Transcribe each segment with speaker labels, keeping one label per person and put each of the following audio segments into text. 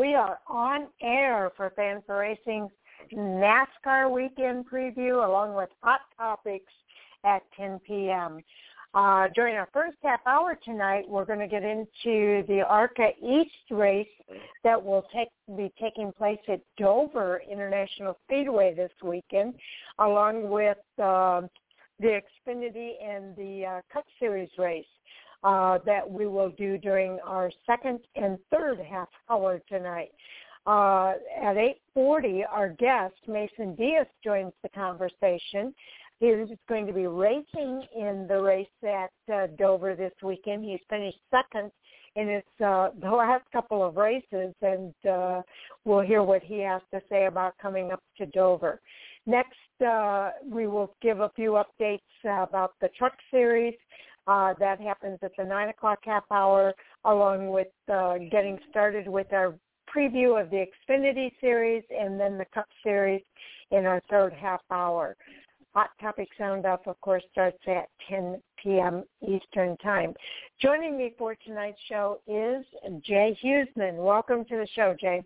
Speaker 1: we are on air for Fans for Racing's NASCAR weekend preview along with Hot Topics at 10 p.m. During our first half hour tonight, we're going to get into the ARCA East race that will be taking place at Dover International Speedway this weekend, along with the Xfinity and the Cup Series race that we will do during our second and third half hour tonight. At 8:40, our guest, Mason Diaz, joins the conversation. He is going to be racing in the race at Dover this weekend. He's finished second in the last couple of races, and we'll hear what he has to say about coming up to Dover. Next, we will give a few updates about the Truck Series. That happens at the 9 o'clock half hour, along with getting started with our preview of the Xfinity Series and then the Cup Series in our third half hour. Hot Topic Sound Off, of course, starts at 10 p.m. Eastern Time. Joining me for tonight's show is Jay Huseman. Welcome to the show, Jay.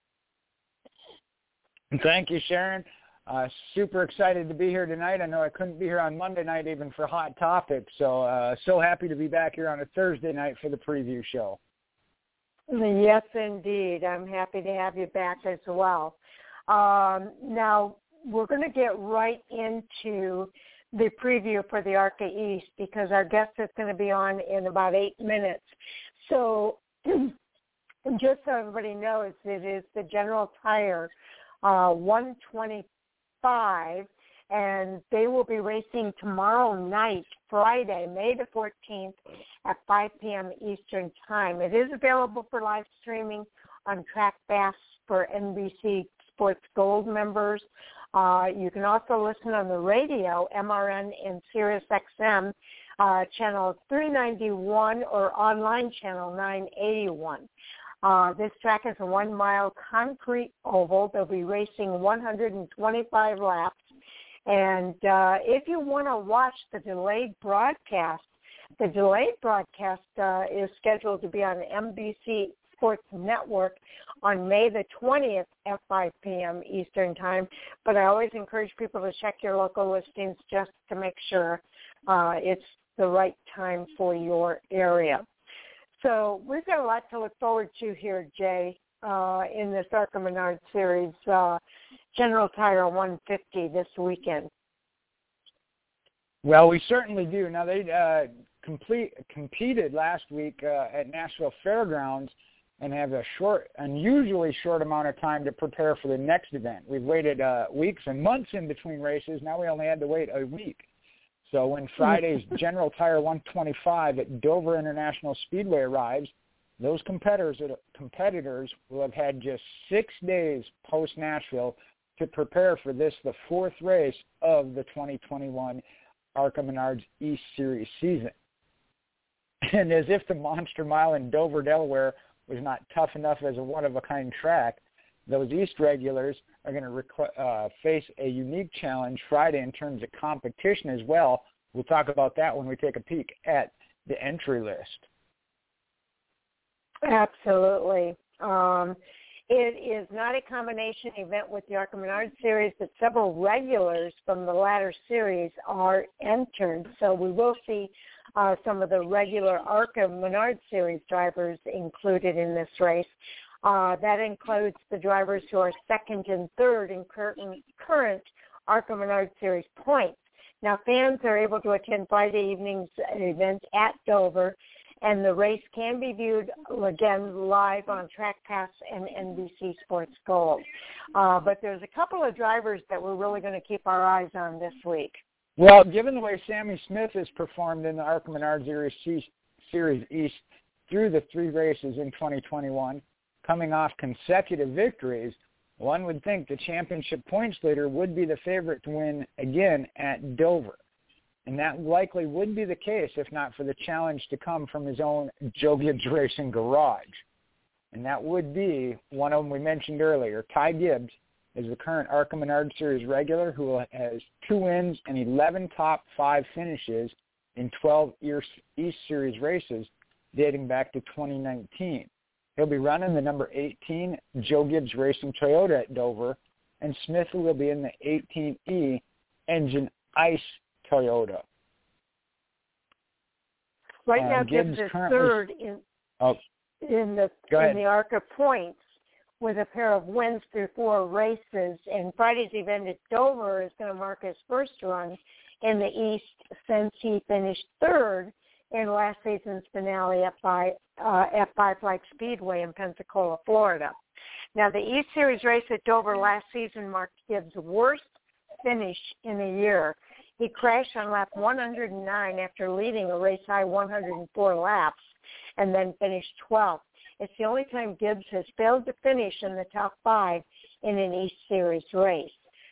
Speaker 2: Thank you, Sharon. Super excited to be here tonight. I know I couldn't be here on Monday night even for Hot Topics, so happy to be back here on a Thursday night for the preview show.
Speaker 1: Yes, indeed. I'm happy to have you back as well. Now, we're going to get right into the preview for the ARCA East because our guest is going to be on in about 8 minutes. So just so everybody knows, it is the General Tire 125, and they will be racing tomorrow night, Friday, May the 14th at 5 p.m. Eastern Time. It is available for live streaming on TrackBass for NBC Sports Gold members. You can also listen on the radio, MRN and SiriusXM, channel 391 or online channel 981. This track is a 1-mile concrete oval. They'll be racing 125 laps. And if you want to watch the delayed broadcast is scheduled to be on NBC Sports Network on May the 20th at 5 p.m. Eastern Time. But I always encourage people to check your local listings just to make sure it's the right time for your area. So we've got a lot to look forward to here, Jay, in this ARCA Menard Series, General Tire 150 this weekend.
Speaker 2: Well, we certainly do. Now, they competed last week at Nashville Fairgrounds and have a unusually short amount of time to prepare for the next event. We've waited weeks and months in between races. Now we only had to wait a week. So when Friday's General Tire 125 at Dover International Speedway arrives, those competitors will have had just 6 days post-Nashville to prepare for this, the fourth race of the 2021 ARCA Menards East Series season. And as if the Monster Mile in Dover, Delaware was not tough enough as a one-of-a-kind track, those East regulars are going to face a unique challenge Friday in terms of competition as well. We'll talk about that when we take a peek at the entry list.
Speaker 1: Absolutely. It is not a combination event with the ARCA Menard Series, but several regulars from the latter series are entered. So we will see some of the regular ARCA Menard Series drivers included in this race. That includes the drivers who are second and third in current ARCA Menard Series points. Now, fans are able to attend Friday evening's event at Dover, and the race can be viewed, again, live on TrackPass and NBC Sports Gold. But there's a couple of drivers that we're really going to keep our eyes on this week.
Speaker 2: Well, given the way Sammy Smith has performed in the ARCA Menard Series East through the 3 races in 2021, coming off consecutive victories, one would think the championship points leader would be the favorite to win again at Dover. And that likely would be the case if not for the challenge to come from his own Joe Gibbs Racing garage. And that would be one of them we mentioned earlier. Ty Gibbs is the current ARCA Menard Series regular who has 2 wins and 11 top 5 finishes in 12 East Series races dating back to 2019. He'll be running the number 18 Joe Gibbs Racing Toyota at Dover, and Smith will be in the 18E Engine Ice Toyota.
Speaker 1: Right now, Gibbs is third in the arc of points with a pair of wins through 4 races. And Friday's event at Dover is going to mark his first run in the East since he finished third in last season's finale at Five Flag Speedway in Pensacola, Florida. Now, the East Series race at Dover last season marked Gibbs' worst finish in a year. He crashed on lap 109 after leading a race-high 104 laps and then finished 12th. It's the only time Gibbs has failed to finish in the top 5 in an East Series race.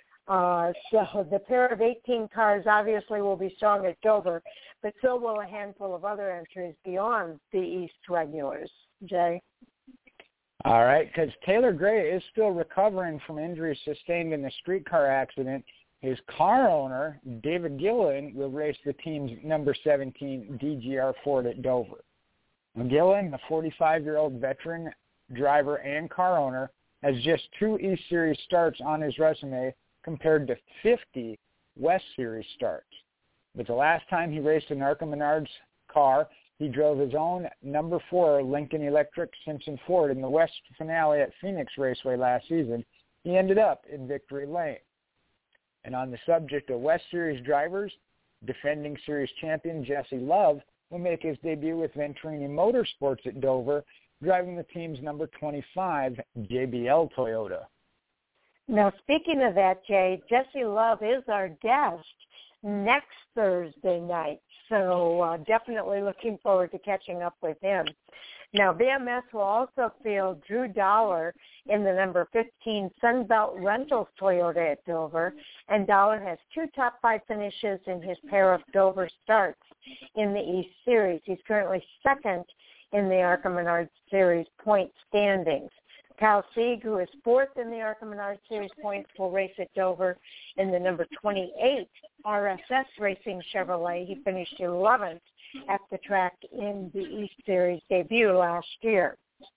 Speaker 1: So the pair of 18 cars obviously will be strong at Dover, but so will a handful of other entries beyond the East regulars. Jay?
Speaker 2: All right, because Taylor Gray is still recovering from injuries sustained in the streetcar accident. His car owner, David Gillen, will race the team's number 17 DGR Ford at Dover. Gillen, the 45-year-old veteran driver and car owner, has just 2 East Series starts on his resume compared to 50 West Series starts. But the last time he raced an ARCA Menards car, he drove his own number 4 Lincoln Electric Simpson Ford in the West finale at Phoenix Raceway last season. He ended up in victory lane. And on the subject of West Series drivers, defending series champion Jesse Love will make his debut with Venturini Motorsports at Dover, driving the team's number 25 JBL Toyota.
Speaker 1: Now, speaking of that, Jay, Jesse Love is our guest next Thursday night, so definitely looking forward to catching up with him. Now, BMS will also field Drew Dollar in the number 15 Sunbelt Rentals Toyota at Dover, and Dollar has 2 top 5 finishes in his pair of Dover starts in the East Series. He's currently second in the ARCA Menards Series point standings. Kyle Sieg, who is 4th in the ARCA Menards Series points, will race at Dover in the number 28 RSS Racing Chevrolet. He finished 11th at the track in the East Series debut last year.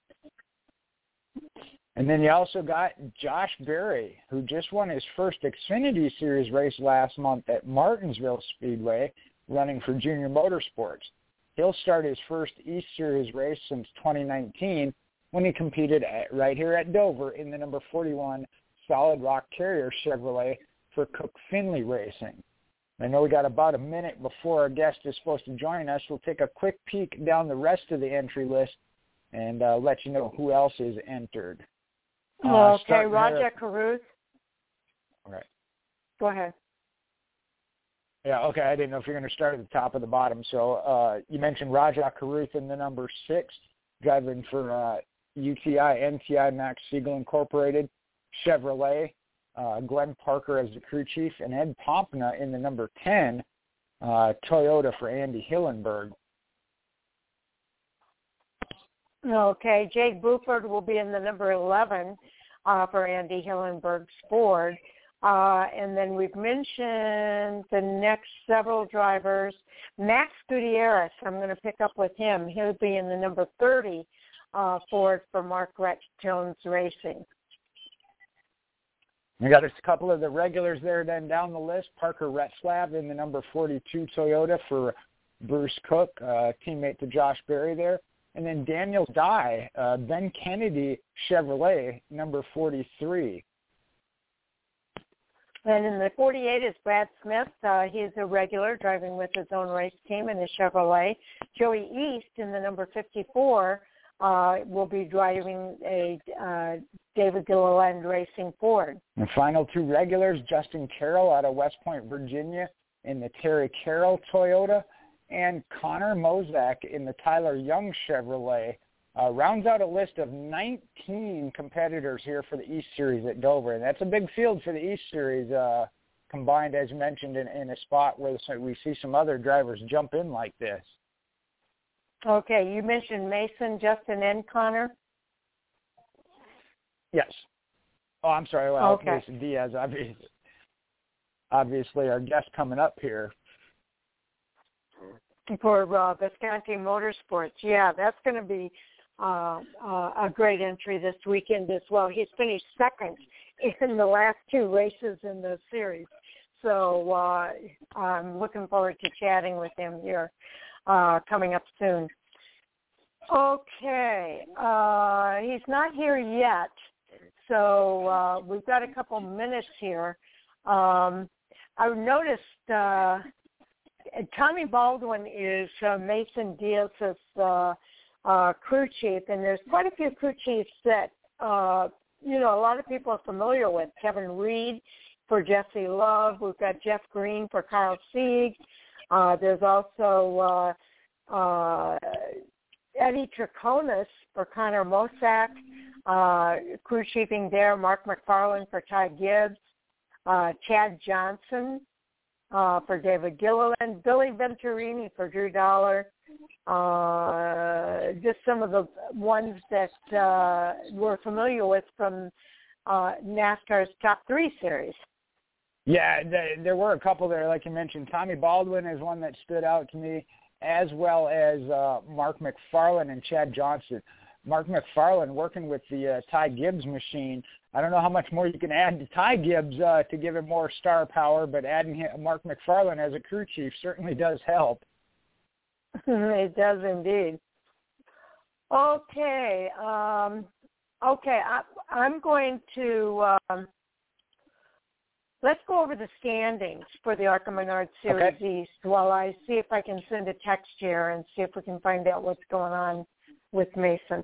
Speaker 2: And then you also got Josh Berry, who just won his first Xfinity Series race last month at Martinsville Speedway, running for Junior Motorsports. He'll start his first East Series race since 2019 when he competed right here at Dover in the number 41 Solid Rock Carrier Chevrolet for Cook Finley Racing. I know we got about a minute before our guest is supposed to join us. We'll take a quick peek down the rest of the entry list and let you know who else is entered.
Speaker 1: Okay, Roger Caruth.
Speaker 2: All right.
Speaker 1: Go ahead.
Speaker 2: Yeah, okay, I didn't know if you're going to start at the top or the bottom. So you mentioned Raja Caruth in the number 6, driving for UTI, NTI, Max Siegel Incorporated, Chevrolet, Glenn Parker as the crew chief, and Ed Pompna in the number 10, Toyota for Andy Hillenberg.
Speaker 1: Okay, Jake Buford will be in the number 11 for Andy Hillenberg's Ford. And then we've mentioned the next several drivers. Max Gutierrez, I'm going to pick up with him. He'll be in the number 30 Ford for Mark Rhett Jones Racing.
Speaker 2: We got a couple of the regulars there then down the list. Parker Retzlaff in the number 42 Toyota for Bruce Cook, teammate to Josh Berry there. And then Daniel Dye, Ben Kennedy Chevrolet, number 43.
Speaker 1: And in the 48 is Brad Smith. He's a regular driving with his own race team in the Chevrolet. Joey East in the number 54 will be driving a David Gilliland Racing Ford.
Speaker 2: The final 2 regulars, Justin Carroll out of West Point, Virginia in the Terry Carroll Toyota, and Connor Mozak in the Tyler Young Chevrolet. Rounds out a list of 19 competitors here for the East Series at Dover. And that's a big field for the East Series, combined, as mentioned, in a spot where we see some other drivers jump in like this.
Speaker 1: Okay, you mentioned Mason, Justin, and Connor?
Speaker 2: Yes. Oh, I'm sorry. Well,
Speaker 1: okay.
Speaker 2: Mason Diaz, obviously our guest coming up here.
Speaker 1: For Visconti Motorsports. Yeah, that's going to be a great entry this weekend as well. He's finished second in the last two races in the series. So I'm looking forward to chatting with him here coming up soon. Okay. He's not here yet, so we've got a couple minutes here. I've noticed Tommy Baldwin is Mason Diaz's crew chief, and there's quite a few crew chiefs that, a lot of people are familiar with. Kevin Reed for Jesse Love. We've got Jeff Green for Kyle Sieg. There's also Eddie Traconis for Connor Mosack, crew chiefing there. Mark McFarland for Ty Gibbs. Chad Johnson for David Gilliland. Billy Venturini for Drew Dollar. Just some of the ones that we're familiar with from NASCAR's Top 3 series.
Speaker 2: Yeah, there were a couple there, like you mentioned. Tommy Baldwin is one that stood out to me, as well as Mark McFarland and Chad Johnson. Mark McFarland working with the Ty Gibbs machine. I don't know how much more you can add to Ty Gibbs to give him more star power, but adding Mark McFarland as a crew chief certainly does help.
Speaker 1: It does indeed. Okay. I'm going to let's go over the standings for the ARCA Menard Series East while I see if I can send a text here and see if we can find out what's going on with Mason.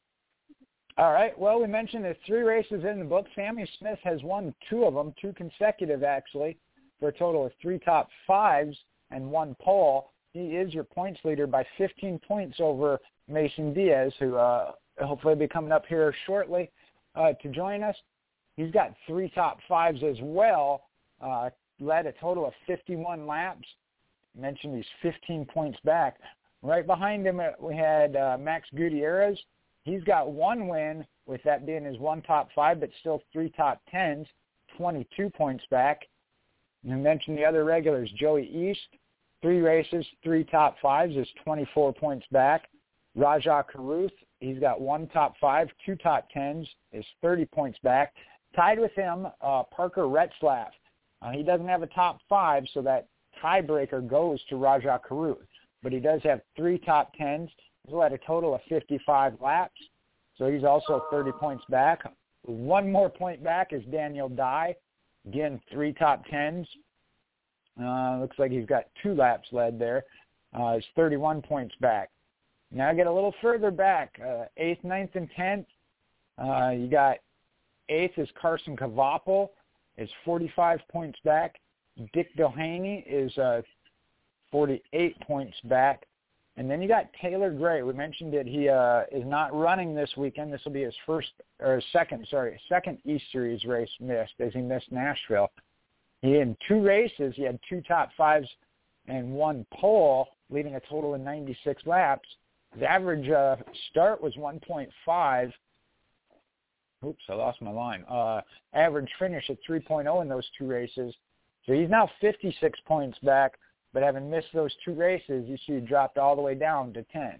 Speaker 2: All right. Well, we mentioned there's 3 races in the book. Sammy Smith has won 2 of them, 2 consecutive actually, for a total of 3 top 5s and 1 pole. He is your points leader by 15 points over Mason Diaz, who hopefully will be coming up here shortly to join us. He's got 3 top 5s as well, led a total of 51 laps. Mentioned he's 15 points back. Right behind him, we had Max Gutierrez. He's got 1 win, with that being his 1 top 5, but still 3 top 10s, 22 points back. And I mentioned the other regulars, Joey East, 3 races, 3 top 5s is 24 points back. Rajah Caruth, he's got 1 top 5, 2 top 10s, is 30 points back. Tied with him, Parker Retzlaff. He doesn't have a top 5, so that tiebreaker goes to Rajah Caruth. But he does have 3 top 10s. He's led a total of 55 laps, so he's also 30 points back. 1 more point back is Daniel Dye. Again, 3 top 10s. Looks like he's got 2 laps led there. He's 31 points back. Now I get a little further back, 8th, 9th, and 10th. You got 8th is Carson Cavapel, is 45 points back. Dick Doheny is 48 points back. And then you got Taylor Gray. We mentioned that he is not running this weekend. This will be his second East Series race missed, as he missed Nashville. He in 2 races, he had 2 top 5s and 1 pole, leading a total of 96 laps. His average start was 1.5. Oops, I lost my line. Average finish at 3.0 in those 2 races. So he's now 56 points back, but having missed those 2 races, you see he dropped all the way down to 10.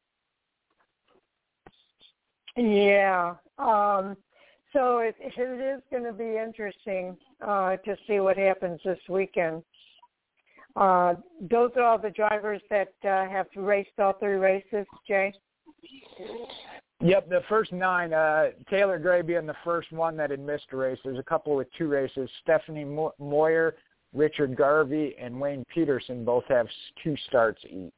Speaker 1: Yeah. So it is going to be interesting to see what happens this weekend. Those are all the drivers that have raced all 3 races, Jay?
Speaker 2: Yep, the first 9, Taylor Gray being the first one that had missed a race. There's a couple with 2 races. Stephanie Moyer, Richard Garvey, and Wayne Peterson both have 2 starts each.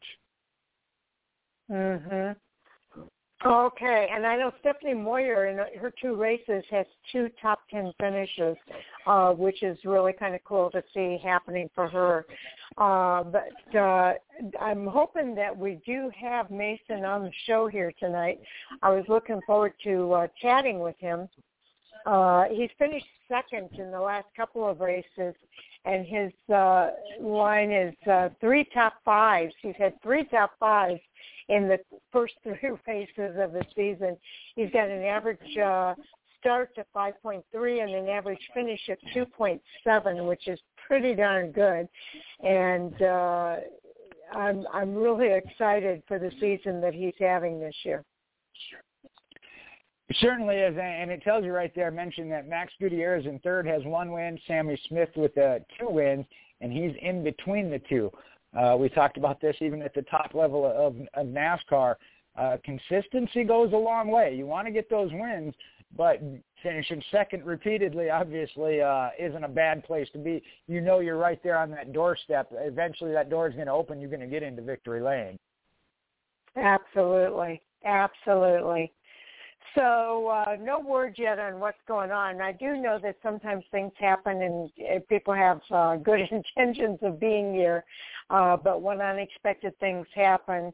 Speaker 1: Mm-hmm. Okay, and I know Stephanie Moyer in her 2 races has 2 top 10 finishes, which is really kind of cool to see happening for her. But I'm hoping that we do have Mason on the show here tonight. I was looking forward to chatting with him. He's finished second in the last couple of races, and his line is 3 top 5s. He's had 3 top 5s in the first 3 races of the season. He's got an average start to 5.3 and an average finish of 2.7, which is pretty darn good. And I'm really excited for the season that he's having this year.
Speaker 2: It certainly is, and it tells you right there, I mentioned that Max Gutierrez in third has 1 win, Sammy Smith with 2 wins, and he's in between the two. We talked about this even at the top level of NASCAR. Consistency goes a long way. You want to get those wins, but finishing second repeatedly obviously isn't a bad place to be. You know you're right there on that doorstep. Eventually that door is going to open. You're going to get into victory lane.
Speaker 1: Absolutely. Absolutely. So no word yet on what's going on. I do know that sometimes things happen and people have good intentions of being here, but when unexpected things happen,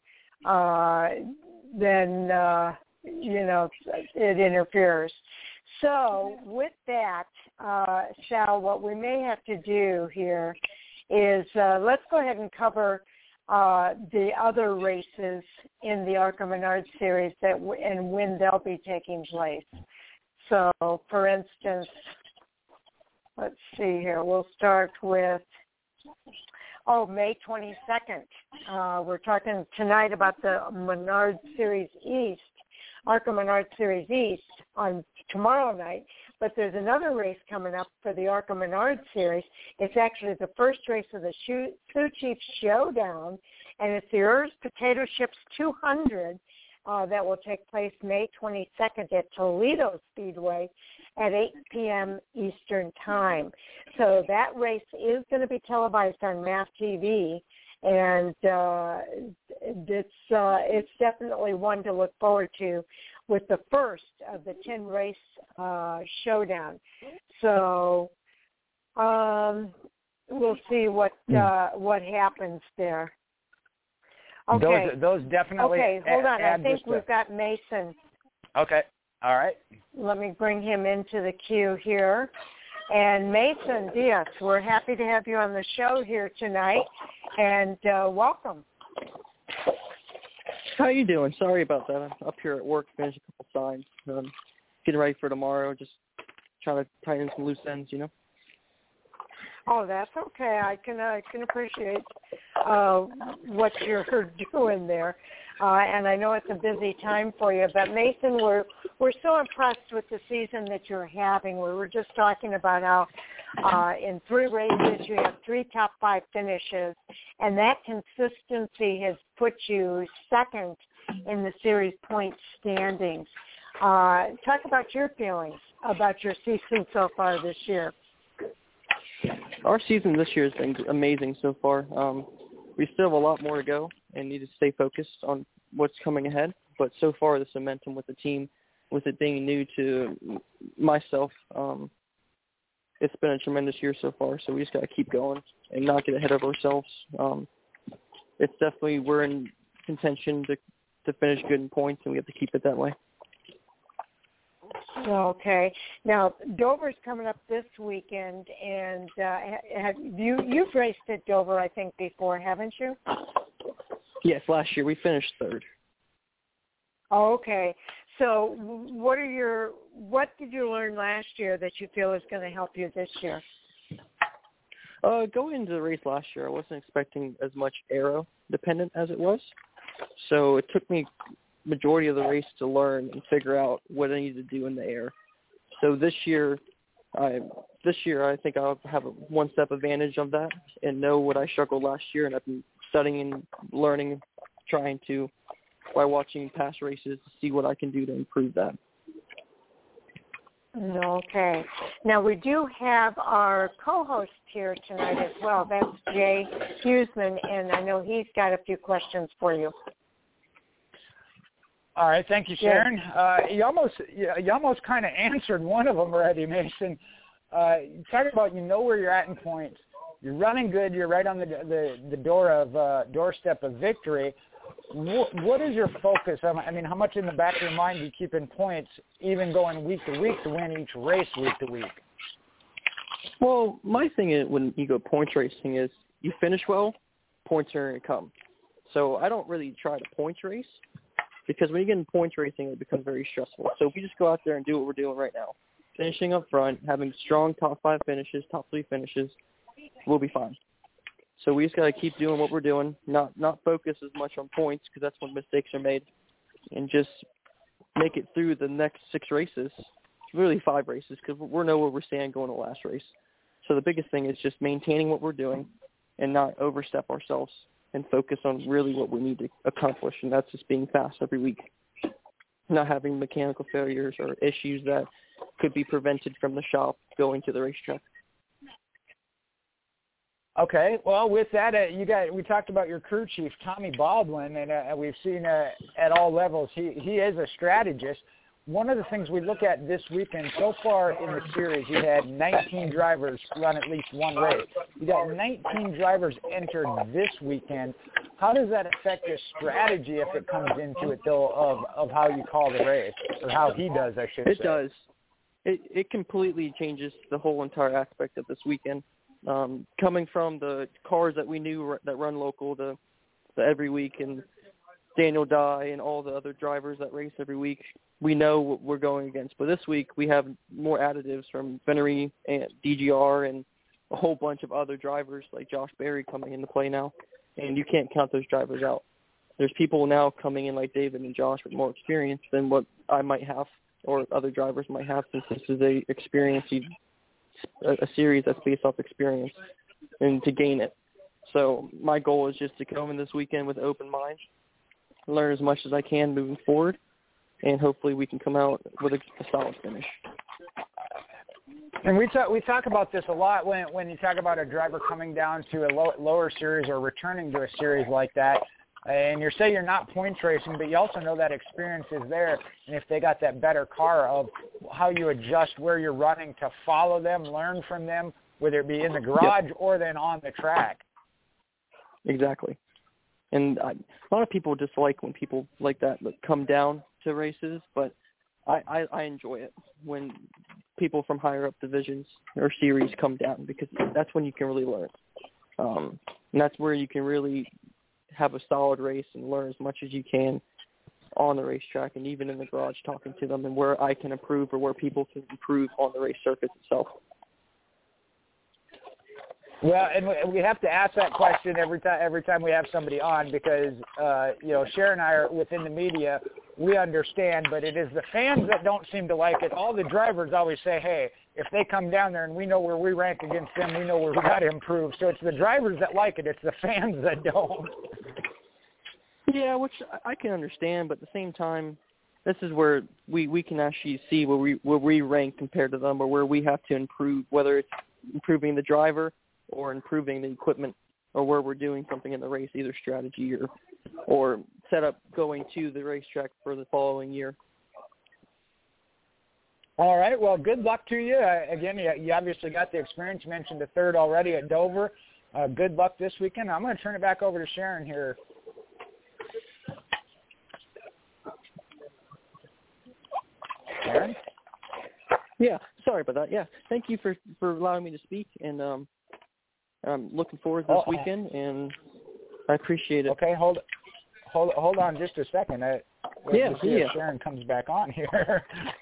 Speaker 1: then, it interferes. So with that, Sal, what we may have to do here is let's go ahead and cover the other races in the ARCA Menards Series and when they'll be taking place. So, for instance, let's see here. We'll start with, May 22nd. We're talking tonight about the Menards Series East, ARCA Menards Series East on tomorrow night. But there's another race coming up for the ARCA Menards Series. It's actually the first race of the Sioux Chiefs Showdown, and it's the Urs Potato Chips 200 that will take place May 22nd at Toledo Speedway at 8 p.m. Eastern Time. So that race is going to be televised on MAF TV, and it's definitely one to look forward to, with the first of the 10-race showdown. So we'll see what happens there. Okay.
Speaker 2: Those definitely.
Speaker 1: Okay, hold on. I think we've got Mason.
Speaker 2: Okay. All right.
Speaker 1: Let me bring him into the queue here. And Mason Diaz, we're happy to have you on the show here tonight, and welcome.
Speaker 3: How you doing? Sorry about that. I'm up here at work, finishing a couple signs. Getting ready for tomorrow, just trying to tighten some loose ends,
Speaker 1: Oh, that's okay. I can appreciate what you're doing there, and I know it's a busy time for you. But Mason, we're so impressed with the season that you're having. We were just talking about how in 3 races you have 3 top 5 finishes, and that consistency has put you second in the series point standings. Talk about your feelings about your season so far this year.
Speaker 3: Our season this year has been amazing so far. We still have a lot more to go and need to stay focused on what's coming ahead. But so far, the momentum with the team, with it being new to myself, it's been a tremendous year so far. So we just got to keep going and not get ahead of ourselves. It's definitely, we're in contention to finish good in points, and we have to keep it that way.
Speaker 1: Okay. Now, Dover's coming up this weekend, and you've raced at Dover, I think, before, haven't you?
Speaker 3: Yes, last year. We finished third.
Speaker 1: Okay. So what did you learn last year that you feel is going to help you this year?
Speaker 3: Going into the race last year, I wasn't expecting as much aero dependent as it was. So it took me majority of the race to learn and figure out what I need to do in the air. So this year I think I'll have a one-step advantage of that and know what I struggled last year, and I've been studying and learning, trying to, by watching past races, to see what I can do to improve that.
Speaker 1: Okay. Now, we do have our co-host here tonight as well. That's Jay Huseman, and I know he's got a few questions for you.
Speaker 2: All right, thank you, Sharon. You almost kind of answered one of them already, Mason. Talk about where you're at in points. You're running good. You're right on the doorstep of victory. What is your focus? I mean, how much in the back of your mind do you keep in points, even going week to week to win each race week to week?
Speaker 3: Well, my thing is when you go points racing is you finish well, points are going to come. So I don't really try to points race. Because when you get in points racing, it becomes very stressful. So if we just go out there and do what we're doing right now, finishing up front, having strong top 5 finishes, top 3 finishes, we'll be fine. So we just got to keep doing what we're doing, not focus as much on points because that's when mistakes are made, and just make it through the next 6 races, really 5 races, because we know where we stand going to the last race. So the biggest thing is just maintaining what we're doing and not overstep ourselves and focus on really what we need to accomplish, and that's just being fast every week, not having mechanical failures or issues that could be prevented from the shop going to the racetrack.
Speaker 2: Okay, well, with that, we talked about your crew chief, Tommy Baldwin, and we've seen at all levels he is a strategist. One of the things we look at this weekend, so far in the series, you had 19 drivers run at least one race. You got 19 drivers entered this weekend. How does that affect your strategy if it comes into it, though, of how you call the race, or how he does, I should say?
Speaker 3: It does. It completely changes the whole entire aspect of this weekend. Coming from the cars that we knew that run local, the every week, and Daniel Dye and all the other drivers that race every week, we know what we're going against. But this week we have more additives from Venery and DGR and a whole bunch of other drivers like Josh Berry coming into play now, and you can't count those drivers out. There's people now coming in like David and Josh with more experience than what I might have or other drivers might have, since this is a series that's based off experience and to gain it. So my goal is just to come in this weekend with an open mind, learn as much as I can moving forward, and hopefully we can come out with a solid finish.
Speaker 2: And we talk about this a lot when you talk about a driver coming down to a lower series or returning to a series like that. And you say you're not points racing, but you also know that experience is there. And if they got that better car, of how you adjust where you're running to follow them, learn from them, whether it be in the garage or then on the track.
Speaker 3: Exactly. And a lot of people dislike when people like that come down to races, but I enjoy it when people from higher up divisions or series come down, because that's when you can really learn. And that's where you can really have a solid race and learn as much as you can on the racetrack and even in the garage talking to them, and where I can improve or where people can improve on the race circuit itself.
Speaker 2: Well, and we have to ask that question every time we have somebody on, because Sharon and I are within the media. We understand, but it is the fans that don't seem to like it. All the drivers always say, hey, if they come down there and we know where we rank against them, we know where we got to improve. So it's the drivers that like it. It's the fans that don't.
Speaker 3: Yeah, which I can understand, but at the same time, this is where we can actually see where we rank compared to them, or where we have to improve, whether it's improving the driver or improving the equipment, or where we're doing something in the race, either strategy or set up going to the racetrack for the following year.
Speaker 2: All right. Well, good luck to you. Again, you obviously got the experience. You mentioned the third already at Dover. Good luck this weekend. I'm going to turn it back over to Sharon here. Sharon?
Speaker 3: Yeah, sorry about that. Yeah, thank you for allowing me to speak, and I'm looking forward to this weekend, and I appreciate it.
Speaker 2: Okay, hold on just a second. We'll see if Sharon comes back on here.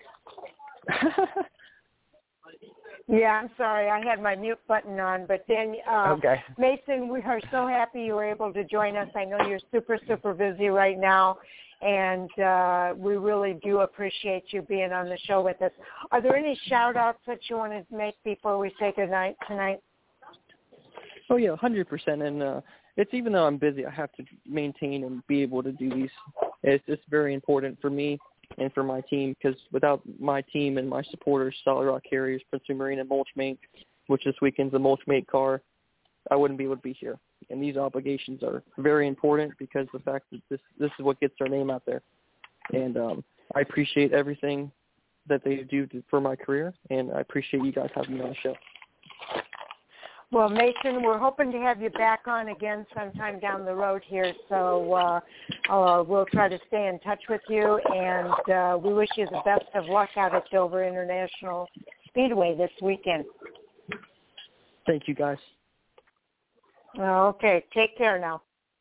Speaker 1: Yeah, I'm sorry. I had my mute button on, but then,
Speaker 2: okay.
Speaker 1: Mason, we are so happy you were able to join us. I know you're super, super busy right now, and we really do appreciate you being on the show with us. Are there any shout-outs that you want to make before we say goodnight tonight?
Speaker 3: Oh, yeah, 100%. And it's, even though I'm busy, I have to maintain and be able to do these. It's very important for me and for my team, because without my team and my supporters, Solid Rock Carriers, Prince Marine, and Mulchmate, which this weekend's the Mulchmate car, I wouldn't be able to be here. And these obligations are very important, because the fact that this is what gets our name out there. And I appreciate everything that they do for my career, and I appreciate you guys having me on the show.
Speaker 1: Well, Mason, we're hoping to have you back on again sometime down the road here, so we'll try to stay in touch with you, and we wish you the best of luck out at Dover International Speedway this weekend.
Speaker 3: Thank you, guys.
Speaker 1: Okay, take care now.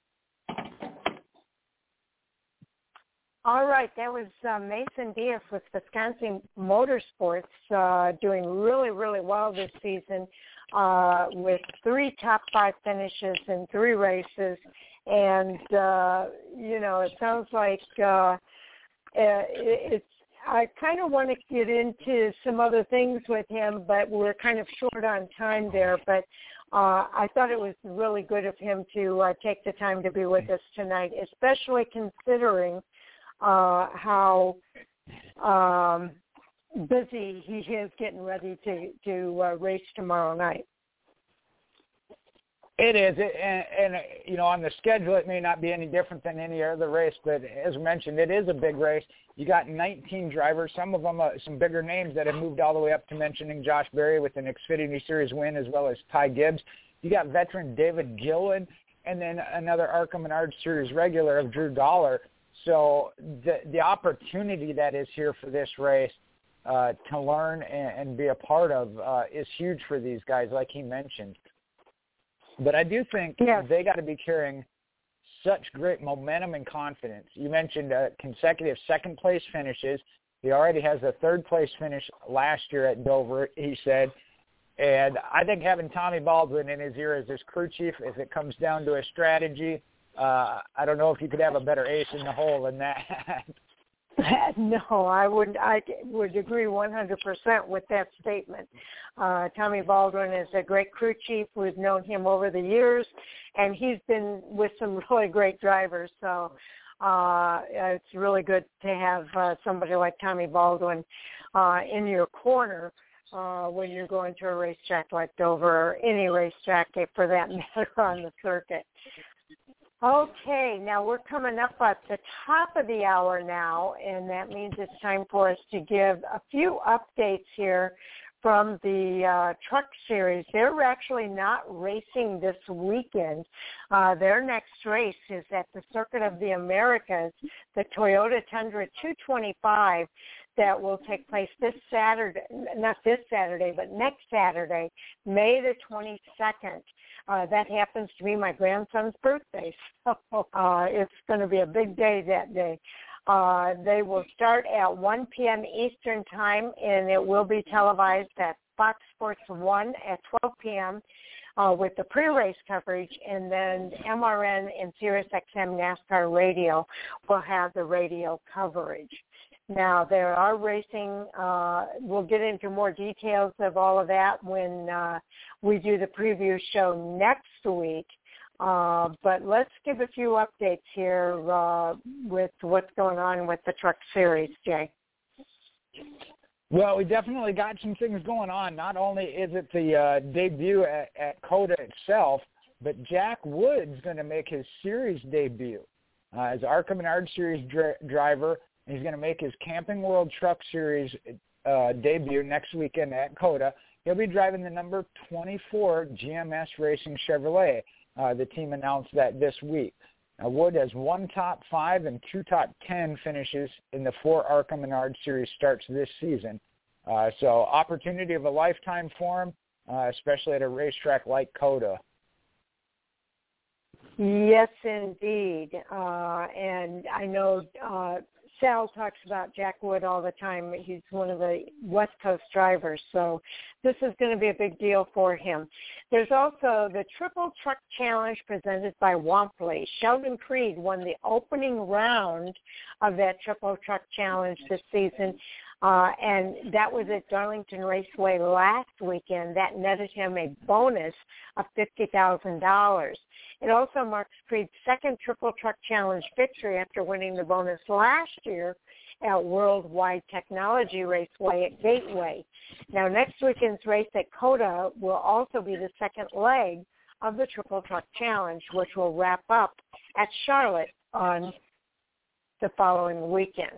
Speaker 1: All right, that was Mason Diaz with Wisconsin Motorsports, doing really, really well this season, with 3 top 5 finishes in 3 races. And, it sounds like I kind of want to get into some other things with him, but we're kind of short on time there. But I thought it was really good of him to take the time to be with us tonight, especially considering how busy he is getting ready to race tomorrow night.
Speaker 2: It is, and you know, on the schedule, it may not be any different than any other race, but as mentioned, it is a big race. You got 19 drivers, some of them some bigger names that have moved all the way up to mentioning Josh Berry with an Xfinity Series win, as well as Ty Gibbs. You got veteran David Gillen, and then another ARCA Menard Series regular of Drew Dollar. So the opportunity that is here for this race to learn and be a part of is huge for these guys, like he mentioned. But I do think they got to be carrying such great momentum and confidence. You mentioned consecutive second-place finishes. He already has a third-place finish last year at Dover, he said. And I think having Tommy Baldwin in his ear as his crew chief, if it comes down to a strategy, I don't know if you could have a better ace in the hole than that.
Speaker 1: No, I would agree 100% with that statement. Tommy Baldwin is a great crew chief. We've known him over the years, and he's been with some really great drivers. So it's really good to have somebody like Tommy Baldwin in your corner when you're going to a racetrack like Dover or any racetrack for that matter on the circuit. Okay, now we're coming up at the top of the hour now, and that means it's time for us to give a few updates here from the Truck Series. They're actually not racing this weekend. Their next race is at the Circuit of the Americas, the Toyota Tundra 225, that will take place this Saturday, not this Saturday, but next Saturday, May the 22nd. That happens to be my grandson's birthday, so it's going to be a big day that day. They will start at 1 p.m. Eastern Time, and it will be televised at Fox Sports 1 at 12 p.m. With the pre-race coverage, and then MRN and SiriusXM NASCAR Radio will have the radio coverage. Now, there are racing. We'll get into more details of all of that when we do the preview show next week. But let's give a few updates here with what's going on with the Truck Series, Jay.
Speaker 2: Well, we definitely got some things going on. Not only is it the debut at COTA itself, but Jack Wood's going to make his series debut as ARCA Menard Series driver. He's going to make his Camping World Truck Series debut next weekend at COTA. He'll be driving the number 24 GMS Racing Chevrolet. The team announced that this week. Wood has 1 top 5 and 2 top 10 finishes in the 4 ARCA Menard Series starts this season. So opportunity of a lifetime for him, especially at a racetrack like COTA.
Speaker 1: Yes, indeed. And I know Sal talks about Jack Wood all the time. He's one of the West Coast drivers, so this is going to be a big deal for him. There's also the Triple Truck Challenge presented by Wampley. Sheldon Creed won the opening round of that Triple Truck Challenge this season, and that was at Darlington Raceway last weekend. That netted him a bonus of $50,000. It also marks Creed's second Triple Truck Challenge victory after winning the bonus last year at Worldwide Technology Raceway at Gateway. Now, next weekend's race at COTA will also be the second leg of the Triple Truck Challenge, which will wrap up at Charlotte on the following weekend.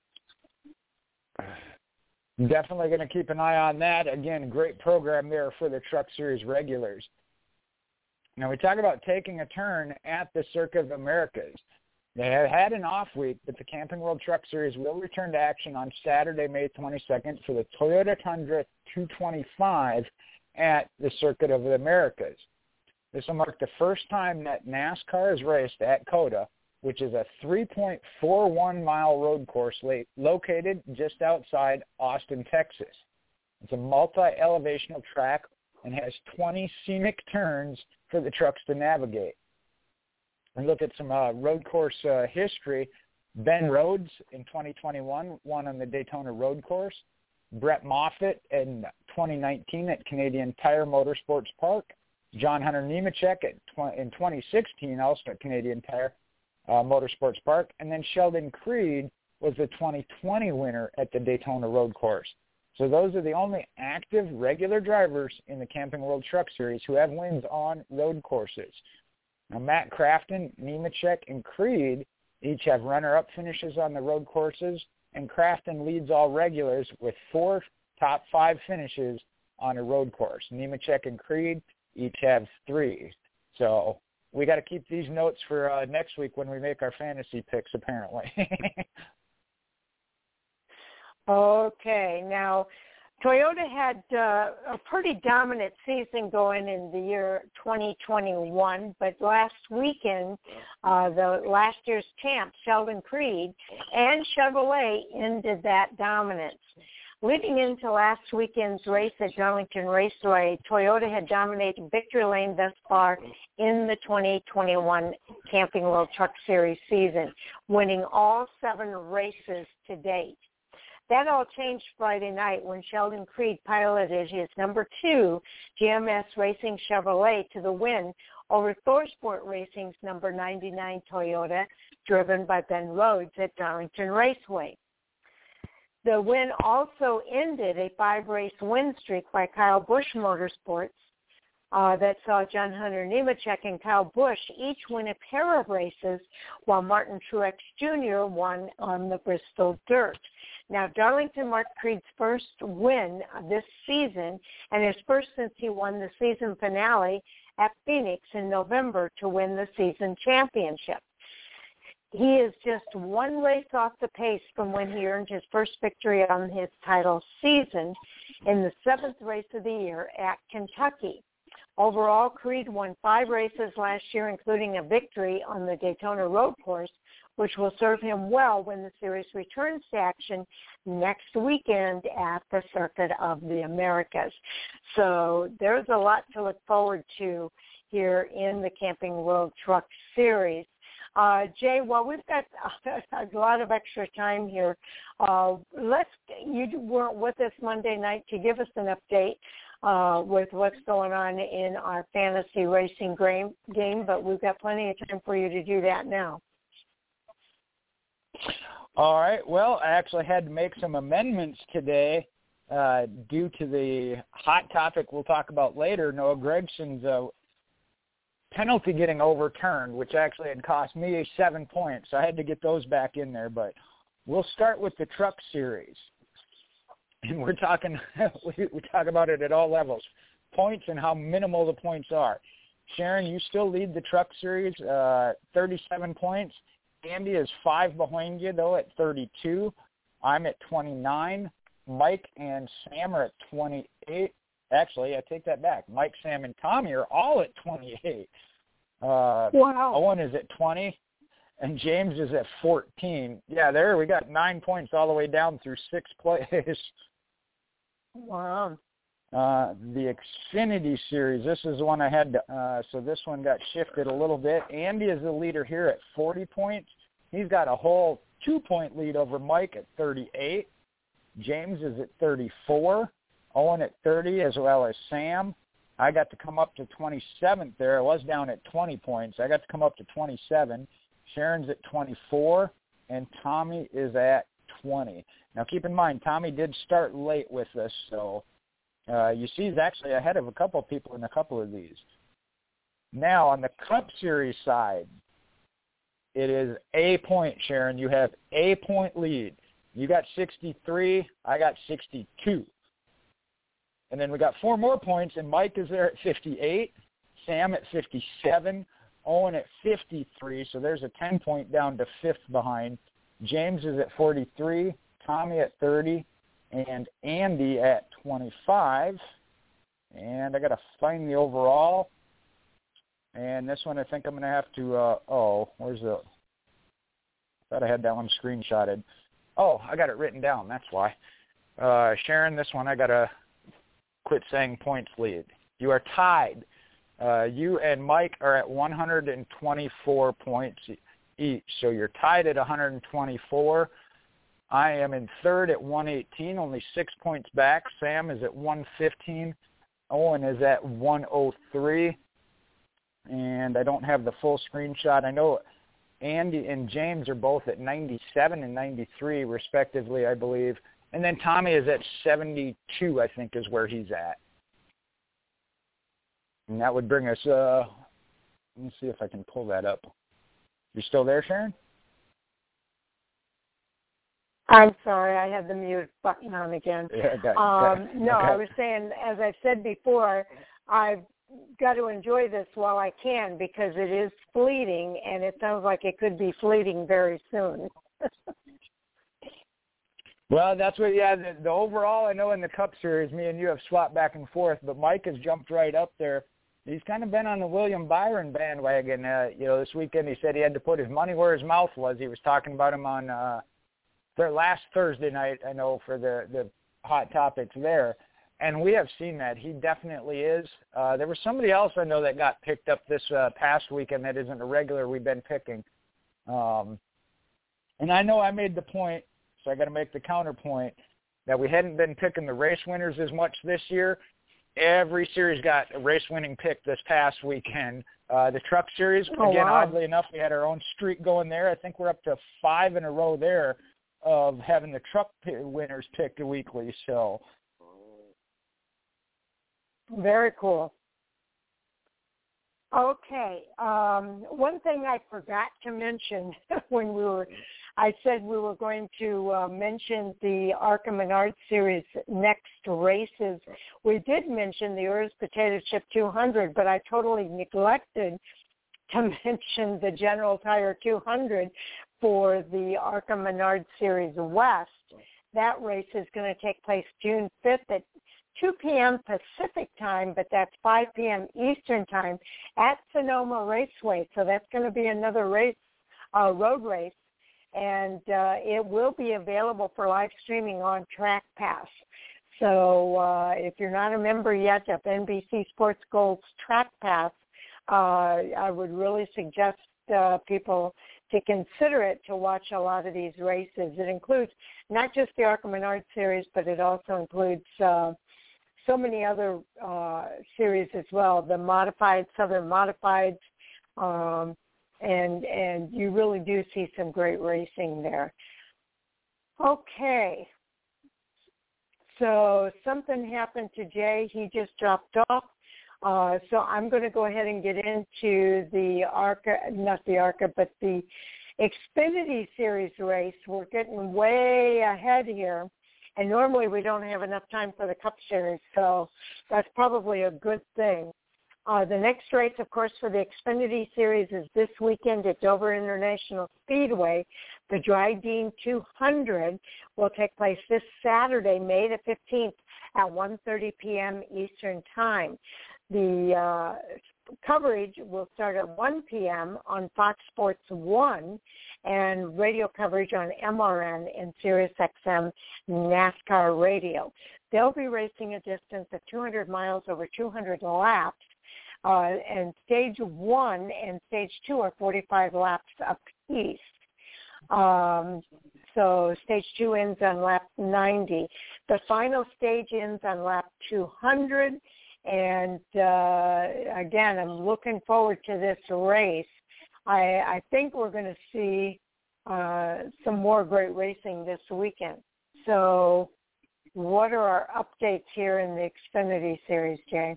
Speaker 2: Definitely going to keep an eye on that. Again, great program there for the Truck Series regulars. Now, we talk about taking a turn at the Circuit of the Americas. They have had an off week, but the Camping World Truck Series will return to action on Saturday, May 22nd for the Toyota Tundra 225 at the Circuit of the Americas. This will mark the first time that NASCAR is raced at COTA, which is a 3.41-mile road course located just outside Austin, Texas. It's a multi-elevational track and has 20 scenic turns for the trucks to navigate. And look at some road course history. Ben Rhodes in 2021 won on the Daytona Road Course. Brett Moffitt in 2019 at Canadian Tire Motorsports Park. John Hunter Nemechek in 2016, also at Canadian Tire Motorsports Park. And then Sheldon Creed was the 2020 winner at the Daytona Road Course. So those are the only active regular drivers in the Camping World Truck Series who have wins on road courses. Now, Matt Crafton, Nemechek, and Creed each have runner-up finishes on the road courses, and Crafton leads all regulars with 4 top 5 finishes on a road course. Nemechek and Creed each have 3. So we got to keep these notes for next week when we make our fantasy picks, apparently.
Speaker 1: Okay. Now, Toyota had a pretty dominant season going in the year 2021, but last weekend, the last year's champ, Sheldon Creed, and Chevrolet ended that dominance. Leading into last weekend's race at Darlington Raceway, Toyota had dominated victory lane thus far in the 2021 Camping World Truck Series season, winning all 7 races to date. That all changed Friday night when Sheldon Creed piloted his number 2 GMS Racing Chevrolet to the win over ThorSport Racing's number 99 Toyota, driven by Ben Rhodes at Darlington Raceway. The win also ended a 5-race win streak by Kyle Busch Motorsports that saw John Hunter Nemechek and Kyle Busch each win a pair of races, while Martin Truex Jr. won on the Bristol Dirt. Now, Darlington marked Creed's first win this season, and his first since he won the season finale at Phoenix in November to win the season championship. He is just 1 race off the pace from when he earned his first victory on his title season in the 7th race of the year at Kentucky. Overall, Creed won 5 races last year, including a victory on the Daytona Road Course, which will serve him well when the series returns to action next weekend at the Circuit of the Americas. So there's a lot to look forward to here in the Camping World Truck Series. Jay, while we've got a lot of extra time here, you weren't with us Monday night to give us an update with what's going on in our fantasy racing game, but we've got plenty of time for you to do that now.
Speaker 2: All right. Well, I actually had to make some amendments today due to the hot topic we'll talk about later, Noah Gregson's penalty getting overturned, which actually had cost me 7 points. So I had to get those back in there. But we'll start with the Truck Series. And we're talking, we talk about it at all levels, points and how minimal the points are. Sharon, you still lead the Truck Series, 37 points. Andy is 5 behind you, though, at 32. I'm at 29. Mike and Sam are at 28. Actually, I take that back. Mike, Sam, and Tommy are all at 28.
Speaker 1: Wow.
Speaker 2: Owen is at 20, and James is at 14. Yeah, there we got 9 points all the way down through 6 plays.
Speaker 1: Wow.
Speaker 2: The Xfinity Series, this is the one I had to, so this one got shifted a little bit. Andy is the leader here at 40 points. He's got a whole 2-point lead over Mike at 38. James is at 34. Owen at 30, as well as Sam. I got to come up to 27th there. I was down at 20 points. I got to come up to 27. Sharon's at 24, and Tommy is at 20. Now, keep in mind, Tommy did start late with us, so you see he's actually ahead of a couple of people in a couple of these. Now, on the Cup Series side, it is a point, Sharon. You have a point lead. You got 63. I got 62. And then we got 4 more points, and Mike is there at 58, Sam at 57, Owen at 53, so there's a 10-point down to 5th behind. James is at 43, Tommy at 30, and Andy at 25. And I got to find the overall. And this one I think I'm going to have to, where's the, I thought I had that one screenshotted. Oh, I got it written down, that's why. Sharon, this one I got to quit saying points lead. You are tied. You and Mike are at 124 points. each. So you're tied at 124. I am in third at 118, only 6 points back. Sam is at 115. Owen is at 103. And I don't have the full screenshot. I know Andy and James are both at 97 and 93, respectively, I believe. And then Tommy is at 72, I think, is where he's at. And that would bring us, let me see if I can pull that up. You still there, Sharon?
Speaker 1: I'm sorry, I had the mute button on again.
Speaker 2: Yeah, okay.
Speaker 1: No, I was saying, as I've said before, I've got to enjoy this while I can because it is fleeting, and it sounds like it could be fleeting very soon.
Speaker 2: Well, that's what, yeah, the overall, I know in the Cup Series, me and you have swapped back and forth, but Mike has jumped right up there. He's kind of been on the William Byron bandwagon. This weekend he said he had to put his money where his mouth was. He was talking about him on their last Thursday night, I know, for the Hot Topics there. And we have seen that. He definitely is. There was somebody else I know that got picked up this past weekend that isn't a regular we've been picking. And I know I made the point, so I got to make the counterpoint, that we hadn't been picking the race winners as much this year. Every series got a race-winning pick this past weekend. The Truck Series, again, oddly enough, we had our own streak going there. I think we're up to 5 in a row there of having the Truck winners picked weekly. So
Speaker 1: very cool. Okay. One thing I forgot to mention when I said we were going to mention the ARCA Menard Series next races. We did mention the Urs Potato Chip 200, but I totally neglected to mention the General Tire 200 for the ARCA Menard Series West. That race is going to take place June 5th at 2 p.m. Pacific time, but that's 5 p.m. Eastern time at Sonoma Raceway. So that's going to be another race, road race, and it will be available for live streaming on Track Pass. So if you're not a member yet of NBC Sports Gold's Track Pass, I would really suggest people to consider it to watch a lot of these races. It includes not just the ARCA Menard Series, but it also includes so many other series as well, the modified, Southern Modifieds, and you really do see some great racing there. Okay. So something happened to Jay. He just dropped off. So I'm going to go ahead and get into the ARCA, not the ARCA, but the Xfinity Series race. We're getting way ahead here. And normally we don't have enough time for the Cup Series, so that's probably a good thing. The next race, of course, for the Xfinity Series is this weekend at Dover International Speedway. The Dryden 200 will take place this Saturday, May the 15th at 1:30 p.m. Eastern Time. The coverage will start at 1 p.m. on Fox Sports 1 and radio coverage on MRN and SiriusXM NASCAR Radio. They'll be racing a distance of 200 miles over 200 laps, and Stage 1 and Stage 2 are 45 laps apiece. So Stage 2 ends on lap 90. The final stage ends on lap 200. And, again, I'm looking forward to this race. I think we're going to see some more great racing this weekend. So what are our updates here in the Xfinity Series, Jay?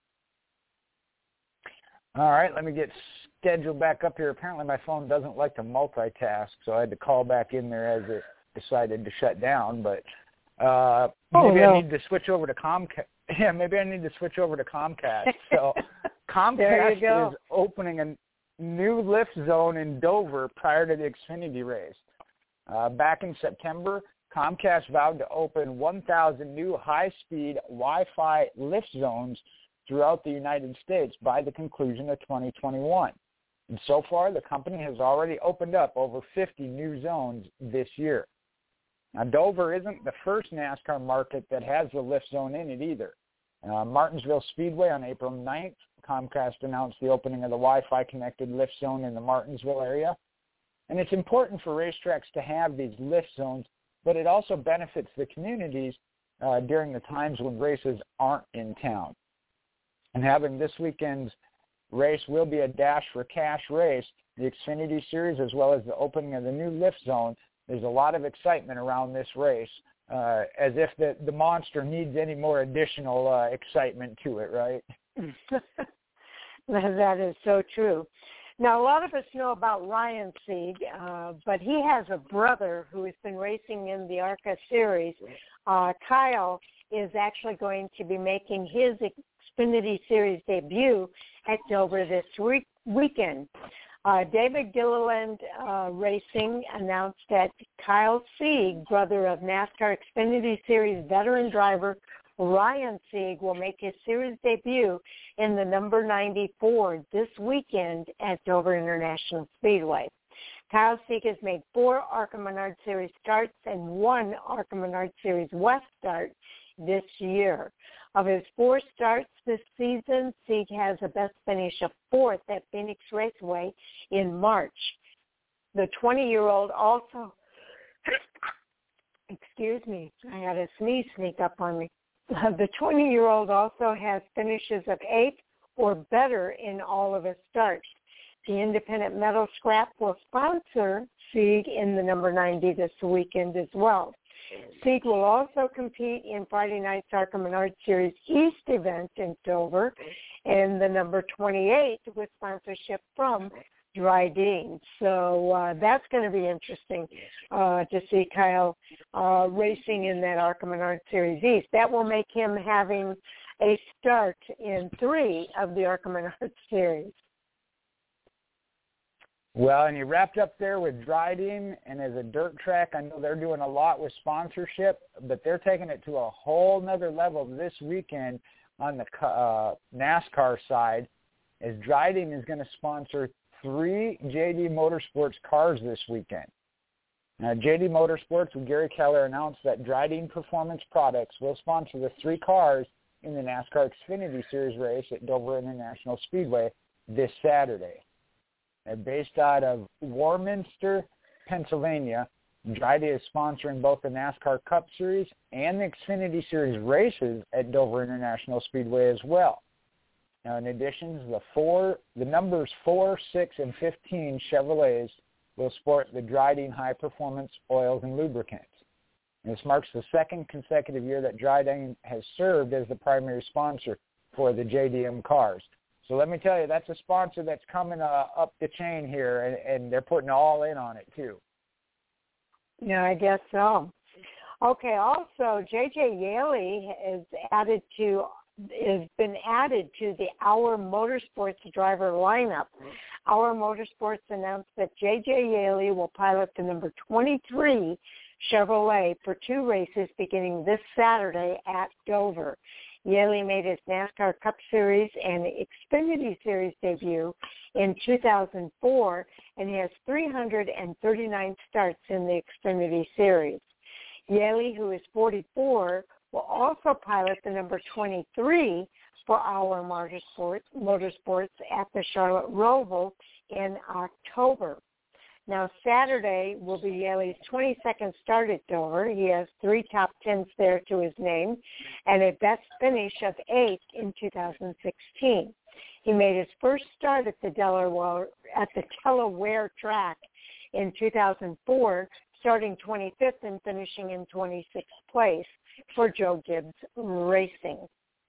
Speaker 2: All right, let me get scheduled back up here. Apparently my phone doesn't like to multitask, so I had to call back in there as it decided to shut down. But I need to switch over to Comcast. Yeah, maybe I need to switch over to Comcast. So Comcast is opening a new lift zone in Dover prior to the Xfinity race. Back in September, Comcast vowed to open 1,000 new high-speed Wi-Fi lift zones throughout the United States by the conclusion of 2021. And so far, the company has already opened up over 50 new zones this year. Now, Dover isn't the first NASCAR market that has the lift zone in it either. Martinsville Speedway on April 9th, Comcast announced the opening of the Wi-Fi connected lift zone in the Martinsville area. And it's important for racetracks to have these lift zones, but it also benefits the communities during the times when races aren't in town. And having this weekend's race will be a Dash for Cash race, the Xfinity Series, as well as the opening of the new lift zone. There's a lot of excitement around this race, as if the monster needs any more additional excitement to it, right?
Speaker 1: That is so true. Now, a lot of us know about Ryan Sieg, but he has a brother who has been racing in the ARCA Series. Kyle is actually going to be making his Xfinity Series debut at Dover this weekend. David Gilliland Racing announced that Kyle Sieg, brother of NASCAR Xfinity Series veteran driver Ryan Sieg, will make his series debut in the number 94 this weekend at Dover International Speedway. Kyle Sieg has made 4 ARCA Menard Series starts and 1 ARCA Menard Series West start this year. Of his 4 starts this season, Sieg has a best finish of 4th at Phoenix Raceway in March. The 20-year-old also, excuse me, I had a sneeze sneak up on me. The 20-year-old also has finishes of 8th or better in all of his starts. The Independent Metal Scrap will sponsor Sieg in the number 90 this weekend as well. Sieg will also compete in Friday night's ARCA Menard Series East event in Dover and the number 28 with sponsorship from Dry Dean. So that's going to be interesting to see Kyle racing in that ARCA Menard Series East. That will make him having a start in 3 of the ARCA Menard Series.
Speaker 2: Well, and you wrapped up there with Dryden, and as a dirt track, I know they're doing a lot with sponsorship, but they're taking it to a whole nother level this weekend on the NASCAR side, as Dryden is going to sponsor 3 JD Motorsports cars this weekend. Now, JD Motorsports with Gary Keller announced that Dryden Performance Products will sponsor the 3 cars in the NASCAR Xfinity Series race at Dover International Speedway this Saturday. They're based out of Warminster, Pennsylvania. Dryden is sponsoring both the NASCAR Cup Series and the Xfinity Series races at Dover International Speedway as well. Now, in addition, the numbers 4, 6, and 15 Chevrolets will sport the Dryden High Performance Oils and Lubricants. And this marks the 2nd consecutive year that Dryden has served as the primary sponsor for the JDM cars. So let me tell you, that's a sponsor that's coming up the chain here, and they're putting all in on it, too.
Speaker 1: Yeah, I guess so. Okay, also, J.J. Yaley has been added to the Our Motorsports driver lineup. Our Motorsports announced that J.J. Yaley will pilot the number 23 Chevrolet for 2 races beginning this Saturday at Dover. Yaley made his NASCAR Cup Series and Xfinity Series debut in 2004 and has 339 starts in the Xfinity Series. Yaley, who is 44, will also pilot the number 23 for Our Motorsports at the Charlotte Roval in October. Now, Saturday will be Yaley's 22nd start at Dover. He has 3 top 10s there to his name and a best finish of 8th in 2016. He made his first start at the Delaware track in 2004, starting 25th and finishing in 26th place for Joe Gibbs Racing.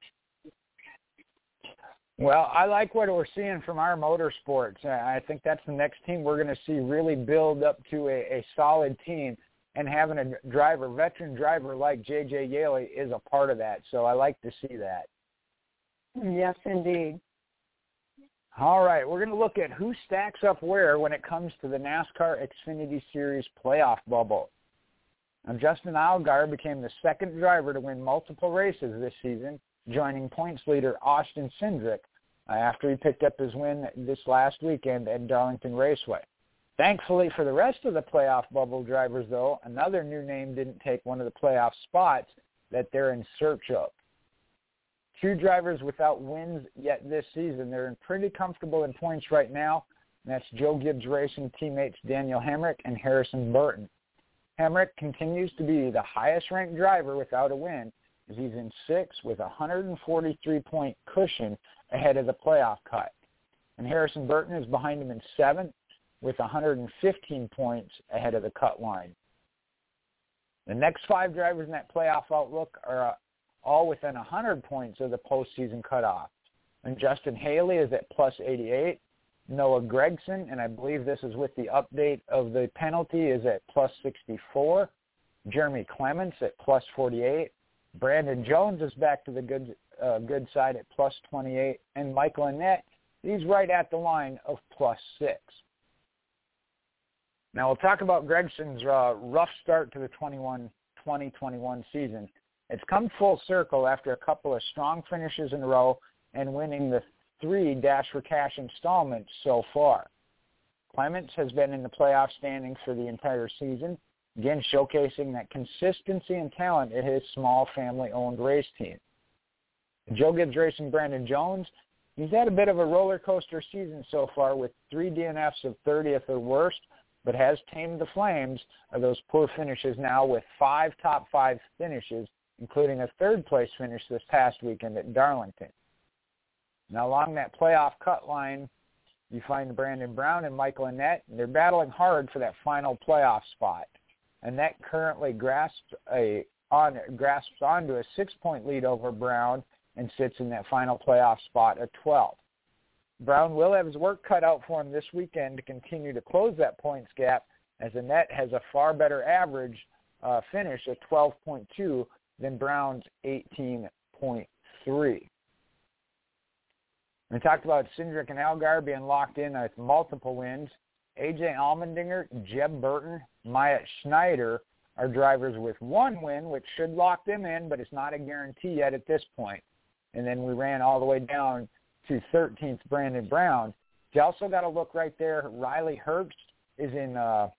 Speaker 2: Well, I like what we're seeing from Our Motorsports. I think that's the next team we're going to see really build up to a solid team, and having a veteran driver like J.J. Yaley is a part of that. So I like to see that.
Speaker 1: Yes, indeed.
Speaker 2: All right, we're going to look at who stacks up where when it comes to the NASCAR Xfinity Series playoff bubble. Now, Justin Allgaier became the 2nd driver to win multiple races this season, joining points leader Austin Cindric after he picked up his win this last weekend at Darlington Raceway. Thankfully for the rest of the playoff bubble drivers, though, another new name didn't take one of the playoff spots that they're in search of. 2 drivers without wins yet this season. They're pretty comfortable in points right now. and that's Joe Gibbs Racing teammates Daniel Hemrick and Harrison Burton. Hemrick continues to be the highest-ranked driver without a win, as he's in 6th with a 143-point cushion ahead of the playoff cut. And Harrison Burton is behind him in 7th with 115 points ahead of the cut line. The next 5 drivers in that playoff outlook are all within 100 points of the postseason cutoff. And Justin Haley is at plus 88. Noah Gragson, and I believe this is with the update of the penalty, is at plus 64. Jeremy Clements at plus 48. Brandon Jones is back to the good side at plus 28. And Michael Annett, he's right at the line of plus 6. Now we'll talk about Gregson's rough start to the 2021 season. It's come full circle after a couple of strong finishes in a row and winning the 3 Dash for Cash installments so far. Clements has been in the playoff standings for the entire season, again showcasing that consistency and talent at his small family-owned race team. Joe Gibbs Racing Brandon Jones, he's had a bit of a roller coaster season so far with 3 DNFs of 30th or worst, but has tamed the flames of those poor finishes now with 5 top 5 finishes, including a 3rd-place finish this past weekend at Darlington. Now, along that playoff cut line, you find Brandon Brown and Michael Annett, and they're battling hard for that final playoff spot. Annett currently grasps onto a 6-point lead over Brown and sits in that final playoff spot at 12. Brown will have his work cut out for him this weekend to continue to close that points gap, as Annett has a far better average finish at 12.2 than Brown's 18.3. We talked about Cindric and Algar being locked in with multiple wins. A.J. Allmendinger, Jeb Burton, Myatt Schneider are drivers with 1 win, which should lock them in, but it's not a guarantee yet at this point. And then we ran all the way down to 13th, Brandon Brown. You also got to look right there. Riley Herbst is in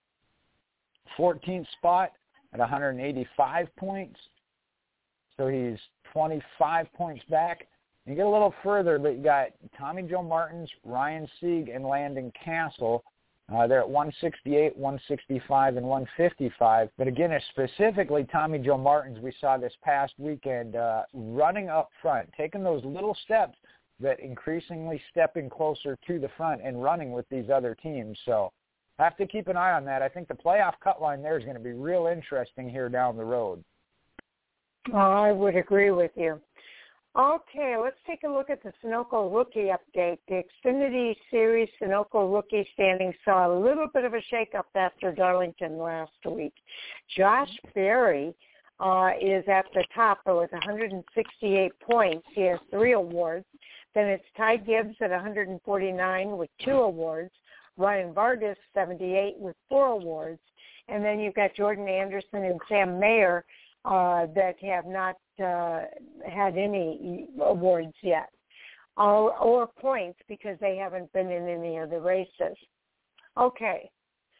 Speaker 2: 14th spot at 185 points. So he's 25 points back. You get a little further, but you got Tommy Joe Martins, Ryan Sieg, and Landon Castle. They're at 168, 165, and 155. But again, it's specifically Tommy Joe Martins we saw this past weekend running up front, taking those little steps that increasingly stepping closer to the front and running with these other teams. So have to keep an eye on that. I think the playoff cut line there is going to be real interesting here down the road.
Speaker 1: I would agree with you. Okay, let's take a look at the Sunoco Rookie update. The Xfinity Series Sunoco Rookie standings saw a little bit of a shakeup after Darlington last week. Josh Berry is at the top with 168 points. He has 3 awards. Then it's Ty Gibbs at 149 with 2 awards. Ryan Vargas, 78 with 4 awards. And then you've got Jordan Anderson and Sam Mayer that have not had any awards yet or points because they haven't been in any of the races. Okay.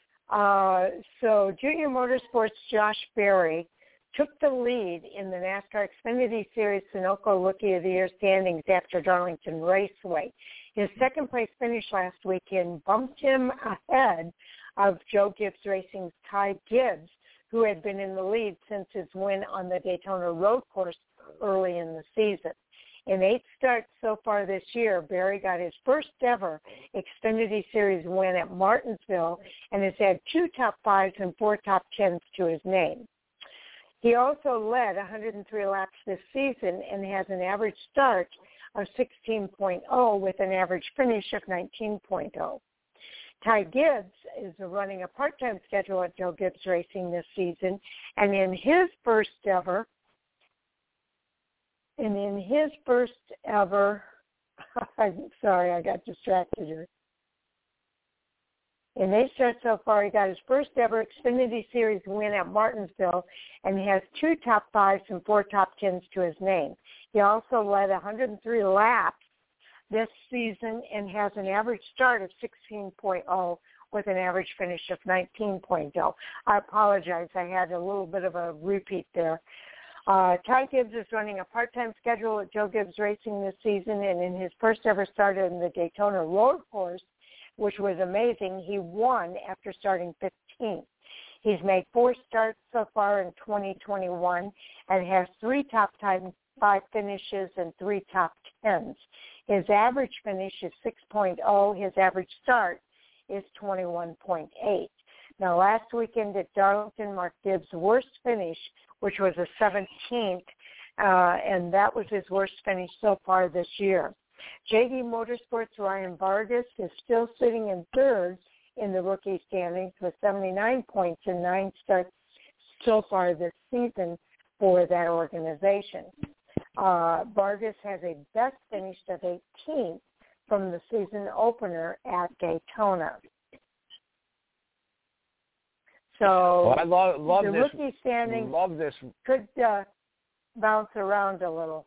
Speaker 1: So Junior Motorsports' Josh Berry took the lead in the NASCAR Xfinity Series Sunoco Rookie of the Year standings after Darlington Raceway. His 2nd-place finish last weekend bumped him ahead of Joe Gibbs Racing's Ty Gibbs, who had been in the lead since his win on the Daytona Road Course early in the season. In 8 starts so far this year, Berry got his first ever Xfinity Series win at Martinsville and has had 2 top 5s and 4 top 10s to his name. He also led 103 laps this season and has an average start of 16.0 with an average finish of 19.0. Ty Gibbs is running a part-time schedule at Joe Gibbs Racing this season, and in his first ever, I'm sorry, I got distracted here. In 8 starts so far, he got his first ever Xfinity Series win at Martinsville, and he has 2 top 5s and 4 top 10s to his name. He also led 103 laps this season and has an average start of 16.0 with an average finish of 19.0. I apologize. I had a little bit of a repeat there. Ty Gibbs is running a part-time schedule at Joe Gibbs Racing this season, and in his first ever start in the Daytona Road Course which was amazing. He won after starting 15th. He's made 4 starts so far in 2021 and has 3 top 5 finishes and 3 top 10s. His average finish is 6.0. His average start is 21.8. Now, last weekend at Darlington, Mark Gibbs' worst finish, which was a 17th, and that was his worst finish so far this year. JD Motorsports' Ryan Vargas is still sitting in third in the rookie standings with 79 points and 9 starts so far this season for that organization. Vargas has a best finish of 18th from the season opener at Daytona. So
Speaker 2: I love
Speaker 1: the
Speaker 2: this.
Speaker 1: rookie standings
Speaker 2: love this.
Speaker 1: could bounce around a little.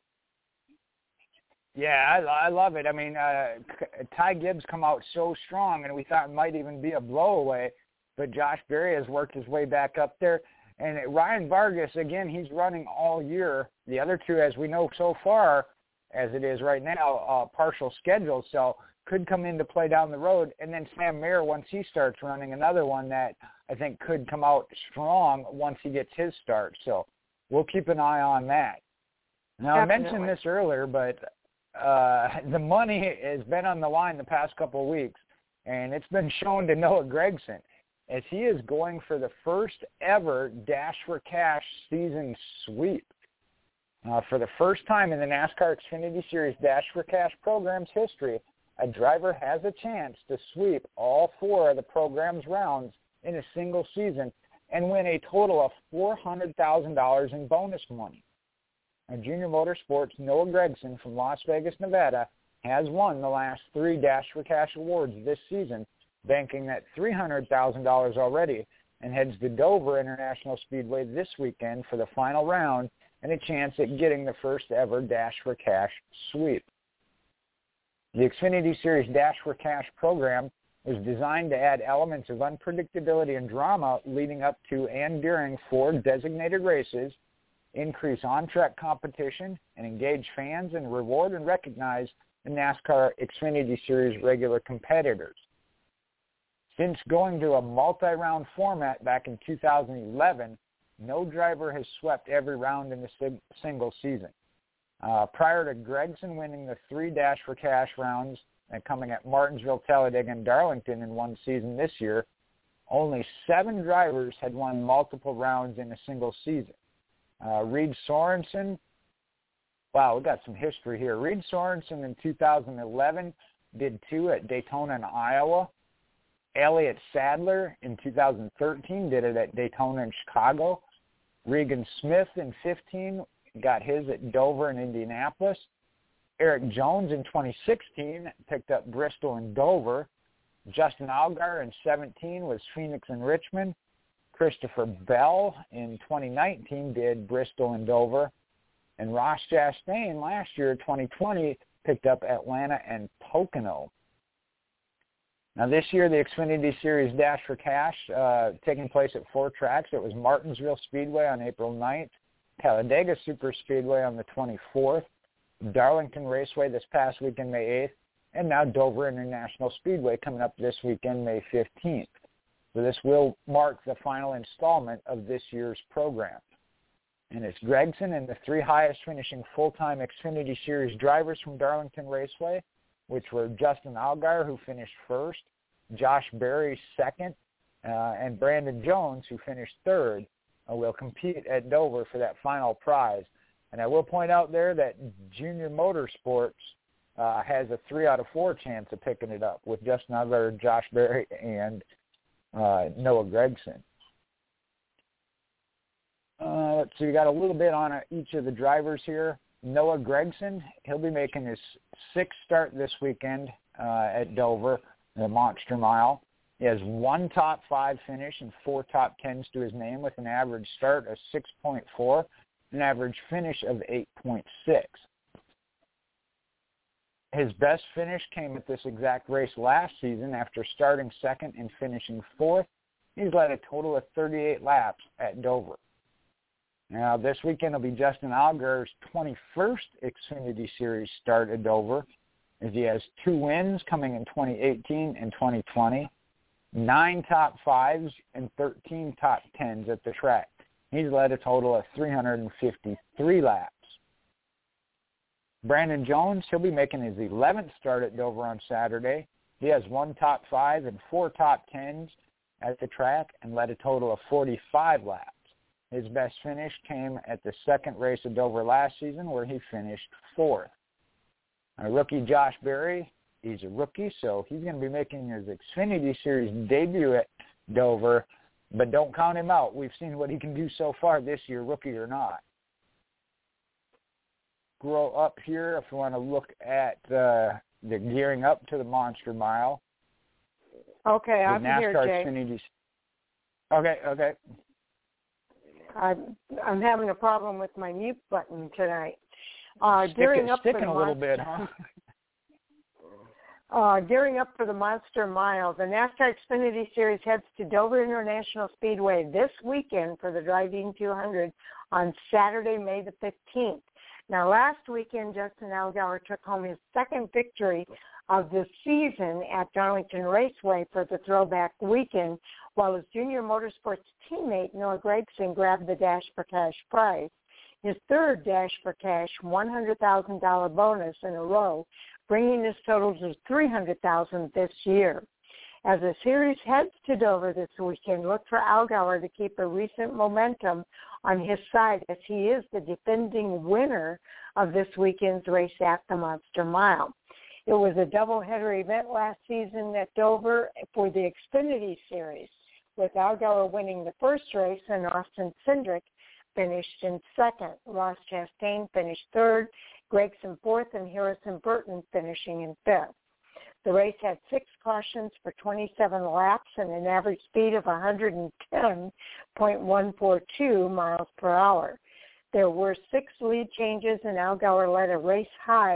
Speaker 2: Yeah, I love it. I mean, Ty Gibbs come out so strong, and we thought it might even be a blowaway, but Josh Berry has worked his way back up there. And Ryan Vargas, again, he's running all year. The other two, as we know so far, as it is right now, partial schedule, so could come into play down the road. And then Sam Mayer, once he starts running, another one that I think could come out strong once he gets his start. So we'll keep an eye on that. Now,
Speaker 1: Definitely.
Speaker 2: I mentioned this earlier, but the money has been on the line the past couple of weeks, and it's been shown to Noah Gragson, as he is going for the first ever Dash for Cash season sweep. For the first time in the NASCAR Xfinity Series Dash for Cash program's history, a driver has a chance to sweep all 4 of the program's rounds in a single season and win a total of $400,000 in bonus money. Now, Junior Motorsports' Noah Gragson from Las Vegas, Nevada, has won the last 3 Dash for Cash awards this season, banking that $300,000 already, and heads to Dover International Speedway this weekend for the final round and a chance at getting the first ever Dash for Cash sweep. The Xfinity Series Dash for Cash program was designed to add elements of unpredictability and drama leading up to and during 4 designated races, increase on-track competition, and engage fans and reward and recognize the NASCAR Xfinity Series regular competitors. Since going to a multi-round format back in 2011, no driver has swept every round in the single season. Prior to Gragson winning the 3 Dash for Cash rounds and coming at Martinsville, Talladega, and Darlington in one season this year, only 7 drivers had won multiple rounds in a single season. Reed Sorensen, wow, we got some history here. Reed Sorensen in 2011 did 2 at Daytona and Iowa. Elliott Sadler in 2013 did it at Daytona and Chicago. Regan Smith in 15 got his at Dover and Indianapolis. Eric Jones in 2016 picked up Bristol and Dover. Justin Allgaier in 17 was Phoenix and Richmond. Christopher Bell in 2019 did Bristol and Dover. And Ross Chastain last year, 2020, picked up Atlanta and Pocono. Now this year, the Xfinity Series Dash for Cash taking place at 4 tracks. It was Martinsville Speedway on April 9th, Talladega Superspeedway on the 24th, Darlington Raceway this past weekend, May 8th, and now Dover International Speedway coming up this weekend, May 15th. So this will mark the final installment of this year's program. And it's Gragson and the 3 highest finishing full-time Xfinity Series drivers from Darlington Raceway, which were Justin Allgaier, who finished first, Josh Berry second, and Brandon Jones, who finished third, will compete at Dover for that final prize. And I will point out there that Junior Motorsports has a 3 out of 4 chance of picking it up with Justin Allgaier, Josh Berry, and Noah Gragson. Let's see, we got a little bit on each of the drivers here. Noah Gragson, he'll be making his 6th start this weekend at Dover, the Monster Mile. He has 1 top 5 finish and 4 top 10s to his name with an average start of 6.4, an average finish of 8.6. His best finish came at this exact race last season after starting 2nd and finishing 4th. He's led a total of 38 laps at Dover. Now, this weekend will be Justin Allgaier's 21st Xfinity Series start at Dover. is he has 2 wins coming in 2018 and 2020, 9 top 5s, and 13 top 10s at the track. He's led a total of 353 laps. Brandon Jones, he'll be making his 11th start at Dover on Saturday. He has 1 top 5 and 4 top 10s at the track and led a total of 45 laps. His best finish came at the second race of Dover last season, where he finished 4th. Rookie Josh Berry, he's a rookie, so he's going to be making his Xfinity Series debut at Dover, but don't count him out. We've seen what he can do so far this year, rookie or not. Scroll up here if you want to look at the gearing up to the Monster Mile.
Speaker 1: Okay, I'm here, Jay.
Speaker 2: Xfinity. Okay.
Speaker 1: I'm having a problem with my mute button tonight.
Speaker 2: Sticking a little bit, huh?
Speaker 1: Gearing up for the Monster Mile, the NASCAR Xfinity Series heads to Dover International Speedway this weekend for the Driving 200 on Saturday, May the 15th. Now, last weekend, Justin Allgaier took home his second victory of the season at Darlington Raceway for the Throwback Weekend, while his Junior Motorsports teammate Noah Gragson grabbed the Dash for Cash prize, his third Dash for Cash $100,000 bonus in a row, bringing his total to $300,000 this year. As the series heads to Dover this weekend, look for Allgaier to keep the recent momentum on his side, as he is the defending winner of this weekend's race at the Monster Mile. It was a doubleheader event last season at Dover for the Xfinity Series, with Allgaier winning the first race and Austin Cindric finished in second. Ross Chastain finished third, Gragson fourth, and Harrison Burton finishing in fifth. The race had 6 cautions for 27 laps and an average speed of 110.142 miles per hour. There were 6 lead changes, and Allgaier led a race-high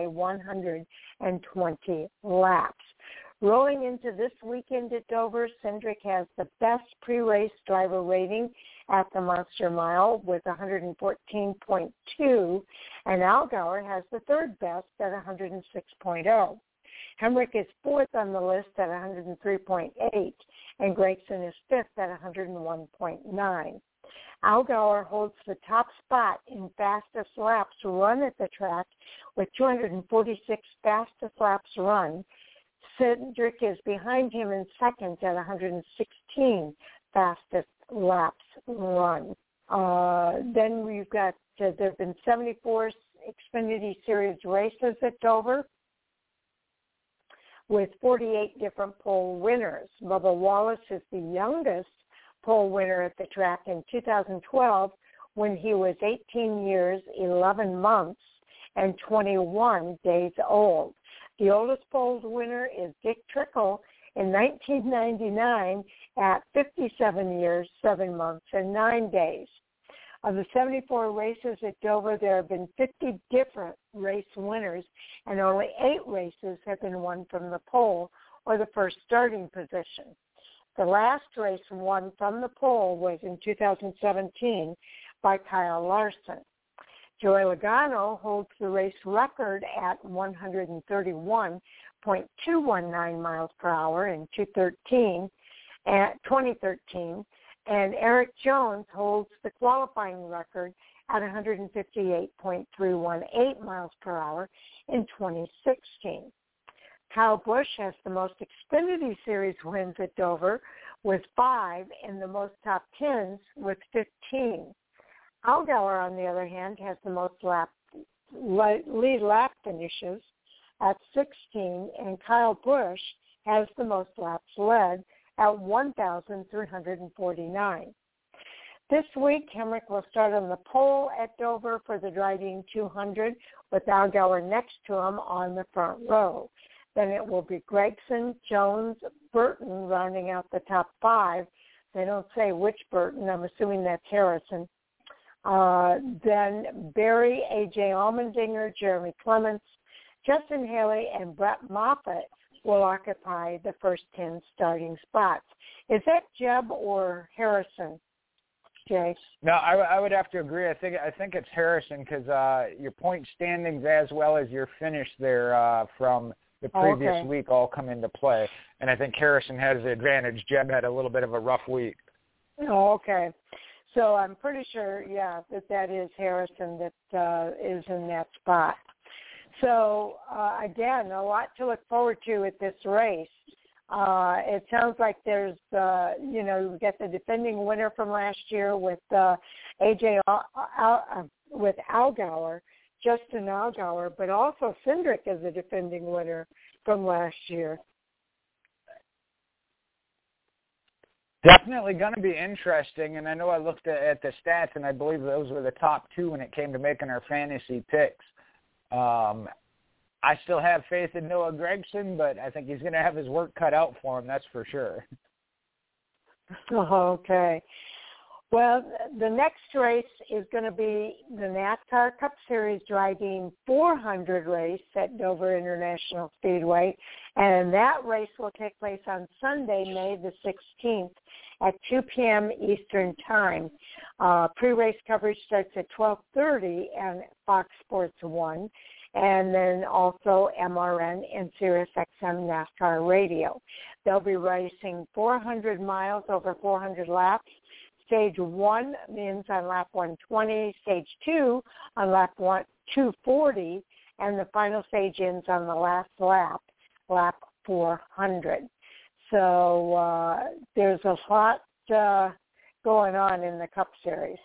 Speaker 1: 120 laps. Rolling into this weekend at Dover, Cindric has the best pre-race driver rating at the Monster Mile with 114.2, and Allgaier has the third best at 106.0. Hemrick is fourth on the list at 103.8, and Gragson is fifth at 101.9. Allgaier holds the top spot in fastest laps run at the track with 246 fastest laps run. Cindric is behind him in second at 116 fastest laps run. Then we've got, there have been 74 Xfinity Series races at Dover, with 48 different pole winners. Bubba Wallace is the youngest pole winner at the track in 2012 when he was 18 years, 11 months, and 21 days old. The oldest pole winner is Dick Trickle in 1999 at 57 years, 7 months, and 9 days. Of the 74 races at Dover, there have been 50 different race winners, and only 8 races have been won from the pole or the first starting position. The last race won from the pole was in 2017 by Kyle Larson. Joey Logano holds the race record at 131.219 miles per hour in 2013, and Eric Jones holds the qualifying record at 158.318 miles per hour in 2016. Kyle Busch has the most Xfinity Series wins at Dover with 5 and the most top 10s with 15. Allgaier, on the other hand, has the most lead lap finishes at 16, and Kyle Busch has the most laps led at 1,349. This week, Hemrick will start on the pole at Dover for the Driving 200 with Allgaier next to him on the front row. Then it will be Gragson, Jones, Burton rounding out the top 5. They don't say which Burton. I'm assuming that's Harrison. Then Berry, A.J. Allmendinger, Jeremy Clements, Justin Haley, and Brett Moffitt will occupy the first 10 starting spots. Is that Jeb or Harrison, Jay?
Speaker 2: No, I would have to agree. I think it's Harrison because your point standings as well as your finish there from the previous week all come into play. And I think Harrison has the advantage. Jeb had a little bit of a rough week.
Speaker 1: Oh, okay. So I'm pretty sure, that is Harrison that is in that spot. So, again, a lot to look forward to at this race. It sounds like there's, we get the defending winner from last year with AJ, with Allgaier, Justin Allgaier, but also Cindric is a defending winner from last year.
Speaker 2: Definitely going to be interesting, and I know I looked at the stats, and I believe those were the top two when it came to making our fantasy picks. I still have faith in Noah Gragson, but I think he's going to have his work cut out for him, that's for sure.
Speaker 1: Okay. Well, the next race is going to be the NASCAR Cup Series Driving 400 race at Dover International Speedway, and that race will take place on Sunday, May the 16th at 2 p.m. Eastern Time. Pre-race coverage starts at 12:30 on Fox Sports 1, and then also MRN and SiriusXM NASCAR Radio. They'll be racing 400 miles over 400 laps. Stage 1 ends on lap 120, Stage 2 on lap 240, and the final stage ends on the last lap, lap 400. So there's a lot going on in the Cup Series.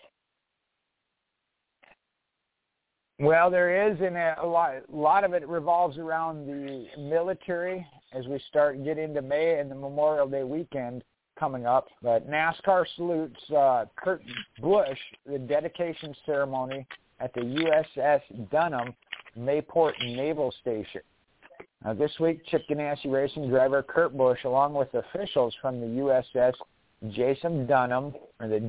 Speaker 2: Well, there is, and a lot of it revolves around the military as we start getting into May and the Memorial Day weekend coming up. But NASCAR salutes Kurt Busch, the dedication ceremony at the USS Dunham Mayport Naval Station. This week, Chip Ganassi Racing driver Kurt Busch, along with officials from the USS Jason Dunham, or the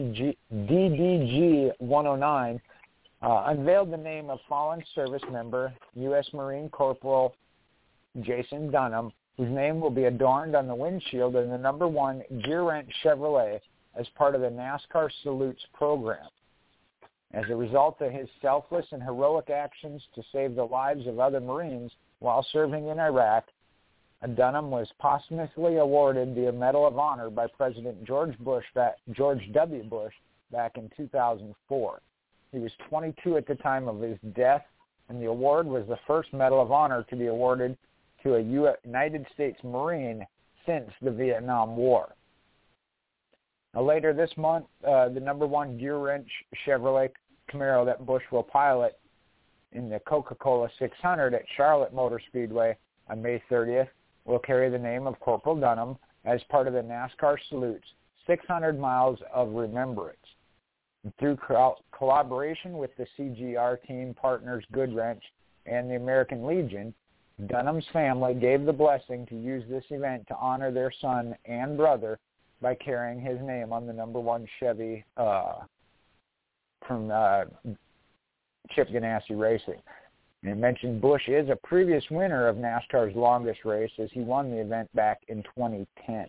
Speaker 2: DDG 109, unveiled the name of fallen service member, U.S. Marine Corporal Jason Dunham, whose name will be adorned on the windshield in the number 1 Gear Wrench Chevrolet as part of the NASCAR Salutes program. As a result of his selfless and heroic actions to save the lives of other Marines while serving in Iraq, Dunham was posthumously awarded the Medal of Honor by President George W. Bush back in 2004. He was 22 at the time of his death, and the award was the first Medal of Honor to be awarded to a United States Marine since the Vietnam War. Now, later this month, the number 1 Gear Wrench Chevrolet Camaro that Busch will pilot in the Coca-Cola 600 at Charlotte Motor Speedway on May 30th will carry the name of Corporal Dunham as part of the NASCAR Salutes 600 Miles of Remembrance. And through collaboration with the CGR team partners Goodwrench and the American Legion, Dunham's family gave the blessing to use this event to honor their son and brother by carrying his name on the number 1 Chevy from Chip Ganassi Racing. And mentioned Busch is a previous winner of NASCAR's longest race as he won the event back in 2010.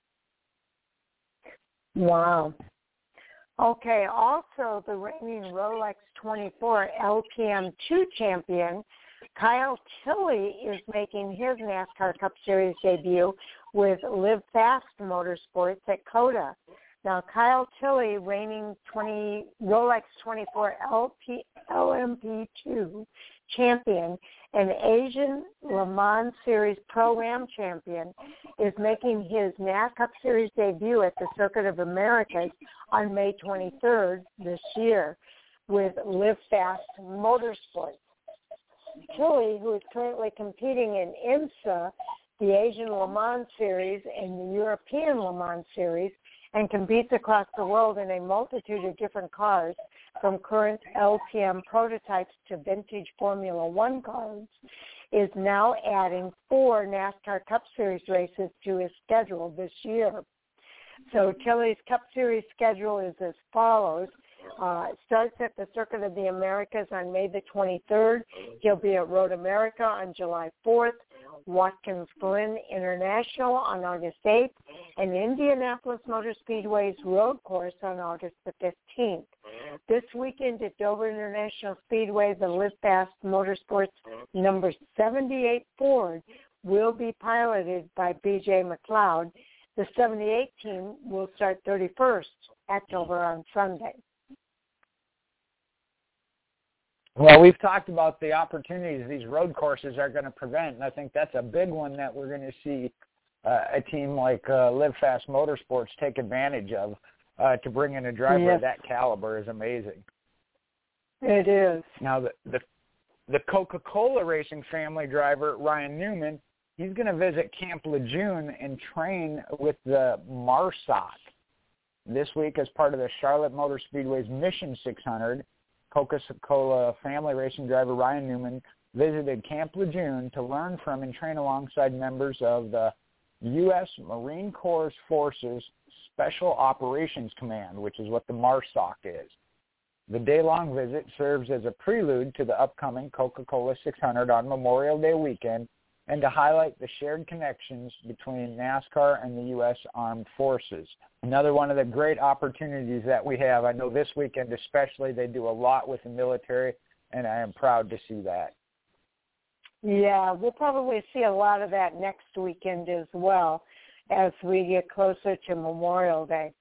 Speaker 1: Wow. Okay, also the reigning Rolex 24 LPM2 champion, Kyle Tilley, is making his NASCAR Cup Series debut with Live Fast Motorsports at COTA. Now, Kyle Tilley, reigning Rolex 24 LMP2 champion and Asian Le Mans Series Pro-Am champion, is making his NASCAR Cup Series debut at the Circuit of Americas on May 23rd this year with Live Fast Motorsports. Tilley, who is currently competing in IMSA, the Asian Le Mans Series, and the European Le Mans Series, and competes across the world in a multitude of different cars, from current LPM prototypes to vintage Formula One cars, is now adding 4 NASCAR Cup Series races to his schedule this year. So Tilley's Cup Series schedule is as follows. It starts at the Circuit of the Americas on May the 23rd. He'll be at Road America on July 4th, Watkins Glen International on August 8th, and Indianapolis Motor Speedway's road course on August the 15th. This weekend at Dover International Speedway, the Live Fast Motorsports number 78 Ford will be piloted by B.J. McLeod. The 78 team will start 31st at Dover on Sunday.
Speaker 2: Well, we've talked about the opportunities these road courses are going to present, and I think that's a big one that we're going to see a team like Live Fast Motorsports take advantage of. To bring in a driver of that caliber is amazing.
Speaker 1: It is.
Speaker 2: Now, the Coca-Cola Racing family driver, Ryan Newman, he's going to visit Camp Lejeune and train with the MARSOC. This week, as part of the Charlotte Motor Speedway's Mission 600, Coca-Cola family racing driver Ryan Newman visited Camp Lejeune to learn from and train alongside members of the U.S. Marine Corps Forces Special Operations Command, which is what the MARSOC is. The day-long visit serves as a prelude to the upcoming Coca-Cola 600 on Memorial Day weekend and to highlight the shared connections between NASCAR and the U.S. Armed Forces. Another one of the great opportunities that we have, I know this weekend especially, they do a lot with the military, and I am proud to see that.
Speaker 1: Yeah, we'll probably see a lot of that next weekend as well as we get closer to Memorial Day.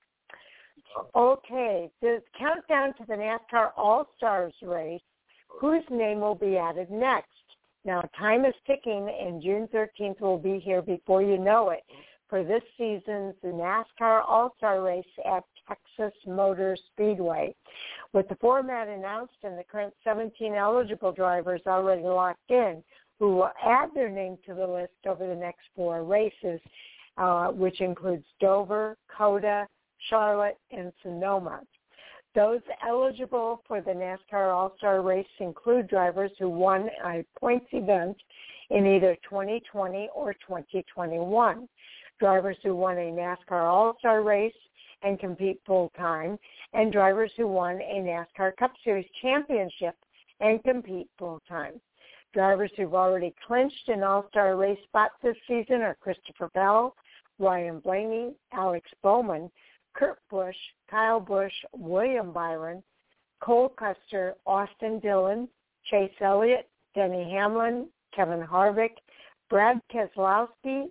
Speaker 1: Okay, the countdown to the NASCAR All-Stars race, whose name will be added next? Now, time is ticking, and June 13th will be here before you know it for this season's NASCAR All-Star race at Texas Motor Speedway. With the format announced and the current 17 eligible drivers already locked in, who will add their name to the list over the next 4 races, which includes Dover, COTA, Charlotte, and Sonoma. Those eligible for the NASCAR All-Star race include drivers who won a points event in either 2020 or 2021, drivers who won a NASCAR All-Star race and compete full-time, and drivers who won a NASCAR Cup Series championship and compete full-time. Drivers who've already clinched an All-Star race spot this season are Christopher Bell, Ryan Blaney, Alex Bowman, Kurt Busch, Kyle Busch, William Byron, Cole Custer, Austin Dillon, Chase Elliott, Denny Hamlin, Kevin Harvick, Brad Keselowski,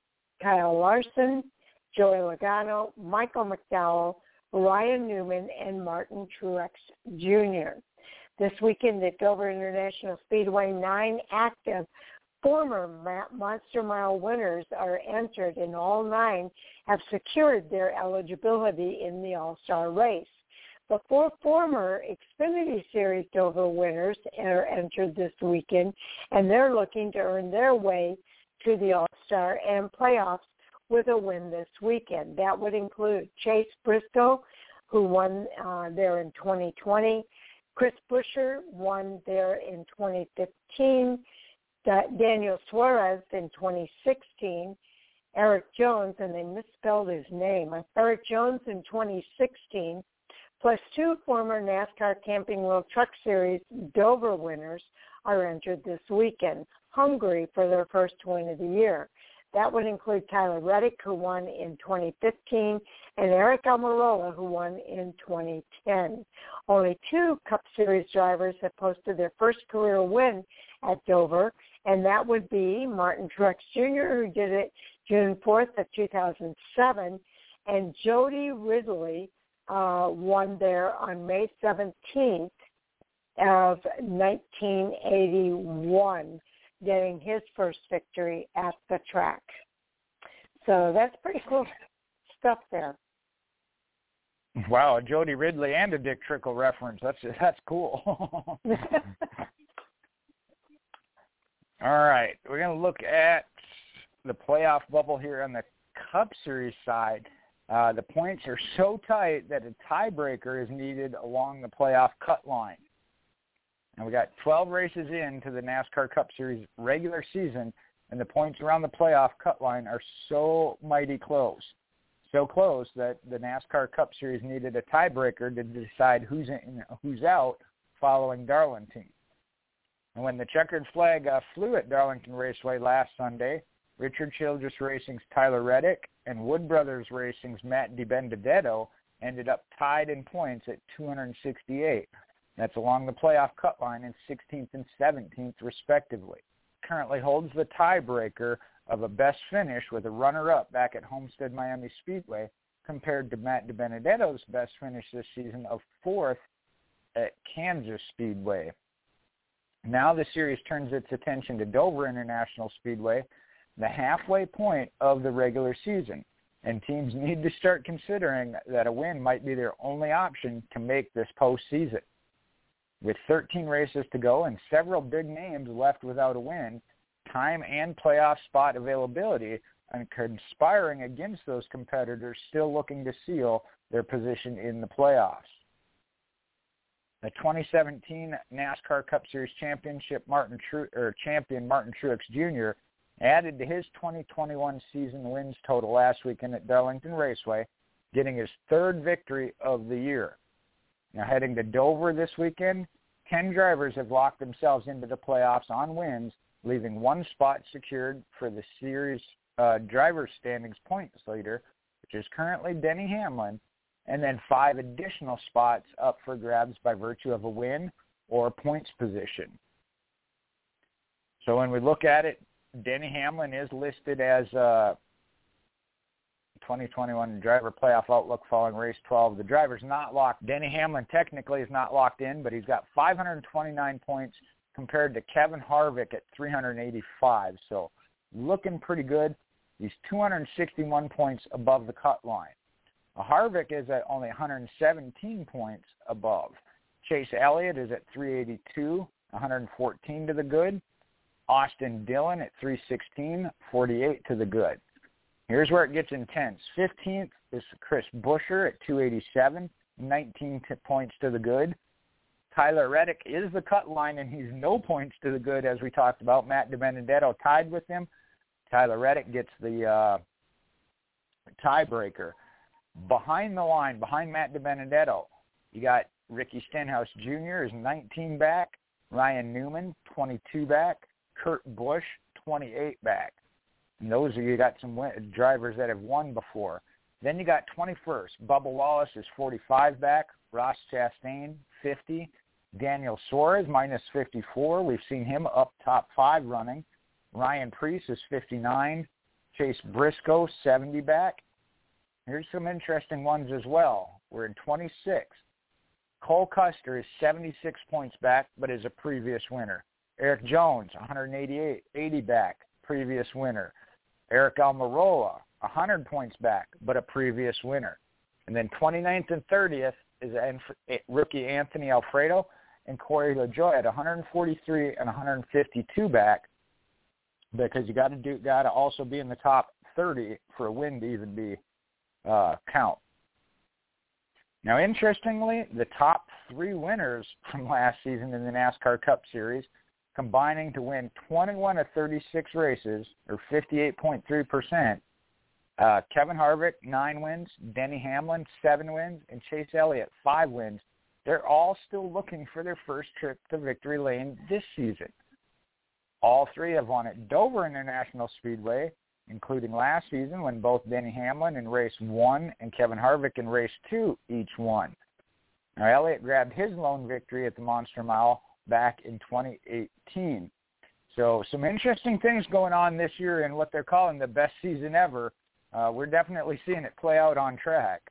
Speaker 1: Kyle Larson, Joey Logano, Michael McDowell, Ryan Newman, and Martin Truex Jr. This weekend at Dover International Speedway, 9 active former Monster Mile winners are entered, and all 9 have secured their eligibility in the All-Star race. The 4 former Xfinity Series Dover winners are entered this weekend, and they're looking to earn their way to the All-Star and playoffs with a win this weekend. That would include Chase Briscoe, who won there in 2020, Chris Buescher won there in 2015, Daniel Suarez in 2016, Eric Jones, and they misspelled his name, Eric Jones in 2016, plus 2 former NASCAR Camping World Truck Series Dover winners are entered this weekend, hungry for their first win of the year. That would include Tyler Reddick, who won in 2015, and Eric Almirola, who won in 2010. Only 2 Cup Series drivers have posted their first career win at Dover, and that would be Martin Truex Jr., who did it June 4th of 2007, and Jody Ridley won there on May 17th of 1981. Getting his first victory at the track. So that's pretty cool stuff there.
Speaker 2: Wow, a Jody Ridley and a Dick Trickle reference. That's cool. All right, we're going to look at the playoff bubble here on the Cup Series side. The points are so tight that a tiebreaker is needed along the playoff cut line. And we got 12 races into the NASCAR Cup Series regular season, and the points around the playoff cut line are so mighty close. So close that the NASCAR Cup Series needed a tiebreaker to decide who's in, who's out following Darlington. And when the checkered flag flew at Darlington Raceway last Sunday, Richard Childress Racing's Tyler Reddick and Wood Brothers Racing's Matt DiBenedetto ended up tied in points at 268. That's along the playoff cut line in 16th and 17th, respectively. Currently holds the tiebreaker of a best finish with a runner-up back at Homestead Miami Speedway compared to Matt DiBenedetto's best finish this season of 4th at Kansas Speedway. Now the series turns its attention to Dover International Speedway, the halfway point of the regular season, and teams need to start considering that a win might be their only option to make this postseason. With 13 races to go and several big names left without a win, time and playoff spot availability are conspiring against those competitors still looking to seal their position in the playoffs. The 2017 NASCAR Cup Series championship champion Martin Truex Jr. added to his 2021 season wins total last weekend at Darlington Raceway, getting his 3rd victory of the year. Now heading to Dover this weekend, 10 drivers have locked themselves into the playoffs on wins, leaving 1 spot secured for the series driver's standings points leader, which is currently Denny Hamlin, and then 5 additional spots up for grabs by virtue of a win or points position. So when we look at it, Denny Hamlin is listed as 2021 driver playoff outlook following race 12. The driver's not locked. Denny Hamlin technically is not locked in, but he's got 529 points compared to Kevin Harvick at 385. So looking pretty good. He's 261 points above the cut line. Harvick is at only 117 points above. Chase Elliott is at 382, 114 to the good. Austin Dillon at 316, 48 to the good. Here's where it gets intense. 15th is Chris Buescher at 287, 19 points to the good. Tyler Reddick is the cut line, and he's no points to the good, as we talked about. Matt DiBenedetto tied with him. Tyler Reddick gets the tiebreaker. Behind the line, behind Matt DiBenedetto, you got Ricky Stenhouse Jr. is 19 back, Ryan Newman, 22 back, Kurt Busch, 28 back. And those are, you got some drivers that have won before. Then you got 21st. Bubba Wallace is 45 back, Ross Chastain, 50, Daniel Suarez, minus 54. We've seen him up top 5 running. Ryan Preece is 59, Chase Briscoe, 70 back. Here's some interesting ones as well. We're in 26. Cole Custer is 76 points back, but is a previous winner. Eric Jones, 188, 80 back, previous winner. Eric Almirola, 100 points back, but a previous winner. And then 29th and 30th is rookie Anthony Alfredo and Corey LaJoie at 143 and 152 back, because you got to also be in the top 30 for a win to even be count. Now, interestingly, the top 3 winners from last season in the NASCAR Cup Series, combining to win 21 of 36 races, or 58.3%, Kevin Harvick, 9 wins, Denny Hamlin, 7 wins, and Chase Elliott, 5 wins. They're all still looking for their first trip to victory lane this season. All 3 have won at Dover International Speedway, including last season when both Denny Hamlin in race 1 and Kevin Harvick in race 2 each won. Now, Elliott grabbed his lone victory at the Monster Mile back in 2018. So some interesting things going on this year in what they're calling the best season ever. We're definitely seeing it play out on track.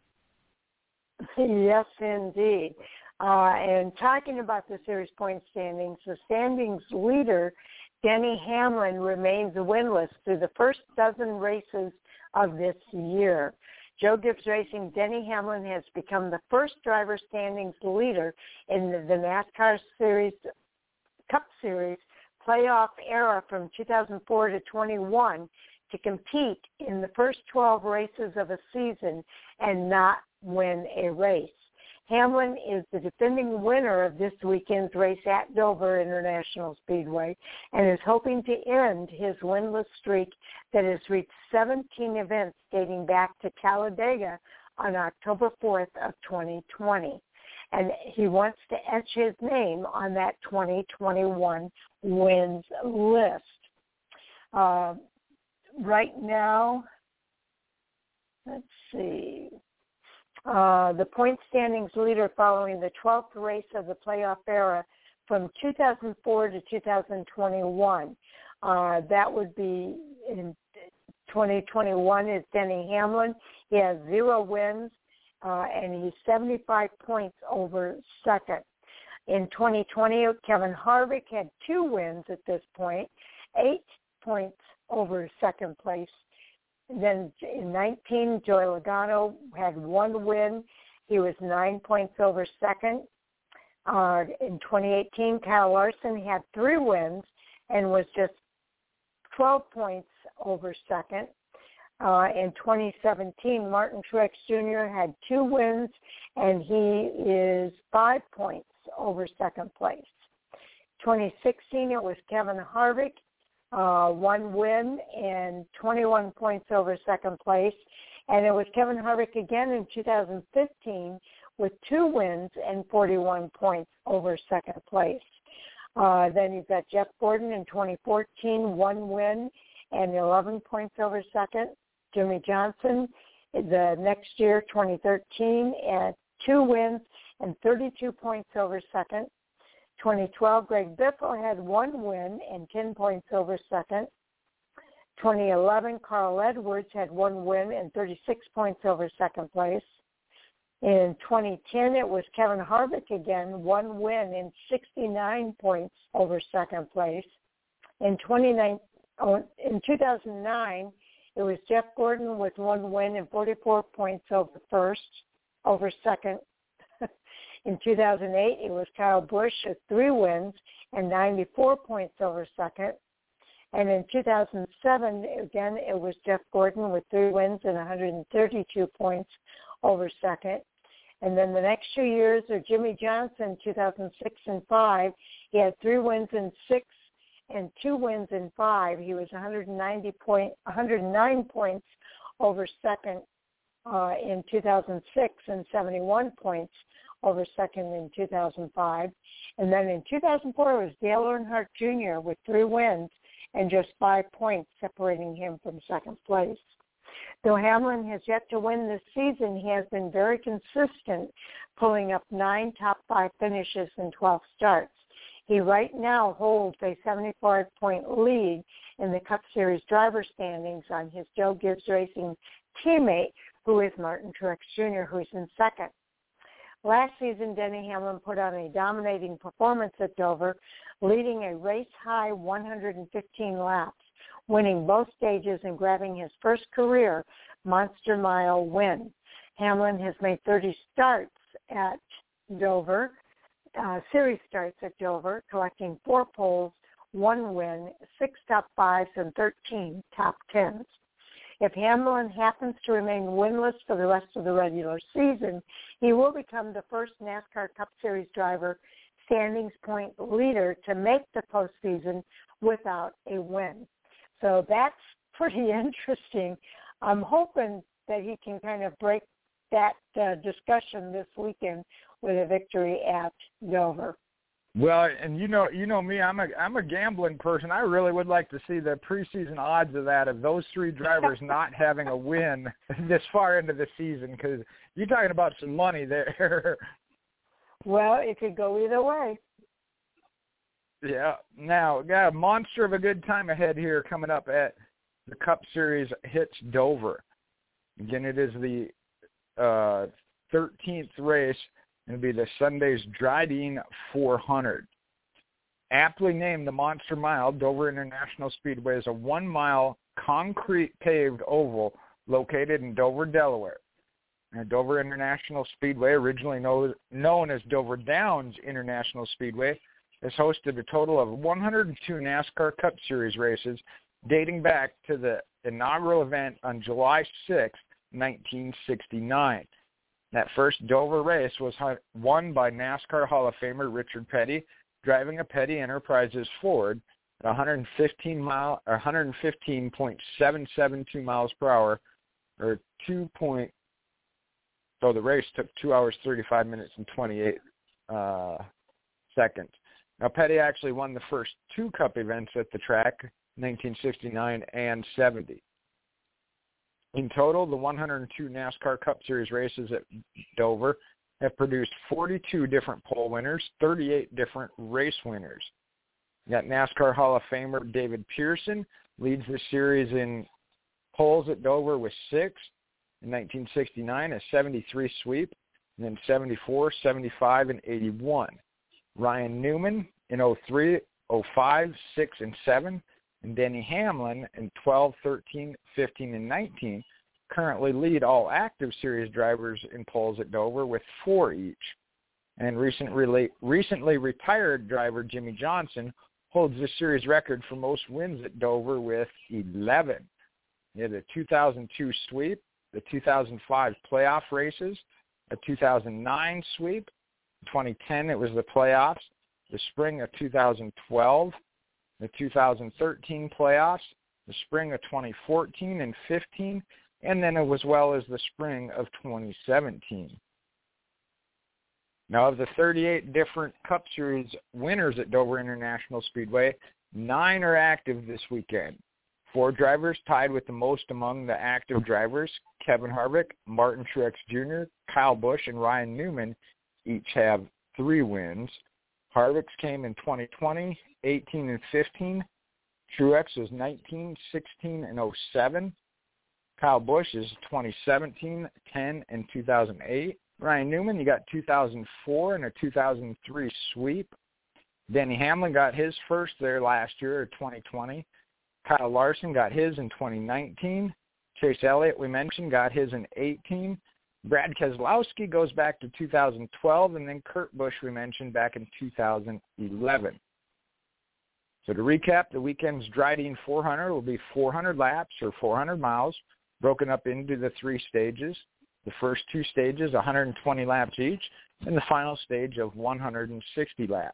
Speaker 1: Yes, indeed. And talking about the series point standings, the standings leader, Denny Hamlin, remains winless through the first dozen races of this year. Joe Gibbs Racing, Denny Hamlin has become the first driver standings leader in the NASCAR Series Cup Series playoff era from 2004 to 21 to compete in the first 12 races of a season and not win a race. Hamlin is the defending winner of this weekend's race at Dover International Speedway and is hoping to end his winless streak that has reached 17 events dating back to Talladega on October 4th of 2020. and he wants to etch his name on that 2021 wins list. Right now, let's see. The point standings leader following the 12th race of the playoff era from 2004 to 2021. That would be in 2021 is Denny Hamlin. He has 0 wins, and he's 75 points over second. In 2020, Kevin Harvick had 2 wins at this point, 8 points over second place. Then in 19, Joey Logano had 1 win. He was 9 points over second. In 2018, Kyle Larson had 3 wins and was just 12 points over second. In 2017, Martin Truex Jr. had 2 wins, and he is 5 points over second place. 2016, it was Kevin Harvick, 1 win and 21 points over second place. And it was Kevin Harvick again in 2015 with 2 wins and 41 points over second place. Then you've got Jeff Gordon in 2014, 1 win and 11 points over second. Jimmy Johnson the next year, 2013, at 2 wins and 32 points over second. 2012, Greg Biffle had 1 win and 10 points over second. 2011, Carl Edwards had 1 win and 36 points over second place. In 2010, it was Kevin Harvick again, 1 win and 69 points over second place. In 2009, it was Jeff Gordon with 1 win and 44 points over second. In 2008, it was Kyle Busch with 3 wins and 94 points over second. And in 2007, again, it was Jeff Gordon with 3 wins and 132 points over second. And then the next 2 years are Jimmy Johnson, 2006 and 5. He had 3 wins in 6 and 2 wins in 5. He was 109 points over second in 2006 and 71 points over second in 2005. And then in 2004, it was Dale Earnhardt Jr. with 3 wins and just 5 points separating him from second place. Though Hamlin has yet to win this season, he has been very consistent, pulling up 9 top 5 finishes in 12 starts. He right now holds a 75-point lead in the Cup Series driver standings on his Joe Gibbs Racing teammate, who is Martin Truex Jr., who's in second. Last season, Denny Hamlin put on a dominating performance at Dover, leading a race-high 115 laps, winning both stages and grabbing his first career Monster Mile win. Hamlin has made 30 starts at Dover, series starts at Dover, collecting 4 poles, 1 win, 6 top 5s, and 13 top 10s. If Hamlin happens to remain winless for the rest of the regular season, he will become the first NASCAR Cup Series driver, standings point leader, to make the postseason without a win. So that's pretty interesting. I'm hoping that he can kind of break that discussion this weekend with a victory at Dover.
Speaker 2: Well, and you know me, I'm a gambling person. I really would like to see the preseason odds of those 3 drivers not having a win this far into the season, because you're talking about some money there.
Speaker 1: Well, it could go either way.
Speaker 2: Yeah. Now, got a monster of a good time ahead here coming up at the Cup Series hits Dover. Again, it is the 13th race. It'll be the Sunday's Dryden 400. Aptly named the Monster Mile, Dover International Speedway is a 1-mile concrete paved oval located in Dover, Delaware. Now, Dover International Speedway, originally known as Dover Downs International Speedway, has hosted a total of 102 NASCAR Cup Series races dating back to the inaugural event on July 6, 1969. That first Dover race was won by NASCAR Hall of Famer Richard Petty, driving a Petty Enterprises Ford at 115.772 miles per hour, or 2.0 So the race took 2 hours, 35 minutes, and 28 seconds. Now, Petty actually won the first 2 Cup events at the track, 1969 and 70. In total, the 102 NASCAR Cup Series races at Dover have produced 42 different pole winners, 38 different race winners. You got NASCAR Hall of Famer David Pearson leads the series in poles at Dover with 6. In 1969, a 73 sweep, and then 74, 75, and 81. Ryan Newman in 03, 05, 6, and 7, and Denny Hamlin in 12, 13, 15, and 19 currently lead all active series drivers in poles at Dover with 4 each. And recently retired driver Jimmy Johnson holds the series record for most wins at Dover with 11. He had a 2002 sweep, the 2005 playoff races, a 2009 sweep, 2010 it was the playoffs, the spring of 2012, the 2013 playoffs, the spring of 2014 and 15, and then as well as the spring of 2017. Now, of the 38 different Cup Series winners at Dover International Speedway, 9 are active this weekend. 4 drivers tied with the most among the active drivers, Kevin Harvick, Martin Truex Jr., Kyle Busch, and Ryan Newman each have 3 wins. Harvick's came in 2020, 18, and 15. Truex was 19, 16, and 07. Kyle Busch is 2017, 10, and 2008. Ryan Newman, you got 2004 and a 2003 sweep. Denny Hamlin got his first there last year, or 2020. Kyle Larson got his in 2019. Chase Elliott, we mentioned, got his in 18. Brad Keselowski goes back to 2012, and then Kurt Busch, we mentioned, back in 2011. So to recap, the weekend's Dry Dean 400 will be 400 laps or 400 miles, broken up into the 3 stages. The first 2 stages, 120 laps each, and the final stage of 160 laps.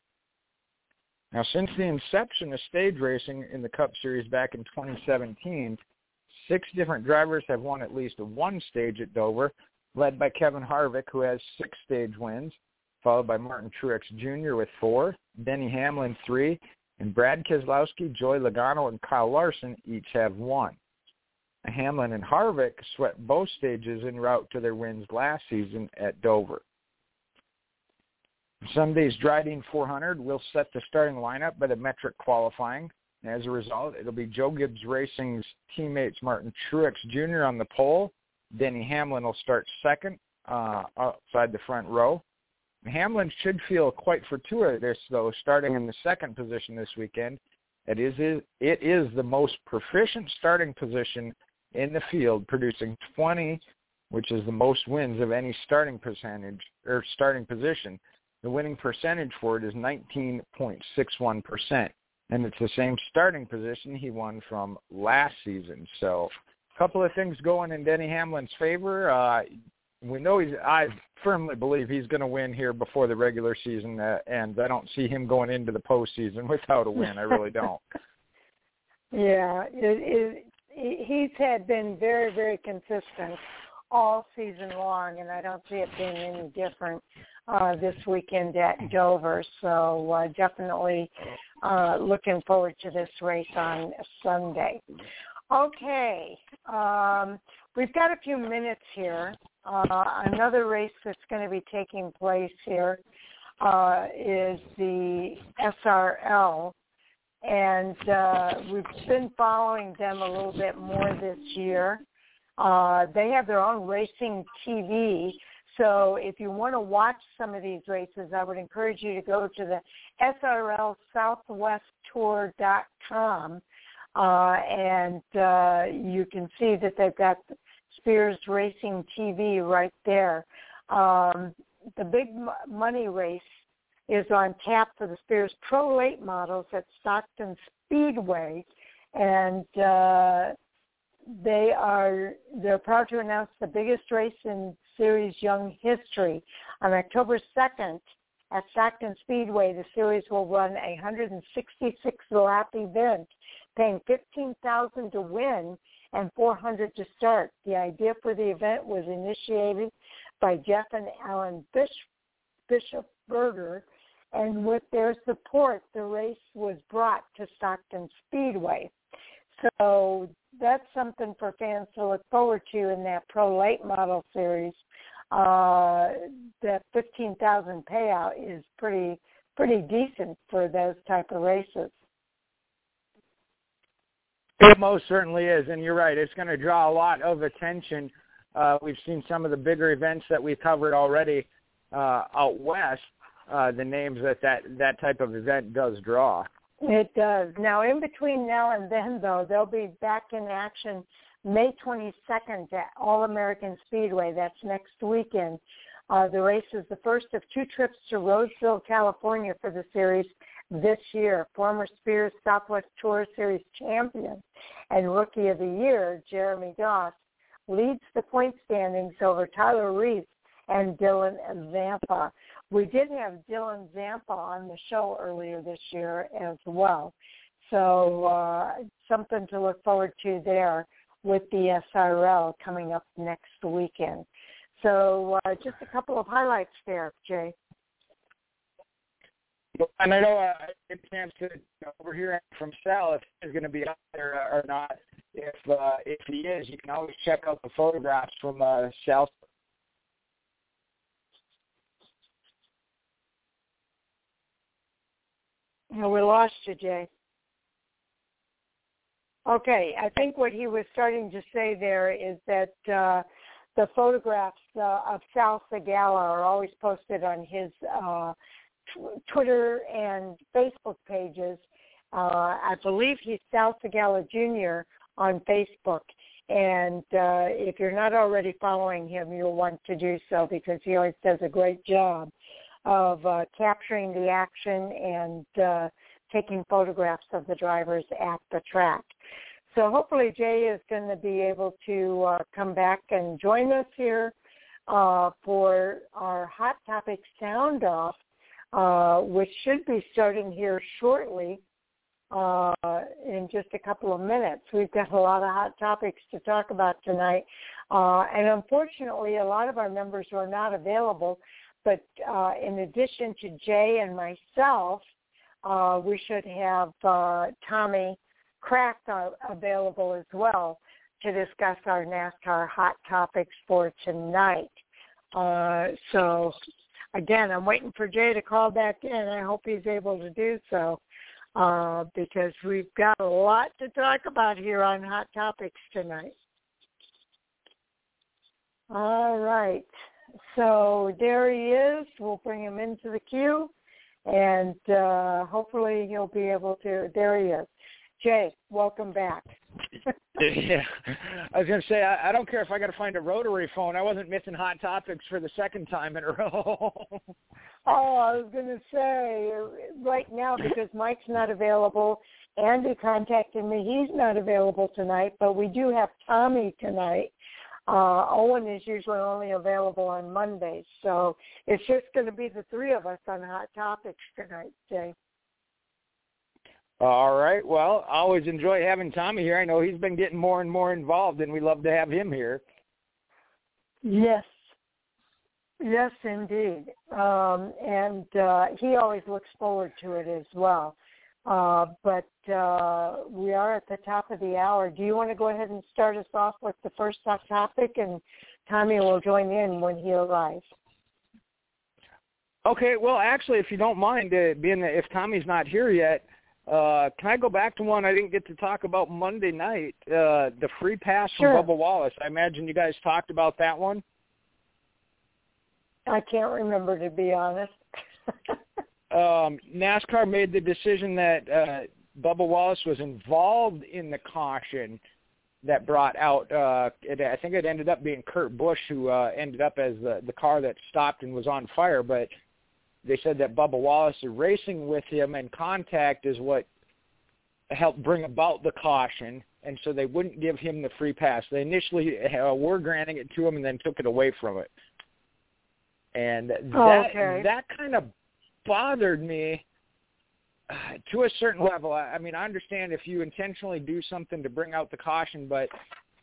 Speaker 2: Now, since the inception of stage racing in the Cup Series back in 2017, 6 different drivers have won at least 1 stage at Dover, led by Kevin Harvick, who has 6 stage wins, followed by Martin Truex Jr. with 4, Denny Hamlin 3, and Brad Keselowski, Joey Logano, and Kyle Larson each have 1. Hamlin and Harvick swept both stages en route to their wins last season at Dover. Sunday's Dry Dean 400 will set the starting lineup by the metric qualifying. As a result, it'll be Joe Gibbs Racing's teammates Martin Truex Jr. on the pole. Denny Hamlin will start second outside the front row. Hamlin should feel quite fortuitous, though, starting in the second position this weekend. It is the most proficient starting position in the field, producing 20, which is the most wins of any starting percentage or starting position. The winning percentage for it is 19.61%, and it's the same starting position he won from last season. So a couple of things going in Denny Hamlin's favor. We know I firmly believe he's going to win here before the regular season, and I don't see him going into the postseason without a win. I really don't.
Speaker 1: Yeah, he's been very, very consistent all season long, and I don't see it being any different this weekend at Dover. So definitely looking forward to this race on Sunday. Okay, we've got a few minutes here. Another race that's going to be taking place here is the SRL, and we've been following them a little bit more this year. They have their own racing TV, so if you want to watch some of these races, I would encourage you to go to the SRLSouthwestTour.com, and you can see that they've got Spears Racing TV right there. The big money race is on tap for the Spears Pro Late models at Stockton Speedway, and they're proud to announce the biggest race in Series Young history. On October 2nd at Stockton Speedway, the series will run a 166-lap event, paying $15,000 to win, and 400 to start. The idea for the event was initiated by Jeff and Alan Bishop Berger, and with their support, the race was brought to Stockton Speedway. So that's something for fans to look forward to in that Pro Late Model Series. That $15,000 payout is pretty decent for those type of races.
Speaker 2: It most certainly is, and you're right. It's going to draw a lot of attention. We've seen some of the bigger events that we've covered already out west, the names that type of event does draw.
Speaker 1: It does. Now, in between now and then, though, they'll be back in action May 22nd at All-American Speedway. That's next weekend. The race is the first of 2 trips to Roseville, California for the series this year. Former Spears Southwest Tour Series champion and Rookie of the Year, Jeremy Doss, leads the point standings over Tyler Reese and Dylan Zampa. We did have Dylan Zampa on the show earlier this year as well. So something to look forward to there with the SRL coming up next weekend. So just a couple of highlights there, Jay.
Speaker 2: And I know I get a chance to overhear from Sal if he's going to be out there or not. If he is, you can always check out the photographs from Sal.
Speaker 1: No, we lost you, Jay. Okay, I think what he was starting to say there is that the photographs of Sal Segala are always posted on his Twitter and Facebook pages. I believe he's Sal Segala Jr. on Facebook. And if you're not already following him, you'll want to do so because he always does a great job of capturing the action and taking photographs of the drivers at the track. So hopefully Jay is going to be able to come back and join us here for our Hot Topic Sound Off, which should be starting here shortly in just a couple of minutes. We've got a lot of hot topics to talk about tonight. And unfortunately, a lot of our members are not available. But in addition to Jay and myself, we should have Tommy Kraft available as well to discuss our NASCAR hot topics for tonight. So, again, I'm waiting for Jay to call back in. I hope he's able to do so because we've got a lot to talk about here on Hot Topics tonight. All right. So there he is. We'll bring him into the queue, and hopefully he'll be able to. There he is. Jay, welcome back.
Speaker 2: Yeah, I was going to say, I don't care if I got to find a rotary phone. I wasn't missing Hot Topics for the second time in a row.
Speaker 1: Oh, I was going to say, right now, because Mike's not available, Andy contacted me. He's not available tonight, but we do have Tommy tonight. Owen is usually only available on Mondays, so it's just going to be the three of us on Hot Topics tonight, Jay.
Speaker 2: All right. Well, I always enjoy having Tommy here. I know he's been getting more and more involved, and we love to have him here.
Speaker 1: Yes. Yes, indeed. And he always looks forward to it as well. But we are at the top of the hour. Do you want to go ahead and start us off with the first hot topic, and Tommy will join in when he arrives? Okay.
Speaker 2: Well, actually, if you don't mind, being that if Tommy's not here yet, can I go back to one I didn't get to talk about Monday night, the free pass from Bubba Wallace? I imagine you guys talked about that one.
Speaker 1: I can't remember, to be honest.
Speaker 2: NASCAR made the decision that Bubba Wallace was involved in the caution that brought out, I think it ended up being Kurt Busch who ended up as the car that stopped and was on fire, but they said that Bubba Wallace racing with him and contact is what helped bring about the caution, and so they wouldn't give him the free pass. They initially were granting it to him and then took it away from it. And that kind of bothered me to a certain level. I mean, I understand if you intentionally do something to bring out the caution, but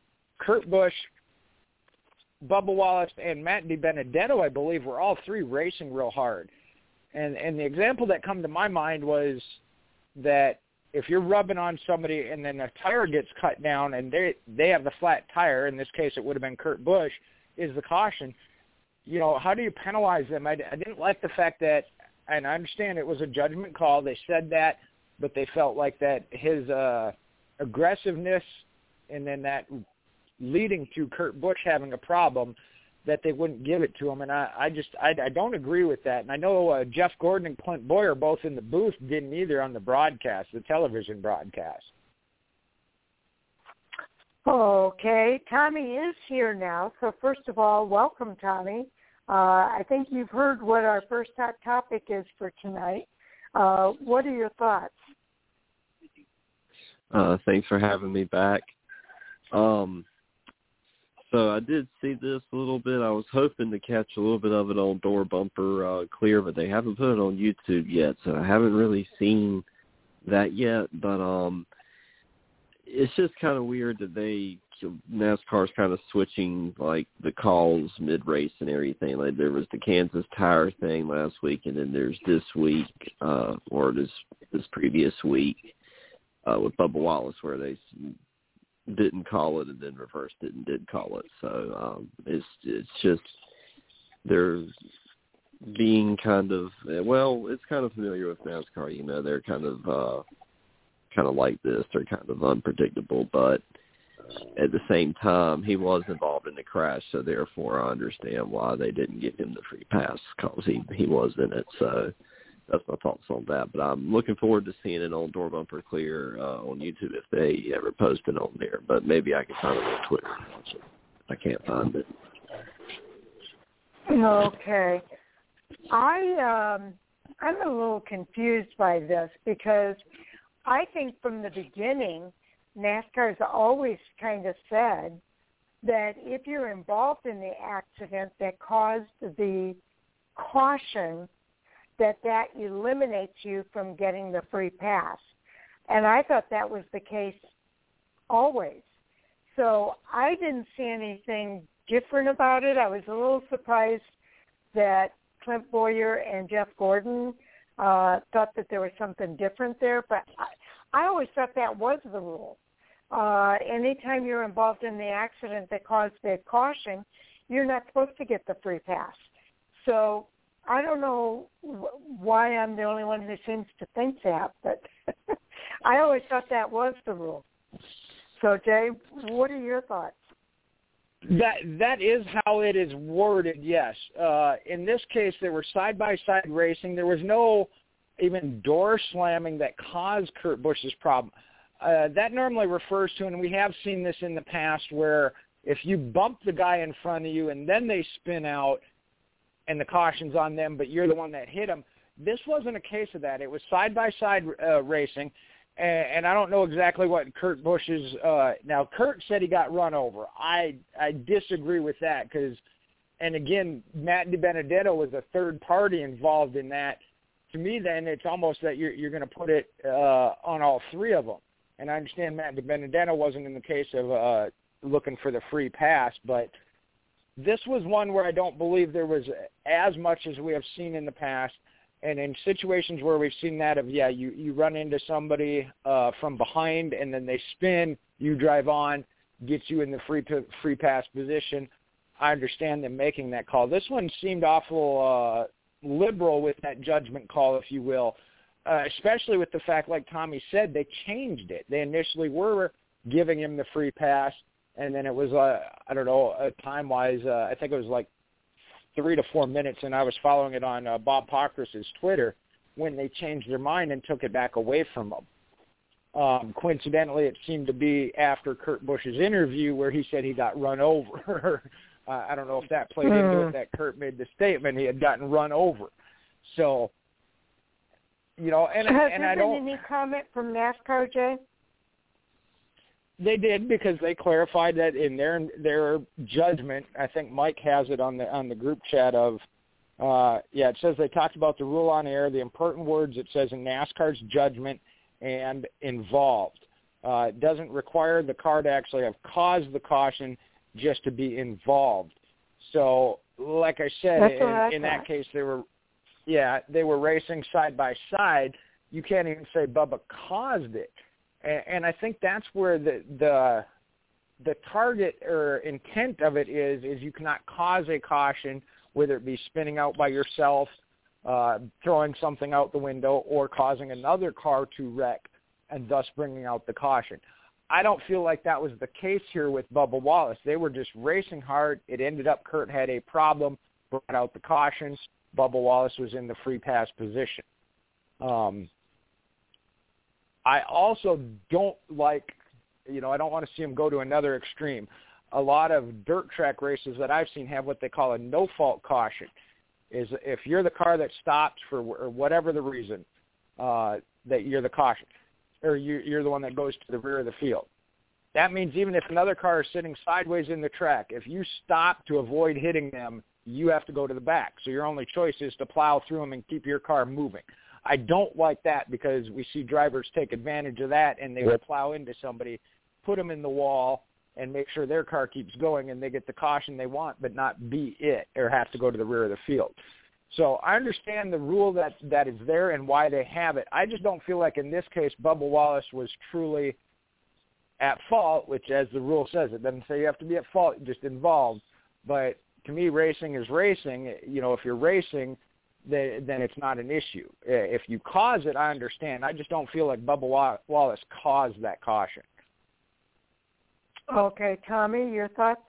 Speaker 2: Kurt Busch, Bubba Wallace, and Matt DiBenedetto, I believe, were all three racing real hard. And the example that come to my mind was that if you're rubbing on somebody and then a tire gets cut down and they have the flat tire, in this case it would have been Kurt Busch, is the caution. You know, how do you penalize them? I didn't like the fact that, and I understand it was a judgment call. They said that, but they felt like that his aggressiveness and then that leading to Kurt Busch having a problem, that they wouldn't give it to him. And I don't agree with that. And I know Jeff Gordon and Clint Boyer, both in the booth, didn't either on the broadcast, the television broadcast.
Speaker 1: Okay, Tommy is here now. So first of all, welcome, Tommy. I think you've heard what our first hot topic is for tonight. What are your thoughts?
Speaker 4: Thanks for having me back. So I did see this a little bit. I was hoping to catch a little bit of it on Door Bumper Clear, but they haven't put it on YouTube yet, so I haven't really seen that yet. But it's just kind of weird that NASCAR's kind of switching like the calls mid-race and everything. Like there was the Kansas Tire thing last week, and then there's this week or this previous week with Bubba Wallace where they didn't call it and then reversed it and did call it. So it's just they're being kind of, well, it's kind of familiar with NASCAR. You know, they're kind of like this. They're kind of unpredictable, but at the same time, he was involved in the crash, so therefore I understand why they didn't give him the free pass because he was in it. So that's my thoughts on that. But I'm looking forward to seeing it on Door Bumper Clear on YouTube if they ever post it on there. But maybe I can find it on Twitter and watch it. I can't find it.
Speaker 1: Okay. I'm a little confused by this because I think from the beginning, NASCAR's always kind of said that if you're involved in the accident that caused the caution, that eliminates you from getting the free pass. And I thought that was the case always. So I didn't see anything different about it. I was a little surprised that Clint Boyer and Jeff Gordon thought that there was something different there, but I always thought that was the rule. Anytime you're involved in the accident that caused the caution, you're not supposed to get the free pass. So I don't know why I'm the only one who seems to think that, but I always thought that was the rule. So, Jay, what are your thoughts?
Speaker 2: That is how it is worded, yes. In this case, there were side-by-side racing. There was no even door slamming that caused Kurt Busch's problem. That normally refers to, and we have seen this in the past, where if you bump the guy in front of you and then they spin out and the caution's on them, but you're the one that hit them, this wasn't a case of that. It was side-by-side racing, and I don't know exactly what Kurt Busch's now, Kurt said he got run over. I disagree with that because, and again, Matt DiBenedetto was a third party involved in that. To me, then, it's almost that you're going to put it on all three of them. And I understand Matt DiBenedetto wasn't in the case of looking for the free pass, but this was one where I don't believe there was as much as we have seen in the past. And in situations where we've seen that of, you run into somebody from behind and then they spin, you drive on, gets you in the free pass position, I understand them making that call. This one seemed awful liberal with that judgment call, if you will, especially with the fact, like Tommy said, they changed it. They initially were giving him the free pass, and then it was, I don't know, time-wise, I think it was like 3 to 4 minutes, and I was following it on Bob Pockrass's Twitter when they changed their mind and took it back away from him. Coincidentally, it seemed to be after Kurt Busch's interview where he said he got run over. I don't know if that played into it, that Kurt made the statement he had gotten run over. So, you know, and
Speaker 1: has
Speaker 2: and
Speaker 1: there
Speaker 2: I
Speaker 1: been
Speaker 2: don't.
Speaker 1: Any comment from NASCAR, Jay?
Speaker 2: They did, because they clarified that in their judgment. I think Mike has it on the group chat of. It says they talked about the rule on air, the important words it says in NASCAR's judgment and involved. It doesn't require the car to actually have caused the caution, just to be involved. So, like I said, in that case, they were racing side by side. You can't even say Bubba caused it, and I think that's where the target or intent of it is you cannot cause a caution, whether it be spinning out by yourself, throwing something out the window, or causing another car to wreck, and thus bringing out the caution. I don't feel like that was the case here with Bubba Wallace. They were just racing hard. It ended up Kurt had a problem, brought out the cautions. Bubba Wallace was in the free pass position. I also don't like, I don't want to see him go to another extreme. A lot of dirt track races that I've seen have what they call a no-fault caution. Is if you're the car that stops for whatever the reason, that you're the caution, or you're the one that goes to the rear of the field. That means even if another car is sitting sideways in the track, if you stop to avoid hitting them, you have to go to the back. So your only choice is to plow through them and keep your car moving. I don't like that because we see drivers take advantage of that, and they will plow into somebody, put them in the wall, and make sure their car keeps going, and they get the caution they want, but not be it or have to go to the rear of the field. So I understand the rule that is there and why they have it. I just don't feel like in this case Bubba Wallace was truly at fault, which as the rule says, it doesn't say you have to be at fault, just involved. But to me, racing is racing. If you're racing, then it's not an issue. If you cause it, I understand. I just don't feel like Bubba Wallace caused that caution.
Speaker 1: Okay, Tommy, your thoughts?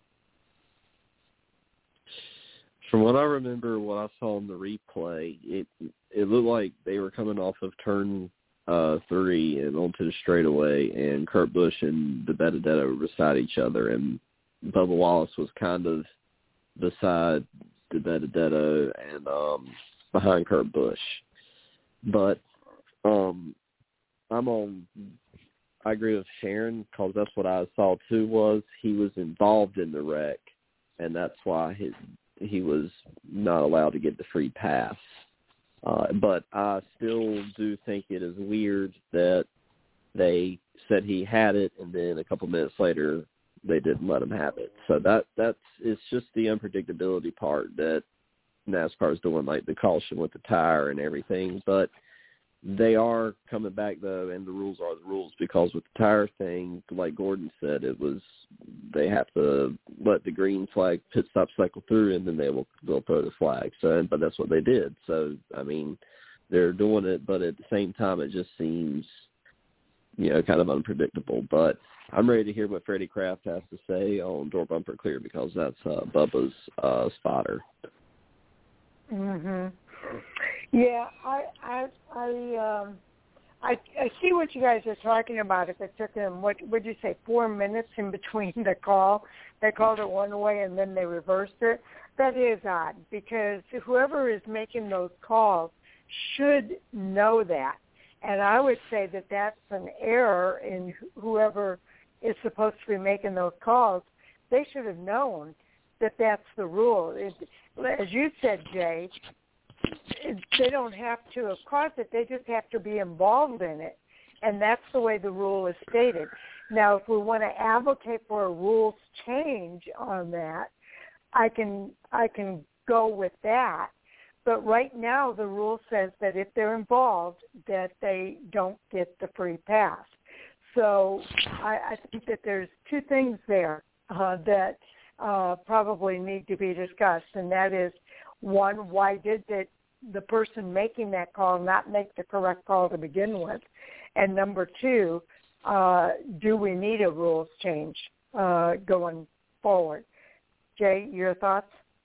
Speaker 4: From what I remember, what I saw in the replay, it looked like they were coming off of turn 3 and onto the straightaway, and Kurt Busch and De Benedetto were beside each other, and Bubba Wallace was kind of beside De Benedetto and behind Kurt Busch. But I agree with Sharon, because that's what I saw too, was he was involved in the wreck, and that's why he was not allowed to get the free pass. But I still do think it is weird that they said he had it, and then a couple minutes later they didn't let him have it. So it's just the unpredictability part that NASCAR is doing, like the caution with the tire and everything. But they are coming back, though, and the rules are the rules, because with the tire thing, like Gordon said, they have to let the green flag pit stop cycle through, and then they'll throw the flag. But that's what they did. So, I mean, they're doing it, but at the same time, it just seems, kind of unpredictable. But I'm ready to hear what Freddie Kraft has to say on Door Bumper Clear, because that's Bubba's spotter.
Speaker 1: Mhm. Yeah, I see what you guys are talking about. If it took them, what would you say, 4 minutes in between the call? They called it one way and then they reversed it. That is odd, because whoever is making those calls should know that. And I would say that that's an error in whoever is supposed to be making those calls. They should have known that that's the rule. As you said, Jay, they don't have to have caused it. They just have to be involved in it. And that's the way the rule is stated. Now, if we want to advocate for a rules change on that, I can go with that. But right now, the rule says that if they're involved, that they don't get the free pass. So I think that there's two things there that probably need to be discussed, and that is, one, why did the person making that call not make the correct call to begin with? And number two, do we need a rules change going forward? Jay, your thoughts?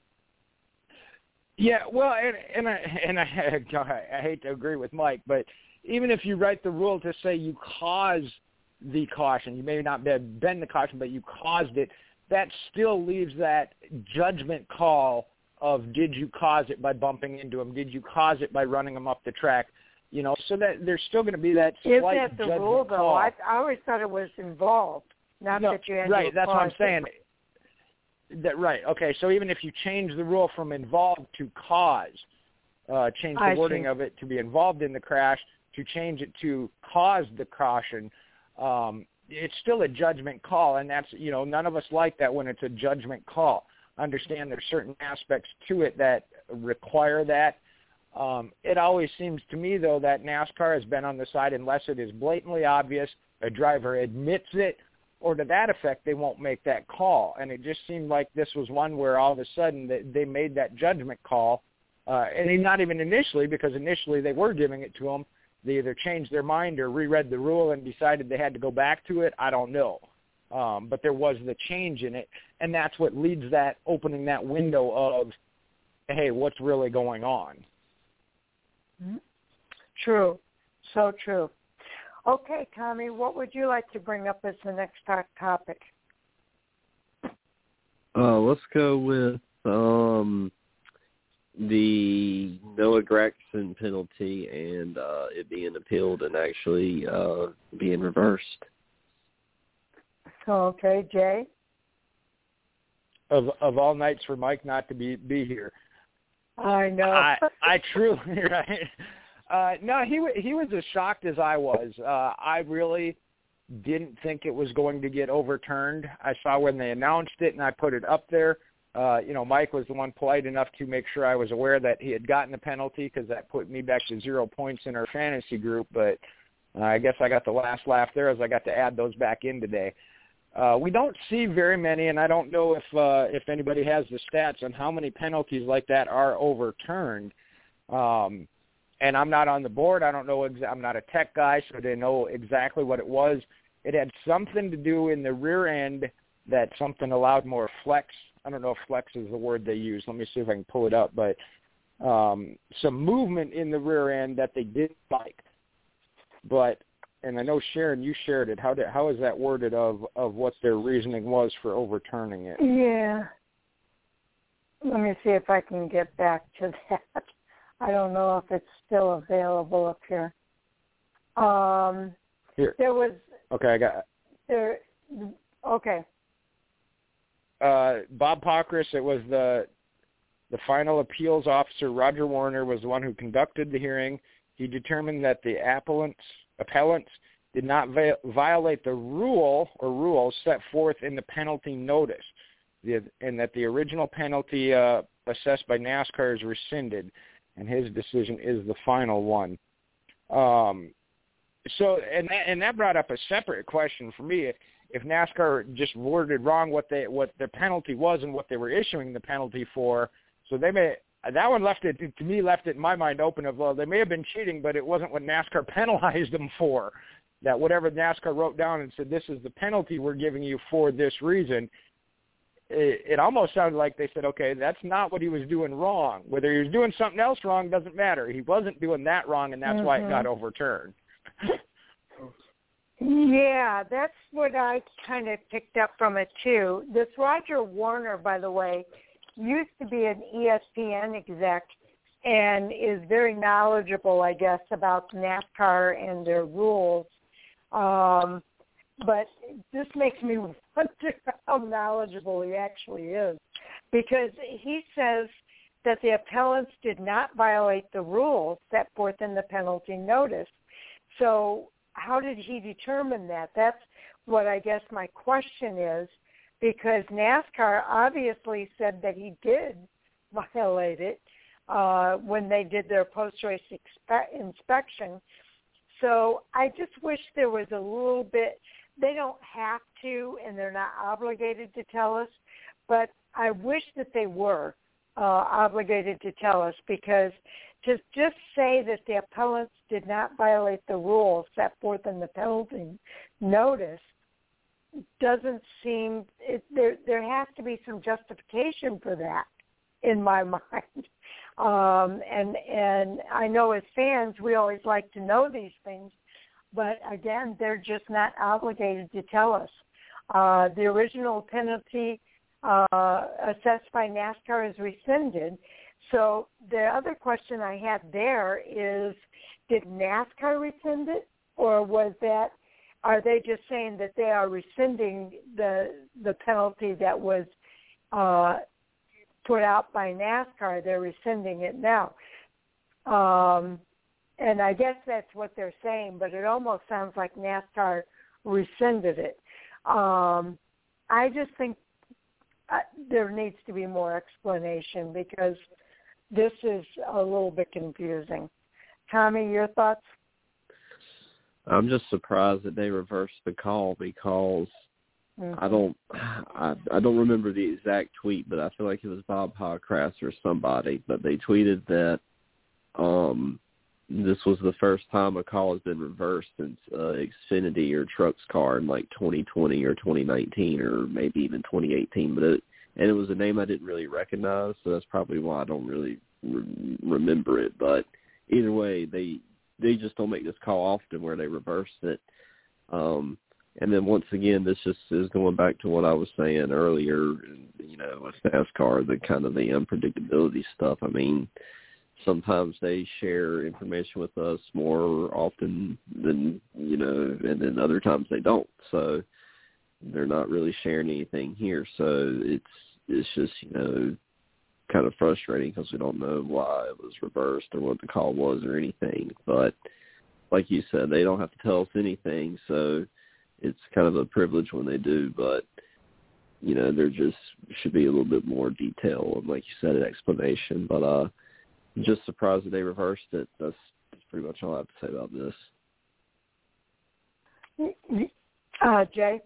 Speaker 2: Yeah, well, and I hate to agree with Mike, but even if you write the rule to say you caused the caution, you may not have been the caution, but you caused it, that still leaves that judgment call of, did you cause it by bumping into him? Did you cause it by running him up the track? So that there's still going to be that slight judgment call. Is that the rule, though? I
Speaker 1: always thought it was involved, not that you had to
Speaker 2: right, that's what I'm saying.
Speaker 1: Right.
Speaker 2: Okay, so even if you change the rule from involved to cause, change the wording of it to be involved in the crash, to change it to cause the caution, it's still a judgment call, and that's, none of us like that when it's a judgment call. Understand there's certain aspects to it that require that. It always seems to me, though, that NASCAR has been on the side, unless it is blatantly obvious, a driver admits it, or to that effect, they won't make that call. And it just seemed like this was one where all of a sudden they made that judgment call, and not even initially, because initially they were giving it to them. They either changed their mind or reread the rule and decided they had to go back to it. I don't know. But there was the change in it, and that's what leads that, opening that window of, hey, what's really going on?
Speaker 1: True. So true. Okay, Tommy, what would you like to bring up as the next topic?
Speaker 4: Let's go with the Noah Gragson penalty and it being appealed and actually being reversed.
Speaker 1: Okay, Jay?
Speaker 2: Of all nights for Mike not to be here.
Speaker 1: I know.
Speaker 2: I truly, right? No, he was as shocked as I was. I really didn't think it was going to get overturned. I saw when they announced it, and I put it up there. Mike was the one polite enough to make sure I was aware that he had gotten the penalty, because that put me back to 0 points in our fantasy group. But I guess I got the last laugh there, as I got to add those back in today. We don't see very many, and I don't know if anybody has the stats on how many penalties like that are overturned. And I'm not on the board. I don't know. I'm not a tech guy, so I didn't know exactly what it was. It had something to do in the rear end that something allowed more flex. I don't know if flex is the word they use. Let me see if I can pull it up. But some movement in the rear end that they didn't like. But, and I know, Sharon, you shared it. How is that worded of what their reasoning was for overturning it?
Speaker 1: Yeah. Let me see if I can get back to that. I don't know if it's still available up here.
Speaker 2: Here.
Speaker 1: There was.
Speaker 2: Okay, I got it.
Speaker 1: There. Okay.
Speaker 2: Bob Pockris, it was the final appeals officer, Roger Warner, was the one who conducted the hearing. He determined that the appellants did not violate the rule or rules set forth in the penalty notice, and that the original penalty assessed by NASCAR is rescinded, and his decision is the final one. So, and that brought up a separate question for me. If NASCAR just worded wrong what the penalty was and what they were issuing the penalty for, so that one left it in my mind open of, well, they may have been cheating, but it wasn't what NASCAR penalized them for. That whatever NASCAR wrote down and said, this is the penalty we're giving you for this reason, it almost sounded like they said, okay, that's not what he was doing wrong. Whether he was doing something else wrong doesn't matter. He wasn't doing that wrong, and that's why it got overturned.
Speaker 1: Yeah, that's what I kind of picked up from it, too. This Roger Warner, by the way, used to be an ESPN exec and is very knowledgeable, I guess, about NASCAR and their rules. But this makes me wonder how knowledgeable he actually is, because he says that the appellants did not violate the rules set forth in the penalty notice. So how did he determine that? That's what I guess my question is, because NASCAR obviously said that he did violate it when they did their post-race inspection. So I just wish there was a little bit. They don't have to, and they're not obligated to tell us, but I wish that they were obligated to tell us, because to just say that the appellants did not violate the rules set forth in the penalty notice doesn't seem, there has to be some justification for that in my mind. And I know as fans we always like to know these things, but again, they're just not obligated to tell us. The original penalty assessed by NASCAR is rescinded. So the other question I had there is, did NASCAR rescind it, or are they just saying that they are rescinding the penalty that was put out by NASCAR? They're rescinding it now. And I guess that's what they're saying, but it almost sounds like NASCAR rescinded it. I just think there needs to be more explanation because this is a little bit confusing. Tommy, your thoughts?
Speaker 4: I'm just surprised that they reversed the call because I don't remember the exact tweet, but I feel like it was Bob Hockrass or somebody. But they tweeted that this was the first time a call has been reversed since Xfinity or Truck's car in like 2020 or 2019 or maybe even 2018. But it was a name I didn't really recognize, so that's probably why I don't really remember it. But either way, they just don't make this call often where they reversed it. And then once again, this just is going back to what I was saying earlier, you know, with NASCAR, the kind of the unpredictability stuff. I mean, sometimes they share information with us more often than, you know, and then other times they don't. So they're not really sharing anything here. So it's just, you know, kind of frustrating because we don't know why it was reversed or what the call was or anything. But like you said, they don't have to tell us anything. So it's kind of a privilege when they do, but, you know, there just should be a little bit more detail and, like you said, an explanation. But I'm just surprised that they reversed it. That's pretty much all I have to say about this.
Speaker 1: Jay?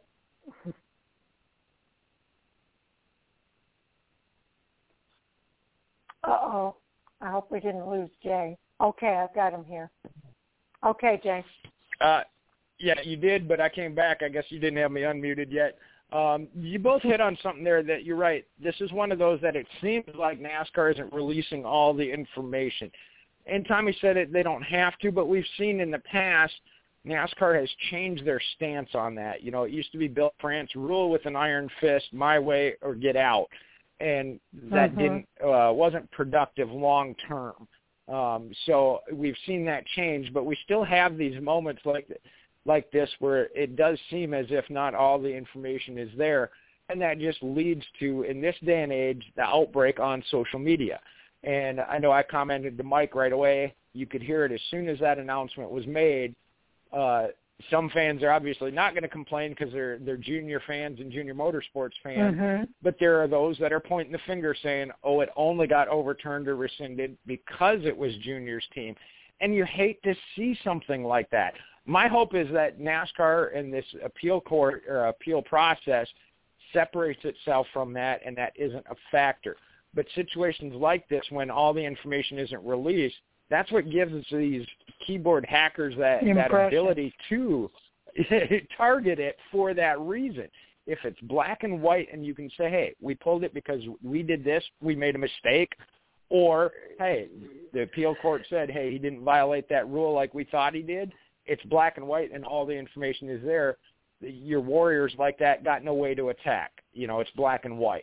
Speaker 1: Uh-oh. I hope we didn't lose Jay. Okay, I've got him here. Okay, Jay.
Speaker 2: Yeah, you did, but I came back. I guess you didn't have me unmuted yet. You both hit on something there that you're right. This is one of those that it seems like NASCAR isn't releasing all the information. And Tommy said it, they don't have to, but we've seen in the past NASCAR has changed their stance on that. You know, it used to be Bill France, rule with an iron fist, my way or get out. And that wasn't productive long term. So we've seen that change, but we still have these moments like this where it does seem as if not all the information is there, and that just leads to, in this day and age, the outbreak on social media. And I know I commented to Mike right away. You could hear it as soon as that announcement was made. Some fans are obviously not going to complain because they're junior fans and junior motorsports fans, but there are those that are pointing the finger saying, oh, it only got overturned or rescinded because it was Junior's team. And you hate to see something like that. My hope is that NASCAR and this appeal court or appeal process separates itself from that and that isn't a factor. But situations like this, when all the information isn't released, that's what gives these keyboard hackers that ability to target it for that reason. If it's black and white and you can say, hey, we pulled it because we did this, we made a mistake, or, hey, the appeal court said, hey, he didn't violate that rule like we thought he did, it's black and white and all the information is there, your warriors like that got no way to attack. You know, it's black and white.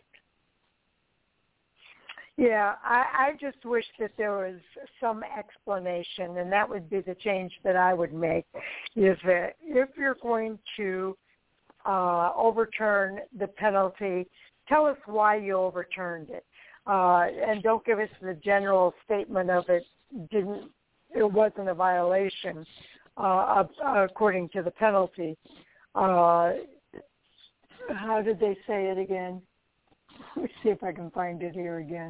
Speaker 1: Yeah, I just wish that there was some explanation, and that would be the change that I would make, is that if you're going to overturn the penalty, tell us why you overturned it. And don't give us the general statement of it wasn't a violation according to the penalty. How did they say it again? Let me see if I can find it here again.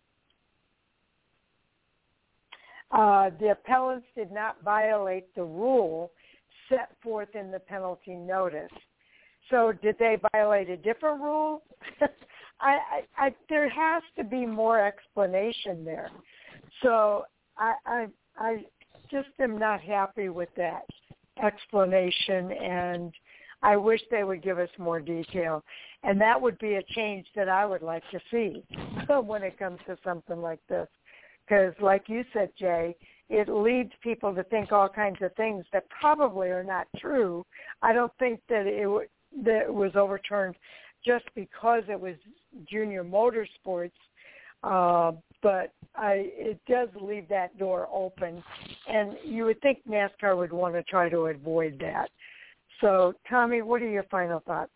Speaker 1: The appellants did not violate the rule set forth in the penalty notice. So did they violate a different rule? There has to be more explanation there. So I just am not happy with that explanation, and I wish they would give us more detail. And that would be a change that I would like to see when it comes to something like this. Because like you said, Jay, it leads people to think all kinds of things that probably are not true. I don't think that it was overturned just because it was junior motorsports, but it does leave that door open. And you would think NASCAR would want to try to avoid that. So, Tommy, what are your final thoughts?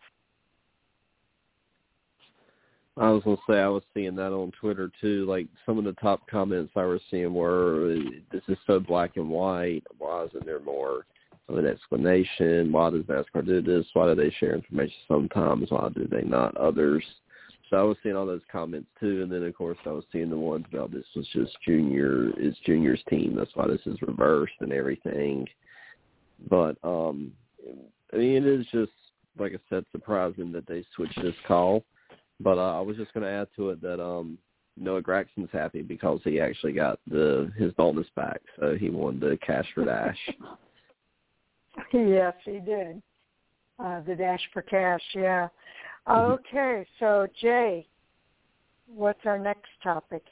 Speaker 4: I was going to say I was seeing that on Twitter, too. Like, some of the top comments I was seeing were, this is so black and white. Why isn't there more of an explanation. Why does NASCAR do this? Why do they share information sometimes? Why do they not others? So I was seeing all those comments too, and then of course I was seeing the ones about this was just Junior's team. That's why this is reversed and everything. But I mean, it is just, like I said, surprising that they switched this call. But I was just going to add to it that Noah Gragson's happy because he actually got his bonus back, so he won the Cash for Dash.
Speaker 1: Yes, he did. The Dash for Cash, yeah. Okay, so Jay, what's our next topic?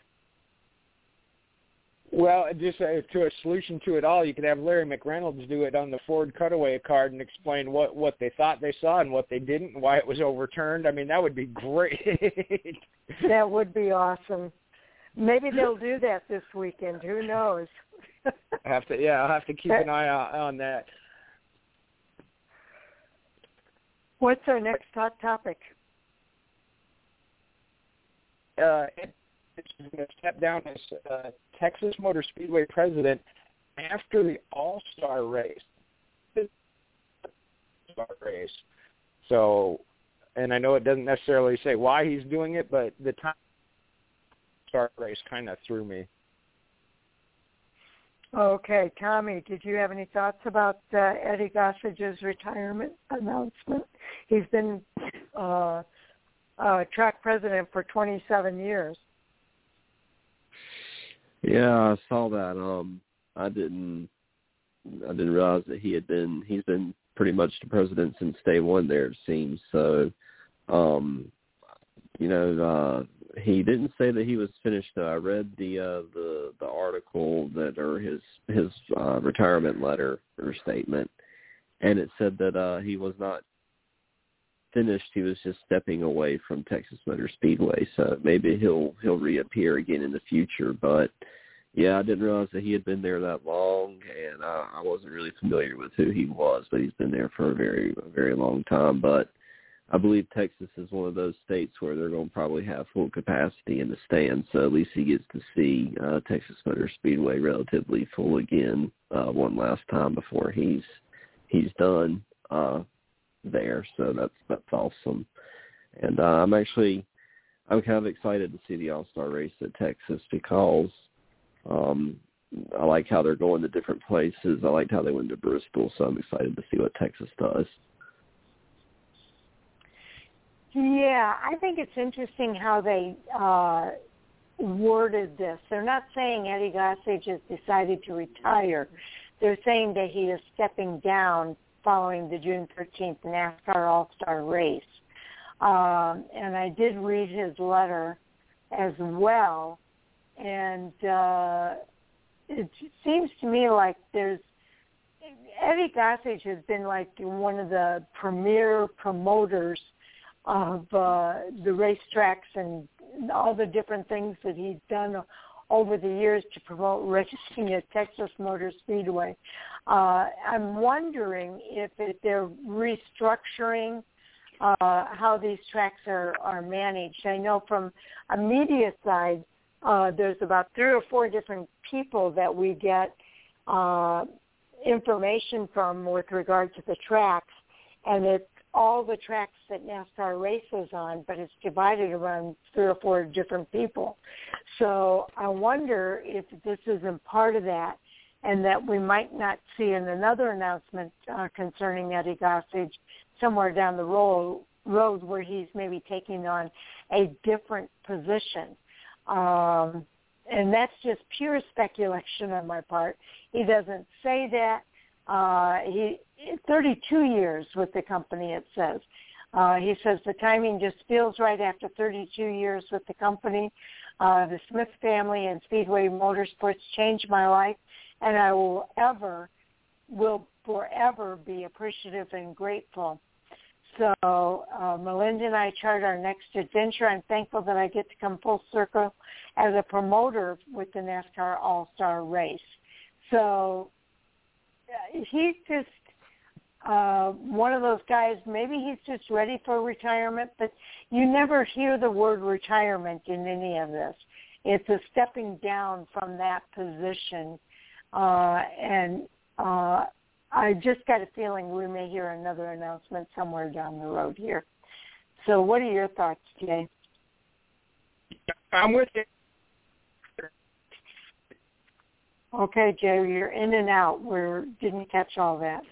Speaker 2: Well, just to a solution to it all, you could have Larry McReynolds do it on the Ford cutaway card and explain what they thought they saw and what they didn't and why it was overturned. I mean, that would be great.
Speaker 1: That would be awesome. Maybe they'll do that this weekend. Who knows?
Speaker 2: I'll have to keep an eye on that.
Speaker 1: What's our next hot topic?
Speaker 2: It's going to step down as Texas Motor Speedway president after the All-Star race. So, and I know it doesn't necessarily say why he's doing it, but the time All-Star race kind of threw me.
Speaker 1: Okay, Tommy, did you have any thoughts about Eddie Gossage's retirement announcement? He's been track president for 27 years.
Speaker 4: Yeah, I saw that. I didn't realize that he's been pretty much the president since day one there, it seems. So, he didn't say that he was finished. I read the article or his retirement letter or statement, and it said that he was not finished. He was just stepping away from Texas Motor Speedway. So maybe he'll reappear again in the future. But yeah, I didn't realize that he had been there that long, and I wasn't really familiar with who he was. But he's been there for a very, very long time. But I believe Texas is one of those states where they're going to probably have full capacity in the stands, so at least he gets to see Texas Motor Speedway relatively full again one last time before he's done there. So that's awesome, and I'm kind of excited to see the All-Star race at Texas because I like how they're going to different places. I liked how they went to Bristol, so I'm excited to see what Texas does.
Speaker 1: Yeah, I think it's interesting how they worded this. They're not saying Eddie Gossage has decided to retire. They're saying that he is stepping down following the June 13th NASCAR All-Star race. And I did read his letter as well, and it seems to me like Eddie Gossage has been like one of the premier promoters of the racetracks and all the different things that he's done over the years to promote racing at Texas Motor Speedway. I'm wondering if they're restructuring how these tracks are managed. I know from a media side, there's about 3 or 4 different people that we get information from with regard to the tracks, and it's all the tracks that NASCAR races on, but it's divided around 3 or 4 different people. So I wonder if this isn't part of that, and that we might not see another announcement concerning Eddie Gossage somewhere down the road where he's maybe taking on a different position. And that's just pure speculation on my part. He doesn't say that. He 32 years with the company, it says. He says the timing just feels right after 32 years with the company. The Smith family and Speedway Motorsports changed my life, and I will forever be appreciative and grateful. So Melinda and I chart our next adventure. I'm thankful that I get to come full circle as a promoter with the NASCAR All-Star race. So he's just one of those guys, maybe he's just ready for retirement, but you never hear the word retirement in any of this. It's a stepping down from that position. And I just got a feeling we may hear another announcement somewhere down the road here. So what are your thoughts, Jay?
Speaker 2: I'm with you.
Speaker 1: Okay, Jay, you're in and out. We didn't catch all that.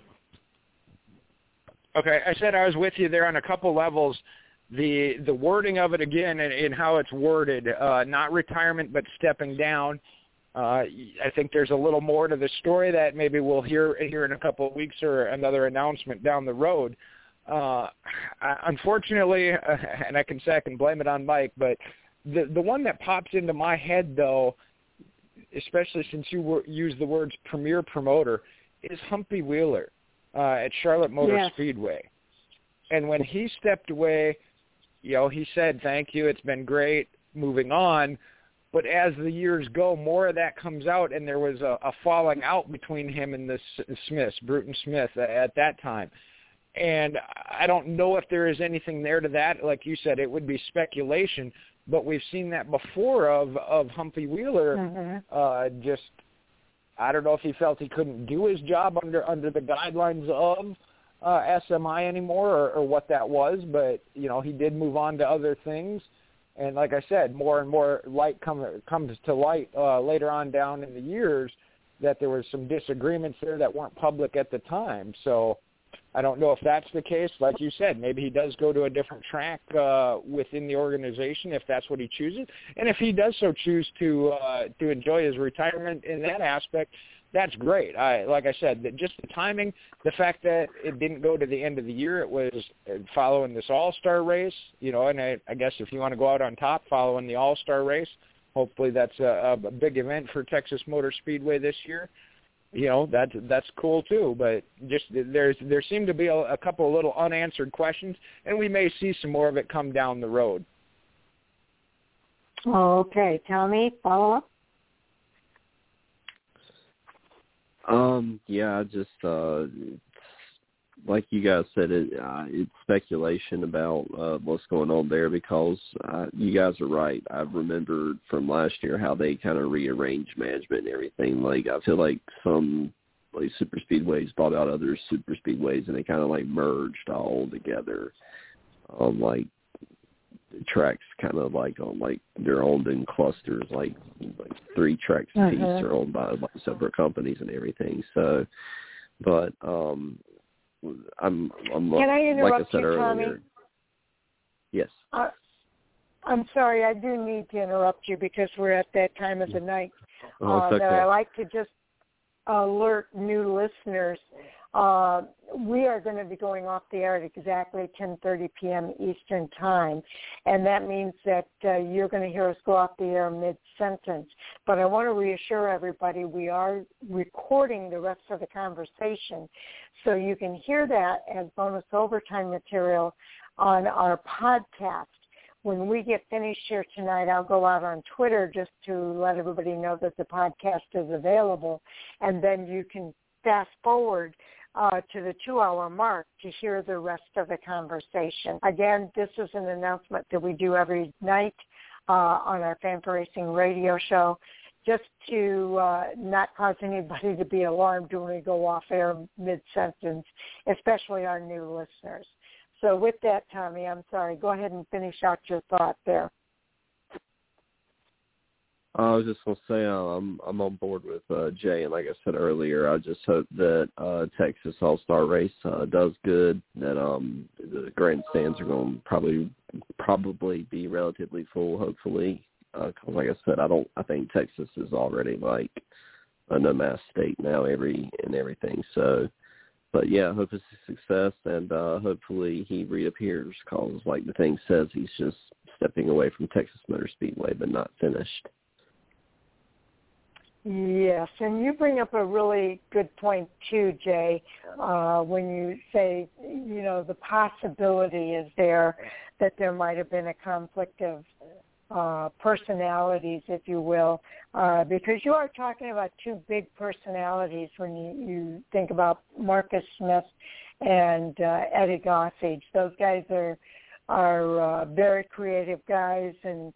Speaker 2: Okay, I said I was with you there on a couple levels. The wording of it again and how it's worded, not retirement but stepping down. I think there's a little more to the story that maybe we'll hear in a couple of weeks or another announcement down the road. Unfortunately, and I can say I can blame it on Mike, but the one that pops into my head, though, especially since you used the words premier promoter, is Humpy Wheeler at Charlotte Motor Speedway. And when he stepped away, he said, thank you, it's been great, moving on. But as the years go, more of that comes out, and there was a falling out between him and the Smiths, Bruton Smith, at that time. And I don't know if there is anything there to that. Like you said, it would be speculation, but we've seen that before of Humpy Wheeler. Just, I don't know if he felt he couldn't do his job under the guidelines of SMI anymore or what that was, but, he did move on to other things. And like I said, more and more light comes to light later on down in the years that there was some disagreements there that weren't public at the time. So I don't know if that's the case. Like you said, maybe he does go to a different track within the organization if that's what he chooses. And if he does so choose to enjoy his retirement in that aspect, that's great. Like I said, just the timing, the fact that it didn't go to the end of the year, it was following this All-Star race, and I guess if you want to go out on top, following the All-Star race, hopefully that's a big event for Texas Motor Speedway this year. That's cool too. But just there seem to be a couple of little unanswered questions, and we may see some more of it come down the road.
Speaker 1: Okay, Tommy, follow up.
Speaker 4: Yeah, just like you guys said, it's speculation about what's going on there because you guys are right. I remembered from last year how they kind of rearranged management and everything. Like, I feel like some super speedways bought out other super speedways and they kind of merged all together. Like tracks kind of they're owned in clusters, like 3 tracks a piece are owned by separate companies and everything. So, but I'm
Speaker 1: Can I interrupt
Speaker 4: like I said
Speaker 1: you,
Speaker 4: earlier.
Speaker 1: Tommy?
Speaker 4: Yes.
Speaker 1: I'm sorry, I do need to interrupt you because we're at that time of the night.
Speaker 4: It's okay.
Speaker 1: That I like to just alert new listeners. We are going to be going off the air at exactly 10:30 p.m. Eastern Time, and that means that you're going to hear us go off the air mid-sentence. But I want to reassure everybody we are recording the rest of the conversation, so you can hear that as bonus overtime material on our podcast. When we get finished here tonight, I'll go out on Twitter just to let everybody know that the podcast is available, and then you can fast forward to the 2-hour mark to hear the rest of the conversation. Again, this is an announcement that we do every night on our Fan for Racing radio show, just to not cause anybody to be alarmed when we go off air mid-sentence, especially our new listeners. So with that, Tommy, I'm sorry. Go ahead and finish out your thought there.
Speaker 4: I was just going to say I'm on board with Jay, and like I said earlier, I just hope that Texas All-Star Race does good, that the grandstands are going to probably be relatively full, hopefully, because like I said, I think Texas is already like a no-mask state now everything, so, but yeah, I hope it's a success, and hopefully he reappears, because like the thing says, he's just stepping away from Texas Motor Speedway, but not finished.
Speaker 1: Yes, and you bring up a really good point too, Jay, when you say, the possibility is there that there might have been a conflict of personalities, if you will, because you are talking about 2 big personalities when you think about Marcus Smith and Eddie Gossage. Those guys are very creative guys, and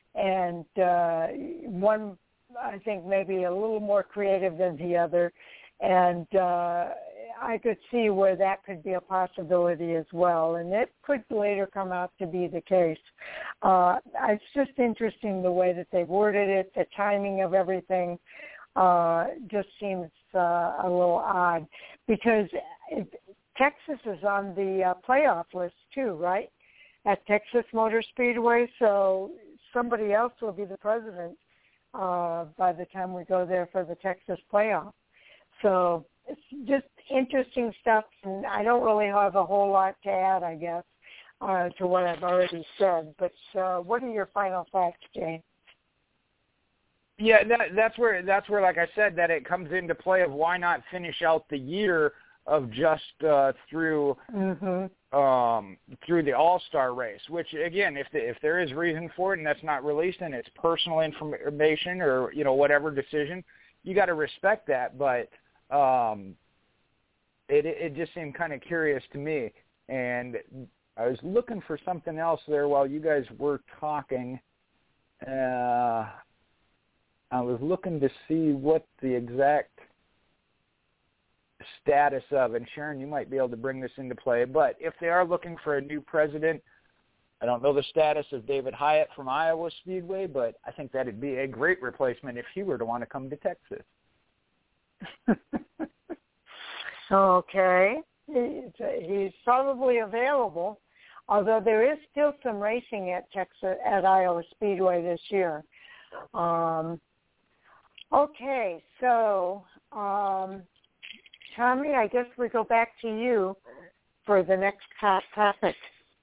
Speaker 1: one, I think, maybe a little more creative than the other. And I could see where that could be a possibility as well, and it could later come out to be the case. It's just interesting the way that they've worded it, the timing of everything just seems a little odd, because Texas is on the playoff list too, right, at Texas Motor Speedway, so somebody else will be the president by the time we go there for the Texas playoff. So it's just interesting stuff, and I don't really have a whole lot to add, I guess, to what I've already said. But what are your final thoughts, Jane?
Speaker 2: Yeah, that's where, like I said, that it comes into play of why not finish out the year of just through the All-Star race, which, again, if there is reason for it and that's not released and it's personal information or, whatever decision, you got to respect that. But it just seemed kind of curious to me. And I was looking for something else there while you guys were talking. I was looking to see what the exact status of, and Sharon, you might be able to bring this into play, but if they are looking for a new president, I don't know the status of David Hyatt from Iowa Speedway, but I think that'd be a great replacement if he were to want to come to Texas.
Speaker 1: Okay. He's probably available, although there is still some racing at Iowa Speedway this year. Okay, so Tommy, I guess we go back to you for the next topic.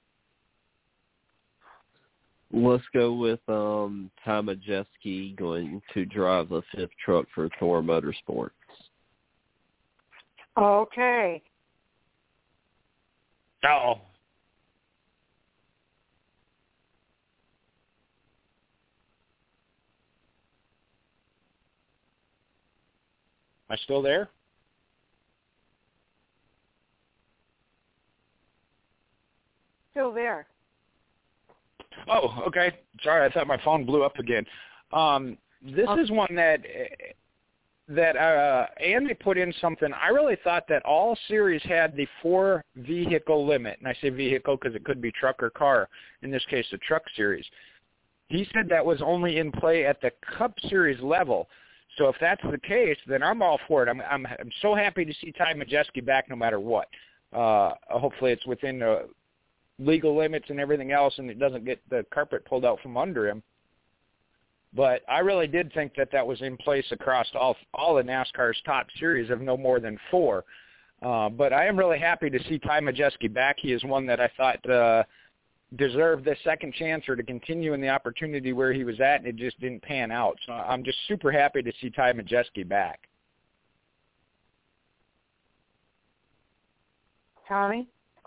Speaker 4: Let's go with Ty Majeski going to drive the 5th truck for Thor Motorsports.
Speaker 1: Okay.
Speaker 2: Uh-oh. Am I still there?
Speaker 1: Still there.
Speaker 2: Oh, okay. Sorry, I thought my phone blew up again. This is one that Andy put in something. I really thought that all series had the 4-vehicle limit, and I say vehicle because it could be truck or car. In this case, the truck series. He said that was only in play at the Cup Series level. So if that's the case, then I'm all for it. I'm so happy to see Ty Majeski back no matter what. Hopefully it's within the legal limits and everything else, and it doesn't get the carpet pulled out from under him. But I really did think that was in place across all of NASCAR's top series of no more than 4. But I am really happy to see Ty Majeski back. He is one that I thought deserved this second chance or to continue in the opportunity where he was at, and it just didn't pan out. So I'm just super happy to see Ty Majeski back.
Speaker 1: Tommy?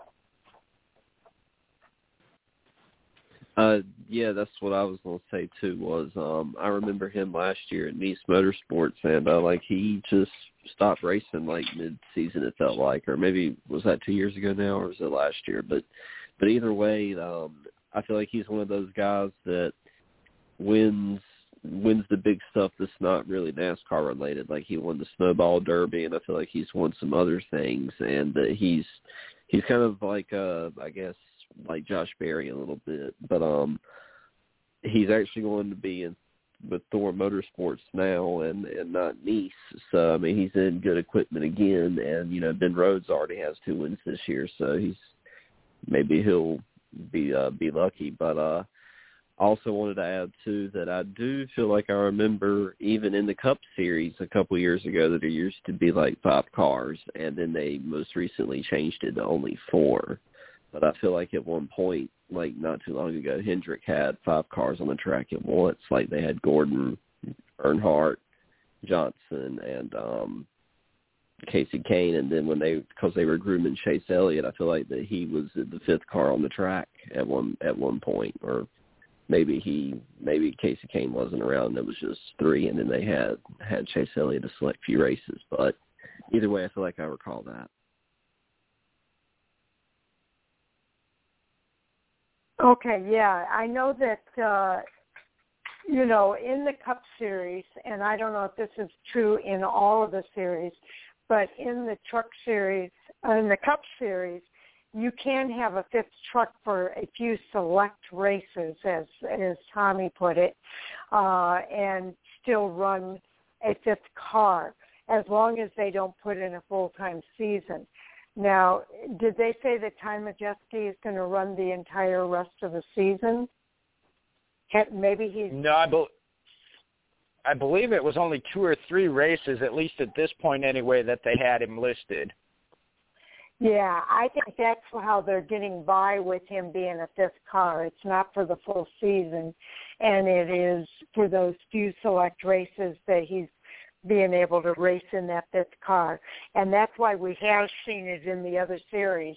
Speaker 4: Yeah, that's what I was going to say too. Was I remember him last year at Nice Motorsports, and he just stopped racing mid-season. It felt like, or maybe was that 2 years ago now, or was it last year? But either way, I feel like he's one of those guys that wins the big stuff that's not really NASCAR related. Like he won the Snowball Derby, and I feel like he's won some other things, and he's kind of like I guess, like Josh Berry a little bit, but he's actually going to be with Thor Motorsports now and not Nice. So I mean, he's in good equipment again, and Ben Rhodes already has 2 wins this year, so maybe he'll be lucky. But I also wanted to add too that I do feel like I remember even in the Cup Series a couple of years ago that there used to be 5 cars, and then they most recently changed it to only 4. But I feel like at one point, not too long ago, Hendrick had 5 cars on the track at once. They had Gordon, Earnhardt, Johnson, and Casey Kane. And then because they were grooming Chase Elliott, I feel like that he was the 5th car on the track at one point. Or maybe Casey Kane wasn't around and it was just 3, and then they had Chase Elliott a select few races. But either way, I feel like I recall that.
Speaker 1: Okay, yeah. I know that, in the Cup Series, and I don't know if this is true in all of the series, but in the Truck Series, in the Cup Series, you can have a fifth truck for a few select races, as Tommy put it, and still run a fifth car, as long as they don't put in a full-time season. Now, did they say that Ty Majeski is going to run the entire rest of the season? Maybe he's...
Speaker 2: No, I believe it was only 2 or 3 races, at least at this point anyway, that they had him listed.
Speaker 1: Yeah, I think that's how they're getting by with him being a fifth car. It's not for the full season, and it is for those few select races that he's being able to race in that fifth car. And that's why we have seen it in the other series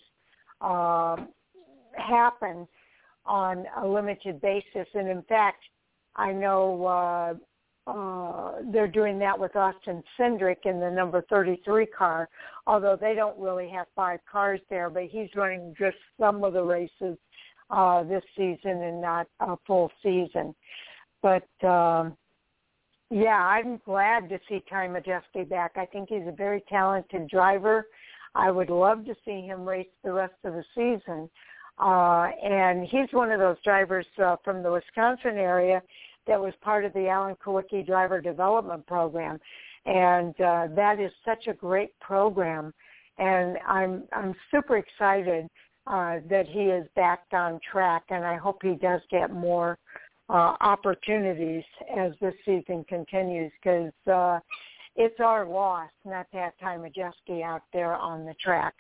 Speaker 1: happen on a limited basis. And, in fact, I know they're doing that with Austin Cindric in the number 33 car, although they don't really have 5 cars there, but he's running just some of the races this season and not a full season. But, yeah, I'm glad to see Ty Majeski back. I think he's a very talented driver. I would love to see him race the rest of the season. And he's one of those drivers from the Wisconsin area that was part of the Alan Kawicki Driver Development Program. And that is such a great program. And I'm super excited that he is back on track, and I hope he does get more opportunities as this season continues, because it's our loss not to have Ty Majeski out there on the tracks.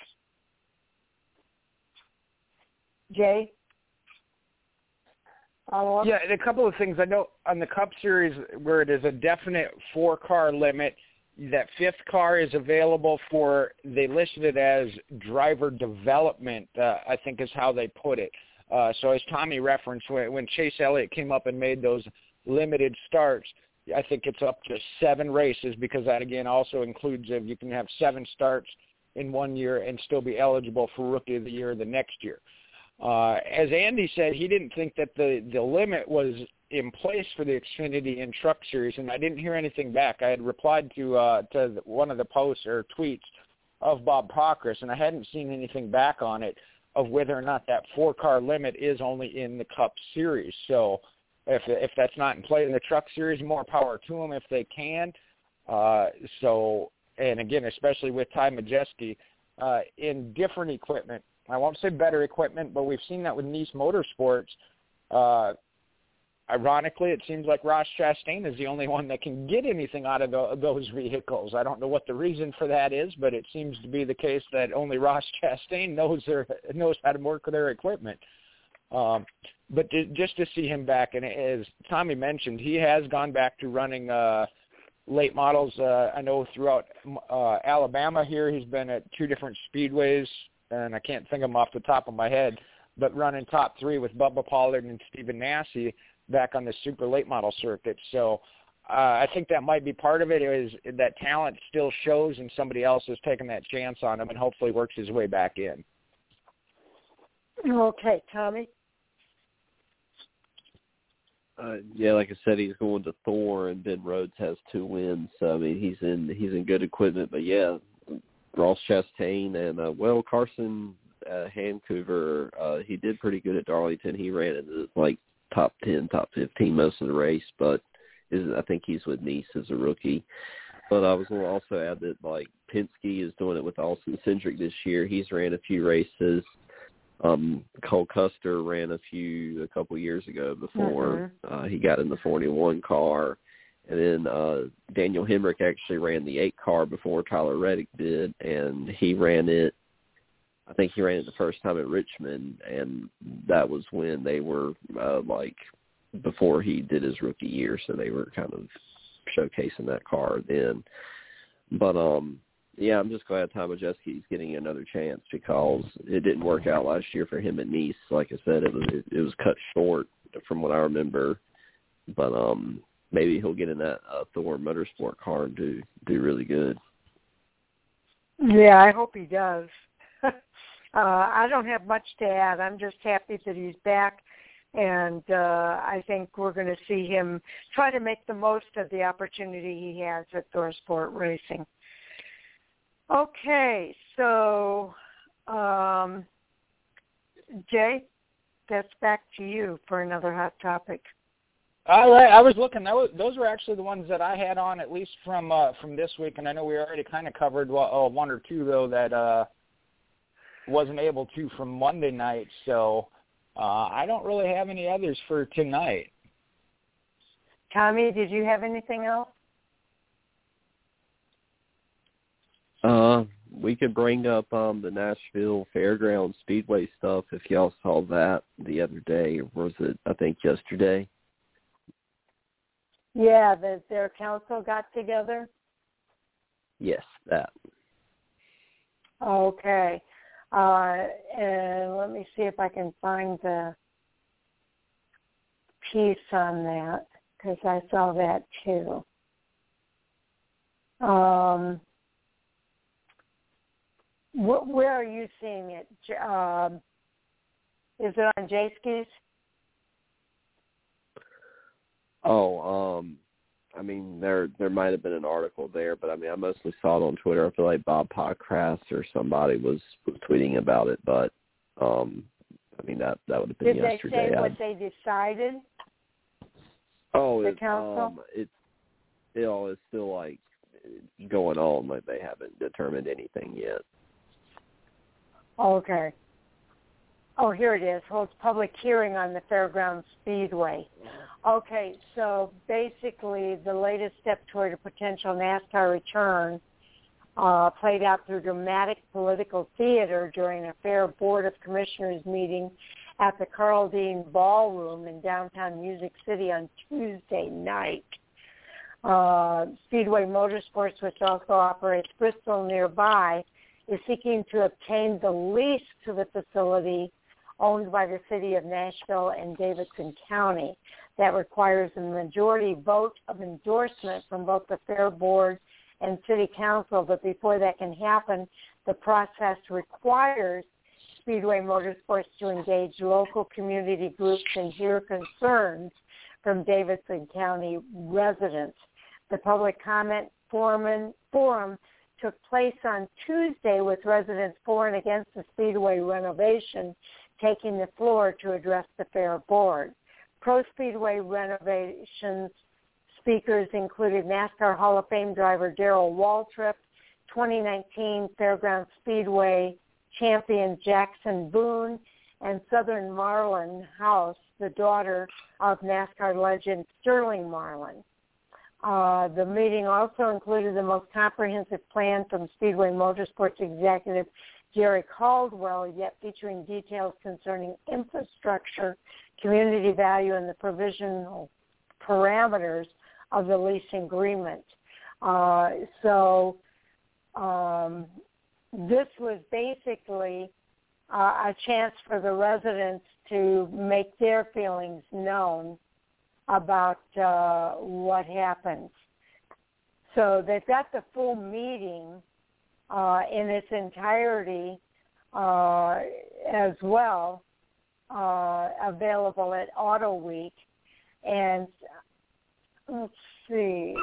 Speaker 1: Jay?
Speaker 2: Yeah, and a couple of things. I know on the Cup Series where it is a definite 4-car limit, that fifth car is available for, they listed it as driver development, I think is how they put it. So as Tommy referenced, when Chase Elliott came up and made those limited starts, I think it's up to 7 races, because that, again, also includes if you can have 7 starts in 1 year and still be eligible for Rookie of the Year the next year. As Andy said, he didn't think that the limit was in place for the Xfinity and Truck Series, and I didn't hear anything back. I had replied to one of the posts or tweets of Bob Pockrass, and I hadn't seen anything back on it of whether or not that 4-car limit is only in the Cup Series. So if that's not in play in the Truck Series, more power to them if they can. And again, especially with Ty Majeski, in different equipment, I won't say better equipment, but we've seen that with Nice Motorsports. Ironically, it seems like Ross Chastain is the only one that can get anything out of those vehicles. I don't know what the reason for that is, but it seems to be the case that only Ross Chastain knows how to work with their equipment. But just to see him back, and as Tommy mentioned, he has gone back to running late models. I know throughout Alabama here, he's been at 2 different speedways, and I can't think of them off the top of my head, but running top 3 with Bubba Pollard and Stephen Nasse back on the super late model circuit. So I think that might be part of it, is that talent still shows and somebody else has taken that chance on him and hopefully works his way back in.
Speaker 1: Okay, Tommy?
Speaker 4: Yeah, like I said, he's going to Thor, and Ben Rhodes has 2 wins. So I mean, he's in good equipment. But yeah, Ross Chastain and Carson Vancouver, he did pretty good at Darlington. He ran into like top 10, top 15 most of the race, but I think he's with Nice as a rookie. But I was going to also add that like Penske is doing it with Austin Cindric this year. He's ran a few races. Cole Custer ran a couple years ago before he got in the 41 car. And then Daniel Hemrick actually ran the 8 car before Tyler Reddick did, and he ran it. I think he ran it the first time at Richmond, and that was when they were like before he did his rookie year, so they were kind of showcasing that car then. But yeah, I'm just glad Ty Majeski's getting another chance, because it didn't work out last year for him at Nice. Like I said, it was cut short from what I remember. But maybe he'll get in that Thor Motorsport car and do really good.
Speaker 1: Yeah, I hope he does. I don't have much to add. I'm just happy that he's back, and I think we're going to see him try to make the most of the opportunity he has at Thor Sport Racing. Okay, so Jay, that's back to you for another hot topic.
Speaker 2: All right, I was looking. Those were actually the ones that I had on, at least from this week, and I know we already kind of covered one or two though that wasn't able to from Monday night. So I don't really have any others for tonight.
Speaker 1: Tommy, did you have anything else?
Speaker 4: We could bring up the Nashville Fairgrounds Speedway stuff if y'all saw that the other day, or was it, I think, yesterday?
Speaker 1: Yeah, their council got together?
Speaker 4: Yes, that.
Speaker 1: Okay. And let me see if I can find the piece on that, because I saw that too. Where are you seeing it? Is it on J-Skis?
Speaker 4: I mean, there might have been an article there, but I mean, I mostly saw it on Twitter. I feel like Bob Podcast or somebody was tweeting about it, but I mean, that would have been yesterday.
Speaker 1: Did they say what they decided? The council?
Speaker 4: It's still like going on. Like they haven't determined anything yet.
Speaker 1: Okay. Oh, here it is. Holds public hearing on the Fairgrounds Speedway. Okay, so basically the latest step toward a potential NASCAR return played out through dramatic political theater during a Fair Board of Commissioners meeting at the Carl Dean Ballroom in downtown Music City on Tuesday night. Speedway Motorsports, which also operates Bristol nearby, is seeking to obtain the lease to the facility owned by the city of Nashville and Davidson County. That requires a majority vote of endorsement from both the Fair Board and City Council, but before that can happen, the process requires Speedway Motorsports to engage local community groups and hear concerns from Davidson County residents. The public comment forum took place on Tuesday with residents for and against the Speedway renovation taking the floor to address the Fair Board. Pro-Speedway renovations speakers included NASCAR Hall of Fame driver Darrell Waltrip, 2019 Fairgrounds Speedway champion Jackson Boone, and Southern Marlin House, the daughter of NASCAR legend Sterling Marlin. The meeting also included the most comprehensive plan from Speedway Motorsports executive Jerry Caldwell, yet featuring details concerning infrastructure, community value, and the provisional parameters of the lease agreement. This was basically a chance for the residents to make their feelings known about what happened. So they've got the full meeting in its entirety as well available at Auto Week. And let's see,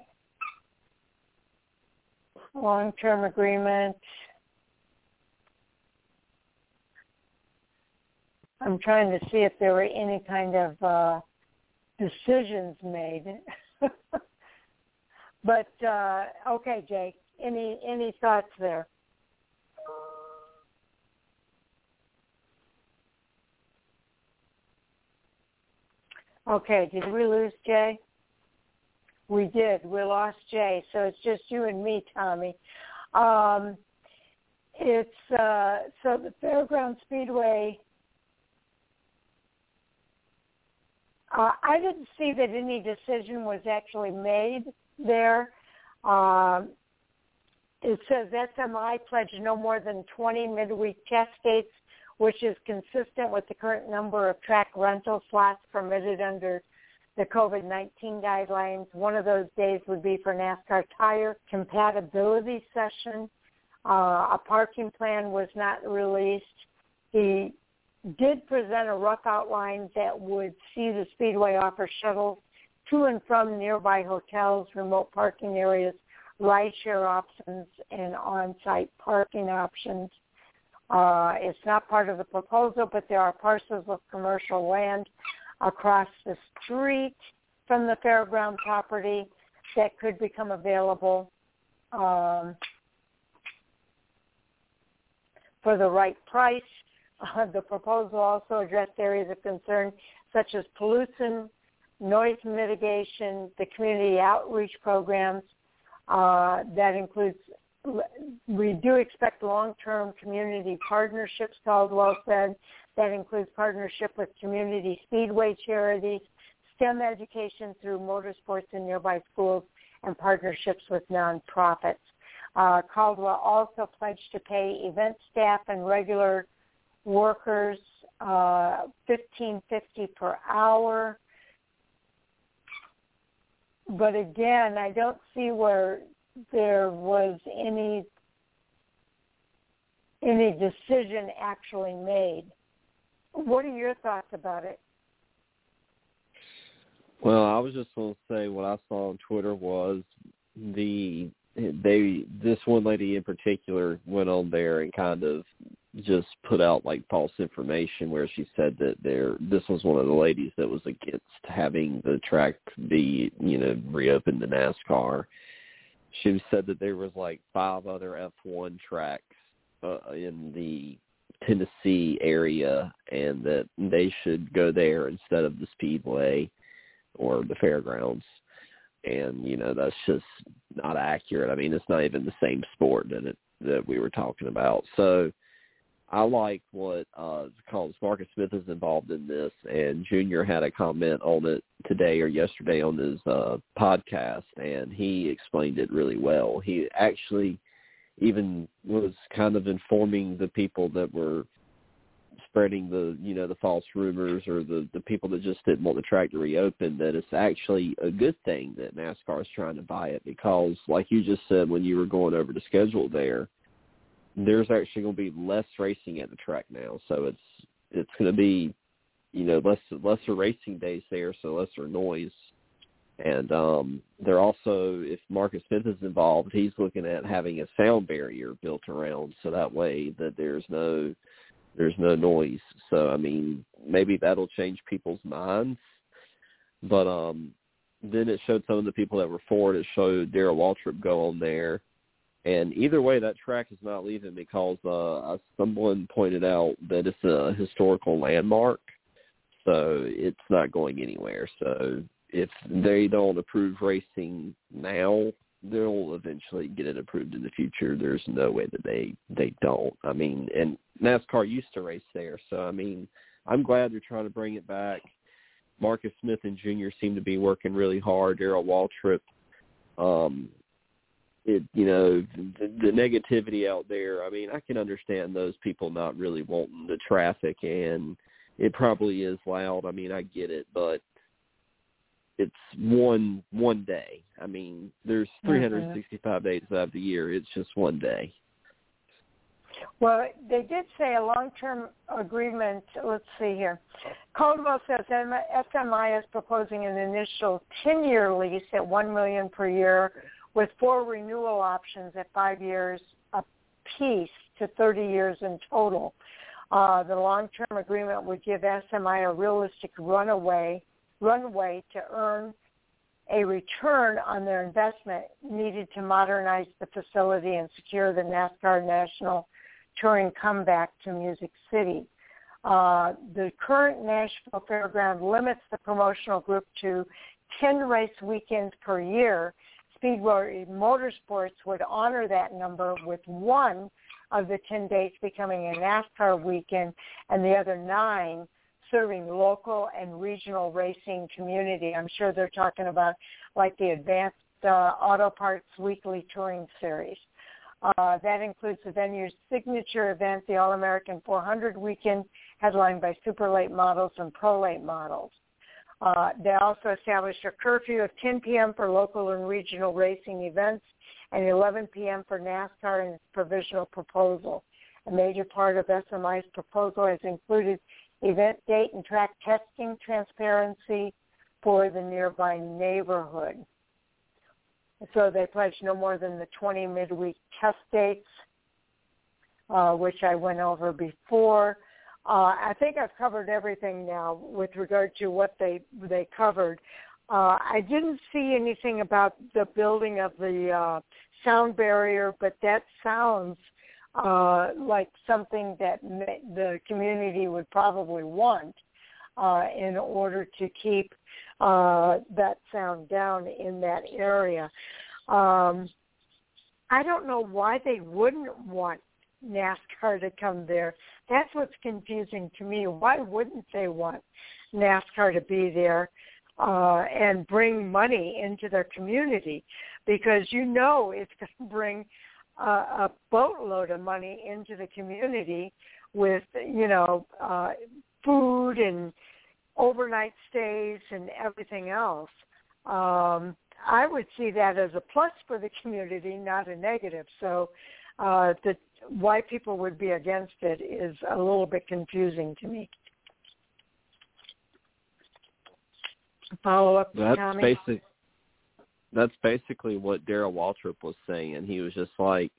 Speaker 1: long-term agreement. I'm trying to see if there were any kind of decisions made. But, okay, Jake, any thoughts there? Okay, did we lose Jay? We did. We lost Jay, so it's just you and me, Tommy. It's so the Fairground Speedway. I didn't see that any decision was actually made there. It says SMI pledged no more than 20 midweek test dates, which is consistent with the current number of track rental slots permitted under the COVID-19 guidelines. One of those days would be for NASCAR tire compatibility session. A parking plan was not released. He did present a rough outline that would see the Speedway offer shuttles to and from nearby hotels, remote parking areas, rideshare options, and on-site parking options. It's not part of the proposal, but there are parcels of commercial land across the street from the fairground property that could become available for the right price. The proposal also addressed areas of concern such as pollution, noise mitigation, the community outreach programs. That includes, we do expect long-term community partnerships, Caldwell said. That includes partnership with community speedway charities, STEM education through motorsports in nearby schools, and partnerships with nonprofits. Caldwell also pledged to pay event staff and regular workers $15.50 per hour. But again, I don't see where there was any decision actually made. What are your thoughts about it?
Speaker 4: Well, I was just going to say what I saw on Twitter was this one lady in particular went on there and kind of just put out like false information where she said that this was one of the ladies that was against having the track be, reopened to NASCAR. She said that there was like 5 other F1 tracks in the Tennessee area and that they should go there instead of the Speedway or the fairgrounds. And, that's just not accurate. I mean, it's not even the same sport that we were talking about. So I like what Marcus Smith is involved in this, and Junior had a comment on it today or yesterday on his podcast, and he explained it really well. He actually even was kind of informing the people that were spreading the false rumors or the people that just didn't want the track to reopen, that it's actually a good thing that NASCAR is trying to buy it because, like you just said when you were going over the schedule there's actually going to be less racing at the track now. So it's going to be, lesser racing days there, so lesser noise. And they're also, if Marcus Smith is involved, he's looking at having a sound barrier built around so that way that there's no noise. So, I mean, maybe that'll change people's minds. But then it showed some of the people that were for it. It showed Darrell Waltrip go on there. And either way, that track is not leaving because someone pointed out that it's a historical landmark. So it's not going anywhere. So if they don't approve racing now, they'll eventually get it approved in the future. There's no way that they don't. I mean, and NASCAR used to race there. So, I mean, I'm glad they're trying to bring it back. Marcus Smith and Junior seem to be working really hard. Darrell Waltrip, the negativity out there, I mean, I can understand those people not really wanting the traffic, and it probably is loud. I mean, I get it, but it's one day. I mean, there's 365 days out of the year. It's just one day.
Speaker 1: Well, they did say a long-term agreement. Let's see here. Caldwell says SMI is proposing an initial 10-year lease at $1 million per year with 4 renewal options at 5 years apiece to 30 years in total. The long-term agreement would give SMI a realistic runway to earn a return on their investment needed to modernize the facility and secure the NASCAR National Touring comeback to Music City. The current Nashville Fairground limits the promotional group to 10 race weekends per year. Speedway Motorsports would honor that number with one of the 10 dates becoming a NASCAR weekend and the other 9 serving local and regional racing community. I'm sure they're talking about like the Advanced Auto Parts Weekly Touring Series. That includes the venue's signature event, the All-American 400 weekend, headlined by super late models and pro late models. They also established a curfew of 10 p.m. for local and regional racing events and 11 p.m. for NASCAR in its provisional proposal. A major part of SMI's proposal has included event date and track testing transparency for the nearby neighborhood. So they pledge no more than the 20 midweek test dates, which I went over before. I think I've covered everything now with regard to what they covered. I didn't see anything about the building of the sound barrier, but that sounds like something that the community would probably want in order to keep that sound down in that area. I don't know why they wouldn't want NASCAR to come there. That's what's confusing to me. Why wouldn't they want NASCAR to be there and bring money into their community? Because it's going to bring a boatload of money into the community with, food and overnight stays and everything else. I would see that as a plus for the community, not a negative. So why people would be against it is a little bit confusing to me. Follow up, Tommy?
Speaker 4: That's basically what Darrell Waltrip was saying. He was just like,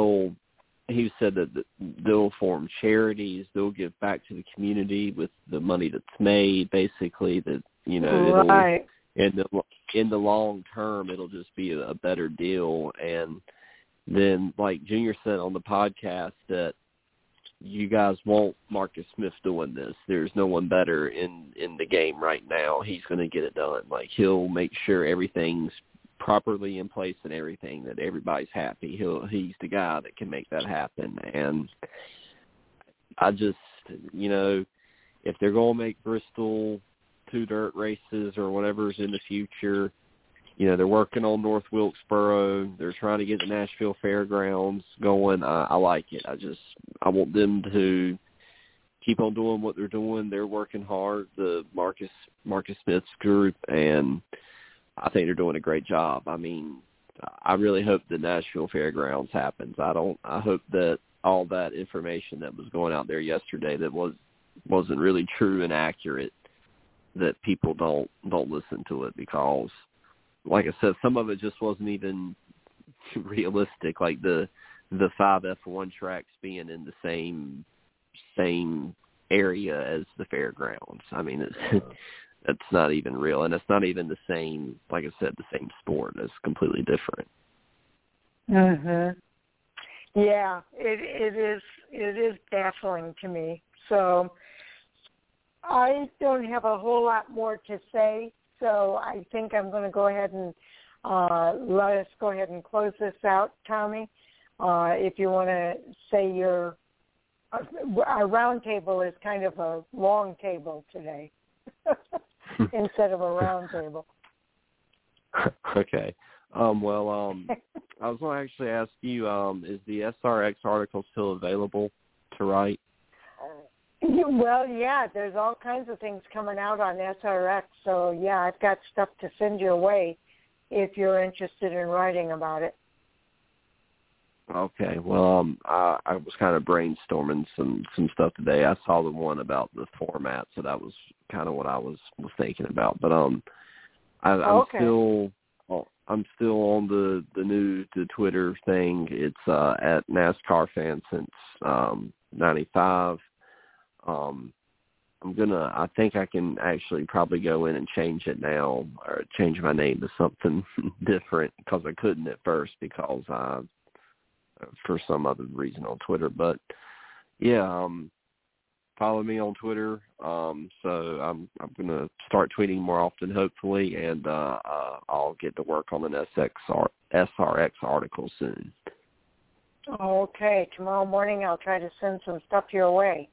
Speaker 4: he said that they'll form charities, they'll give back to the community with the money that's made, basically, that,
Speaker 1: right.
Speaker 4: in the long term, it'll just be a better deal. And then, like Junior said on the podcast, that you guys want Marcus Smith doing this. There's no one better in the game right now. He's going to get it done. Like, he'll make sure everything's properly in place and everything, that everybody's happy. He's the guy that can make that happen. And I just, if they're going to make Bristol 2 dirt races or whatever's in the future, they're working on North Wilkesboro. They're trying to get the Nashville Fairgrounds going. I like it. I want them to keep on doing what they're doing. They're working hard, the Marcus Smith's group, and I think they're doing a great job. I mean, I really hope the Nashville Fairgrounds happens. I hope that all that information that was going out there yesterday that wasn't really true and accurate, that people don't listen to it, because, like I said, some of it just wasn't even realistic, like the 5 F1 tracks being in the same area as the fairgrounds. I mean, it's not even real, and it's not even the same, like I said, the same sport. It's completely different.
Speaker 1: Mhm. Yeah, it is baffling to me. So I don't have a whole lot more to say. So I think I'm going to go ahead and let us go ahead and close this out, Tommy. If you want to say our round table is kind of a long table today instead of a round table.
Speaker 4: Okay. I was going to actually ask you, is the SRX article still available to write?
Speaker 1: Well, yeah, there's all kinds of things coming out on SRX. So, yeah, I've got stuff to send your way if you're interested in writing about it.
Speaker 4: Okay. Well, I was kind of brainstorming some stuff today. I saw the one about the format, so that was kind of what I was thinking about. But I'm still on the Twitter thing. It's at NASCAR fan since 95. I think I can actually probably go in and change it now, or change my name to something different, because I couldn't at first because for some other reason on Twitter. But yeah, follow me on Twitter. So I'm going to start tweeting more often, hopefully, and I'll get to work on an SRX article soon.
Speaker 1: Okay, tomorrow morning I'll try to send some stuff your way.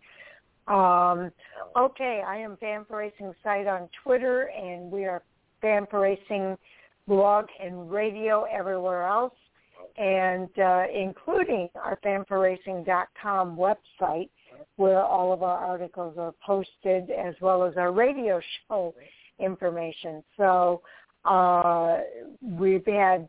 Speaker 1: Okay, I am Fan for Racing site on Twitter, and we are Fan for Racing blog and radio everywhere else, and including our fanforracing.com website, where all of our articles are posted, as well as our radio show information. So we've had,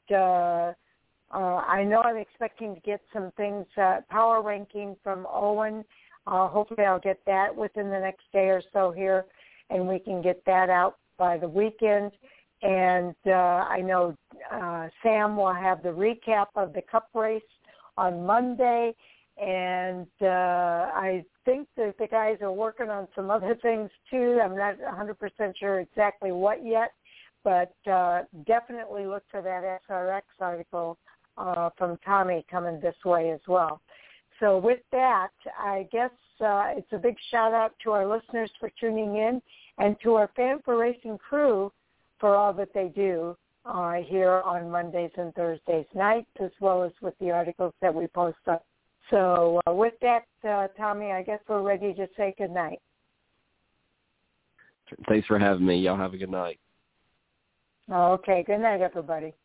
Speaker 1: I know I'm expecting to get some things, power ranking from Owen. Hopefully I'll get that within the next day or so here, and we can get that out by the weekend. And I know Sam will have the recap of the Cup race on Monday. And I think that the guys are working on some other things, too. I'm not 100% sure exactly what yet, but definitely look for that SRX article from Tommy coming this way as well. So with that, I guess it's a big shout-out to our listeners for tuning in and to our Fan for Racing crew for all that they do here on Mondays and Thursdays nights, as well as with the articles that we post up. So with that, Tommy, I guess we're ready to say good night.
Speaker 4: Thanks for having me. Y'all have a good night.
Speaker 1: Okay, good night, everybody.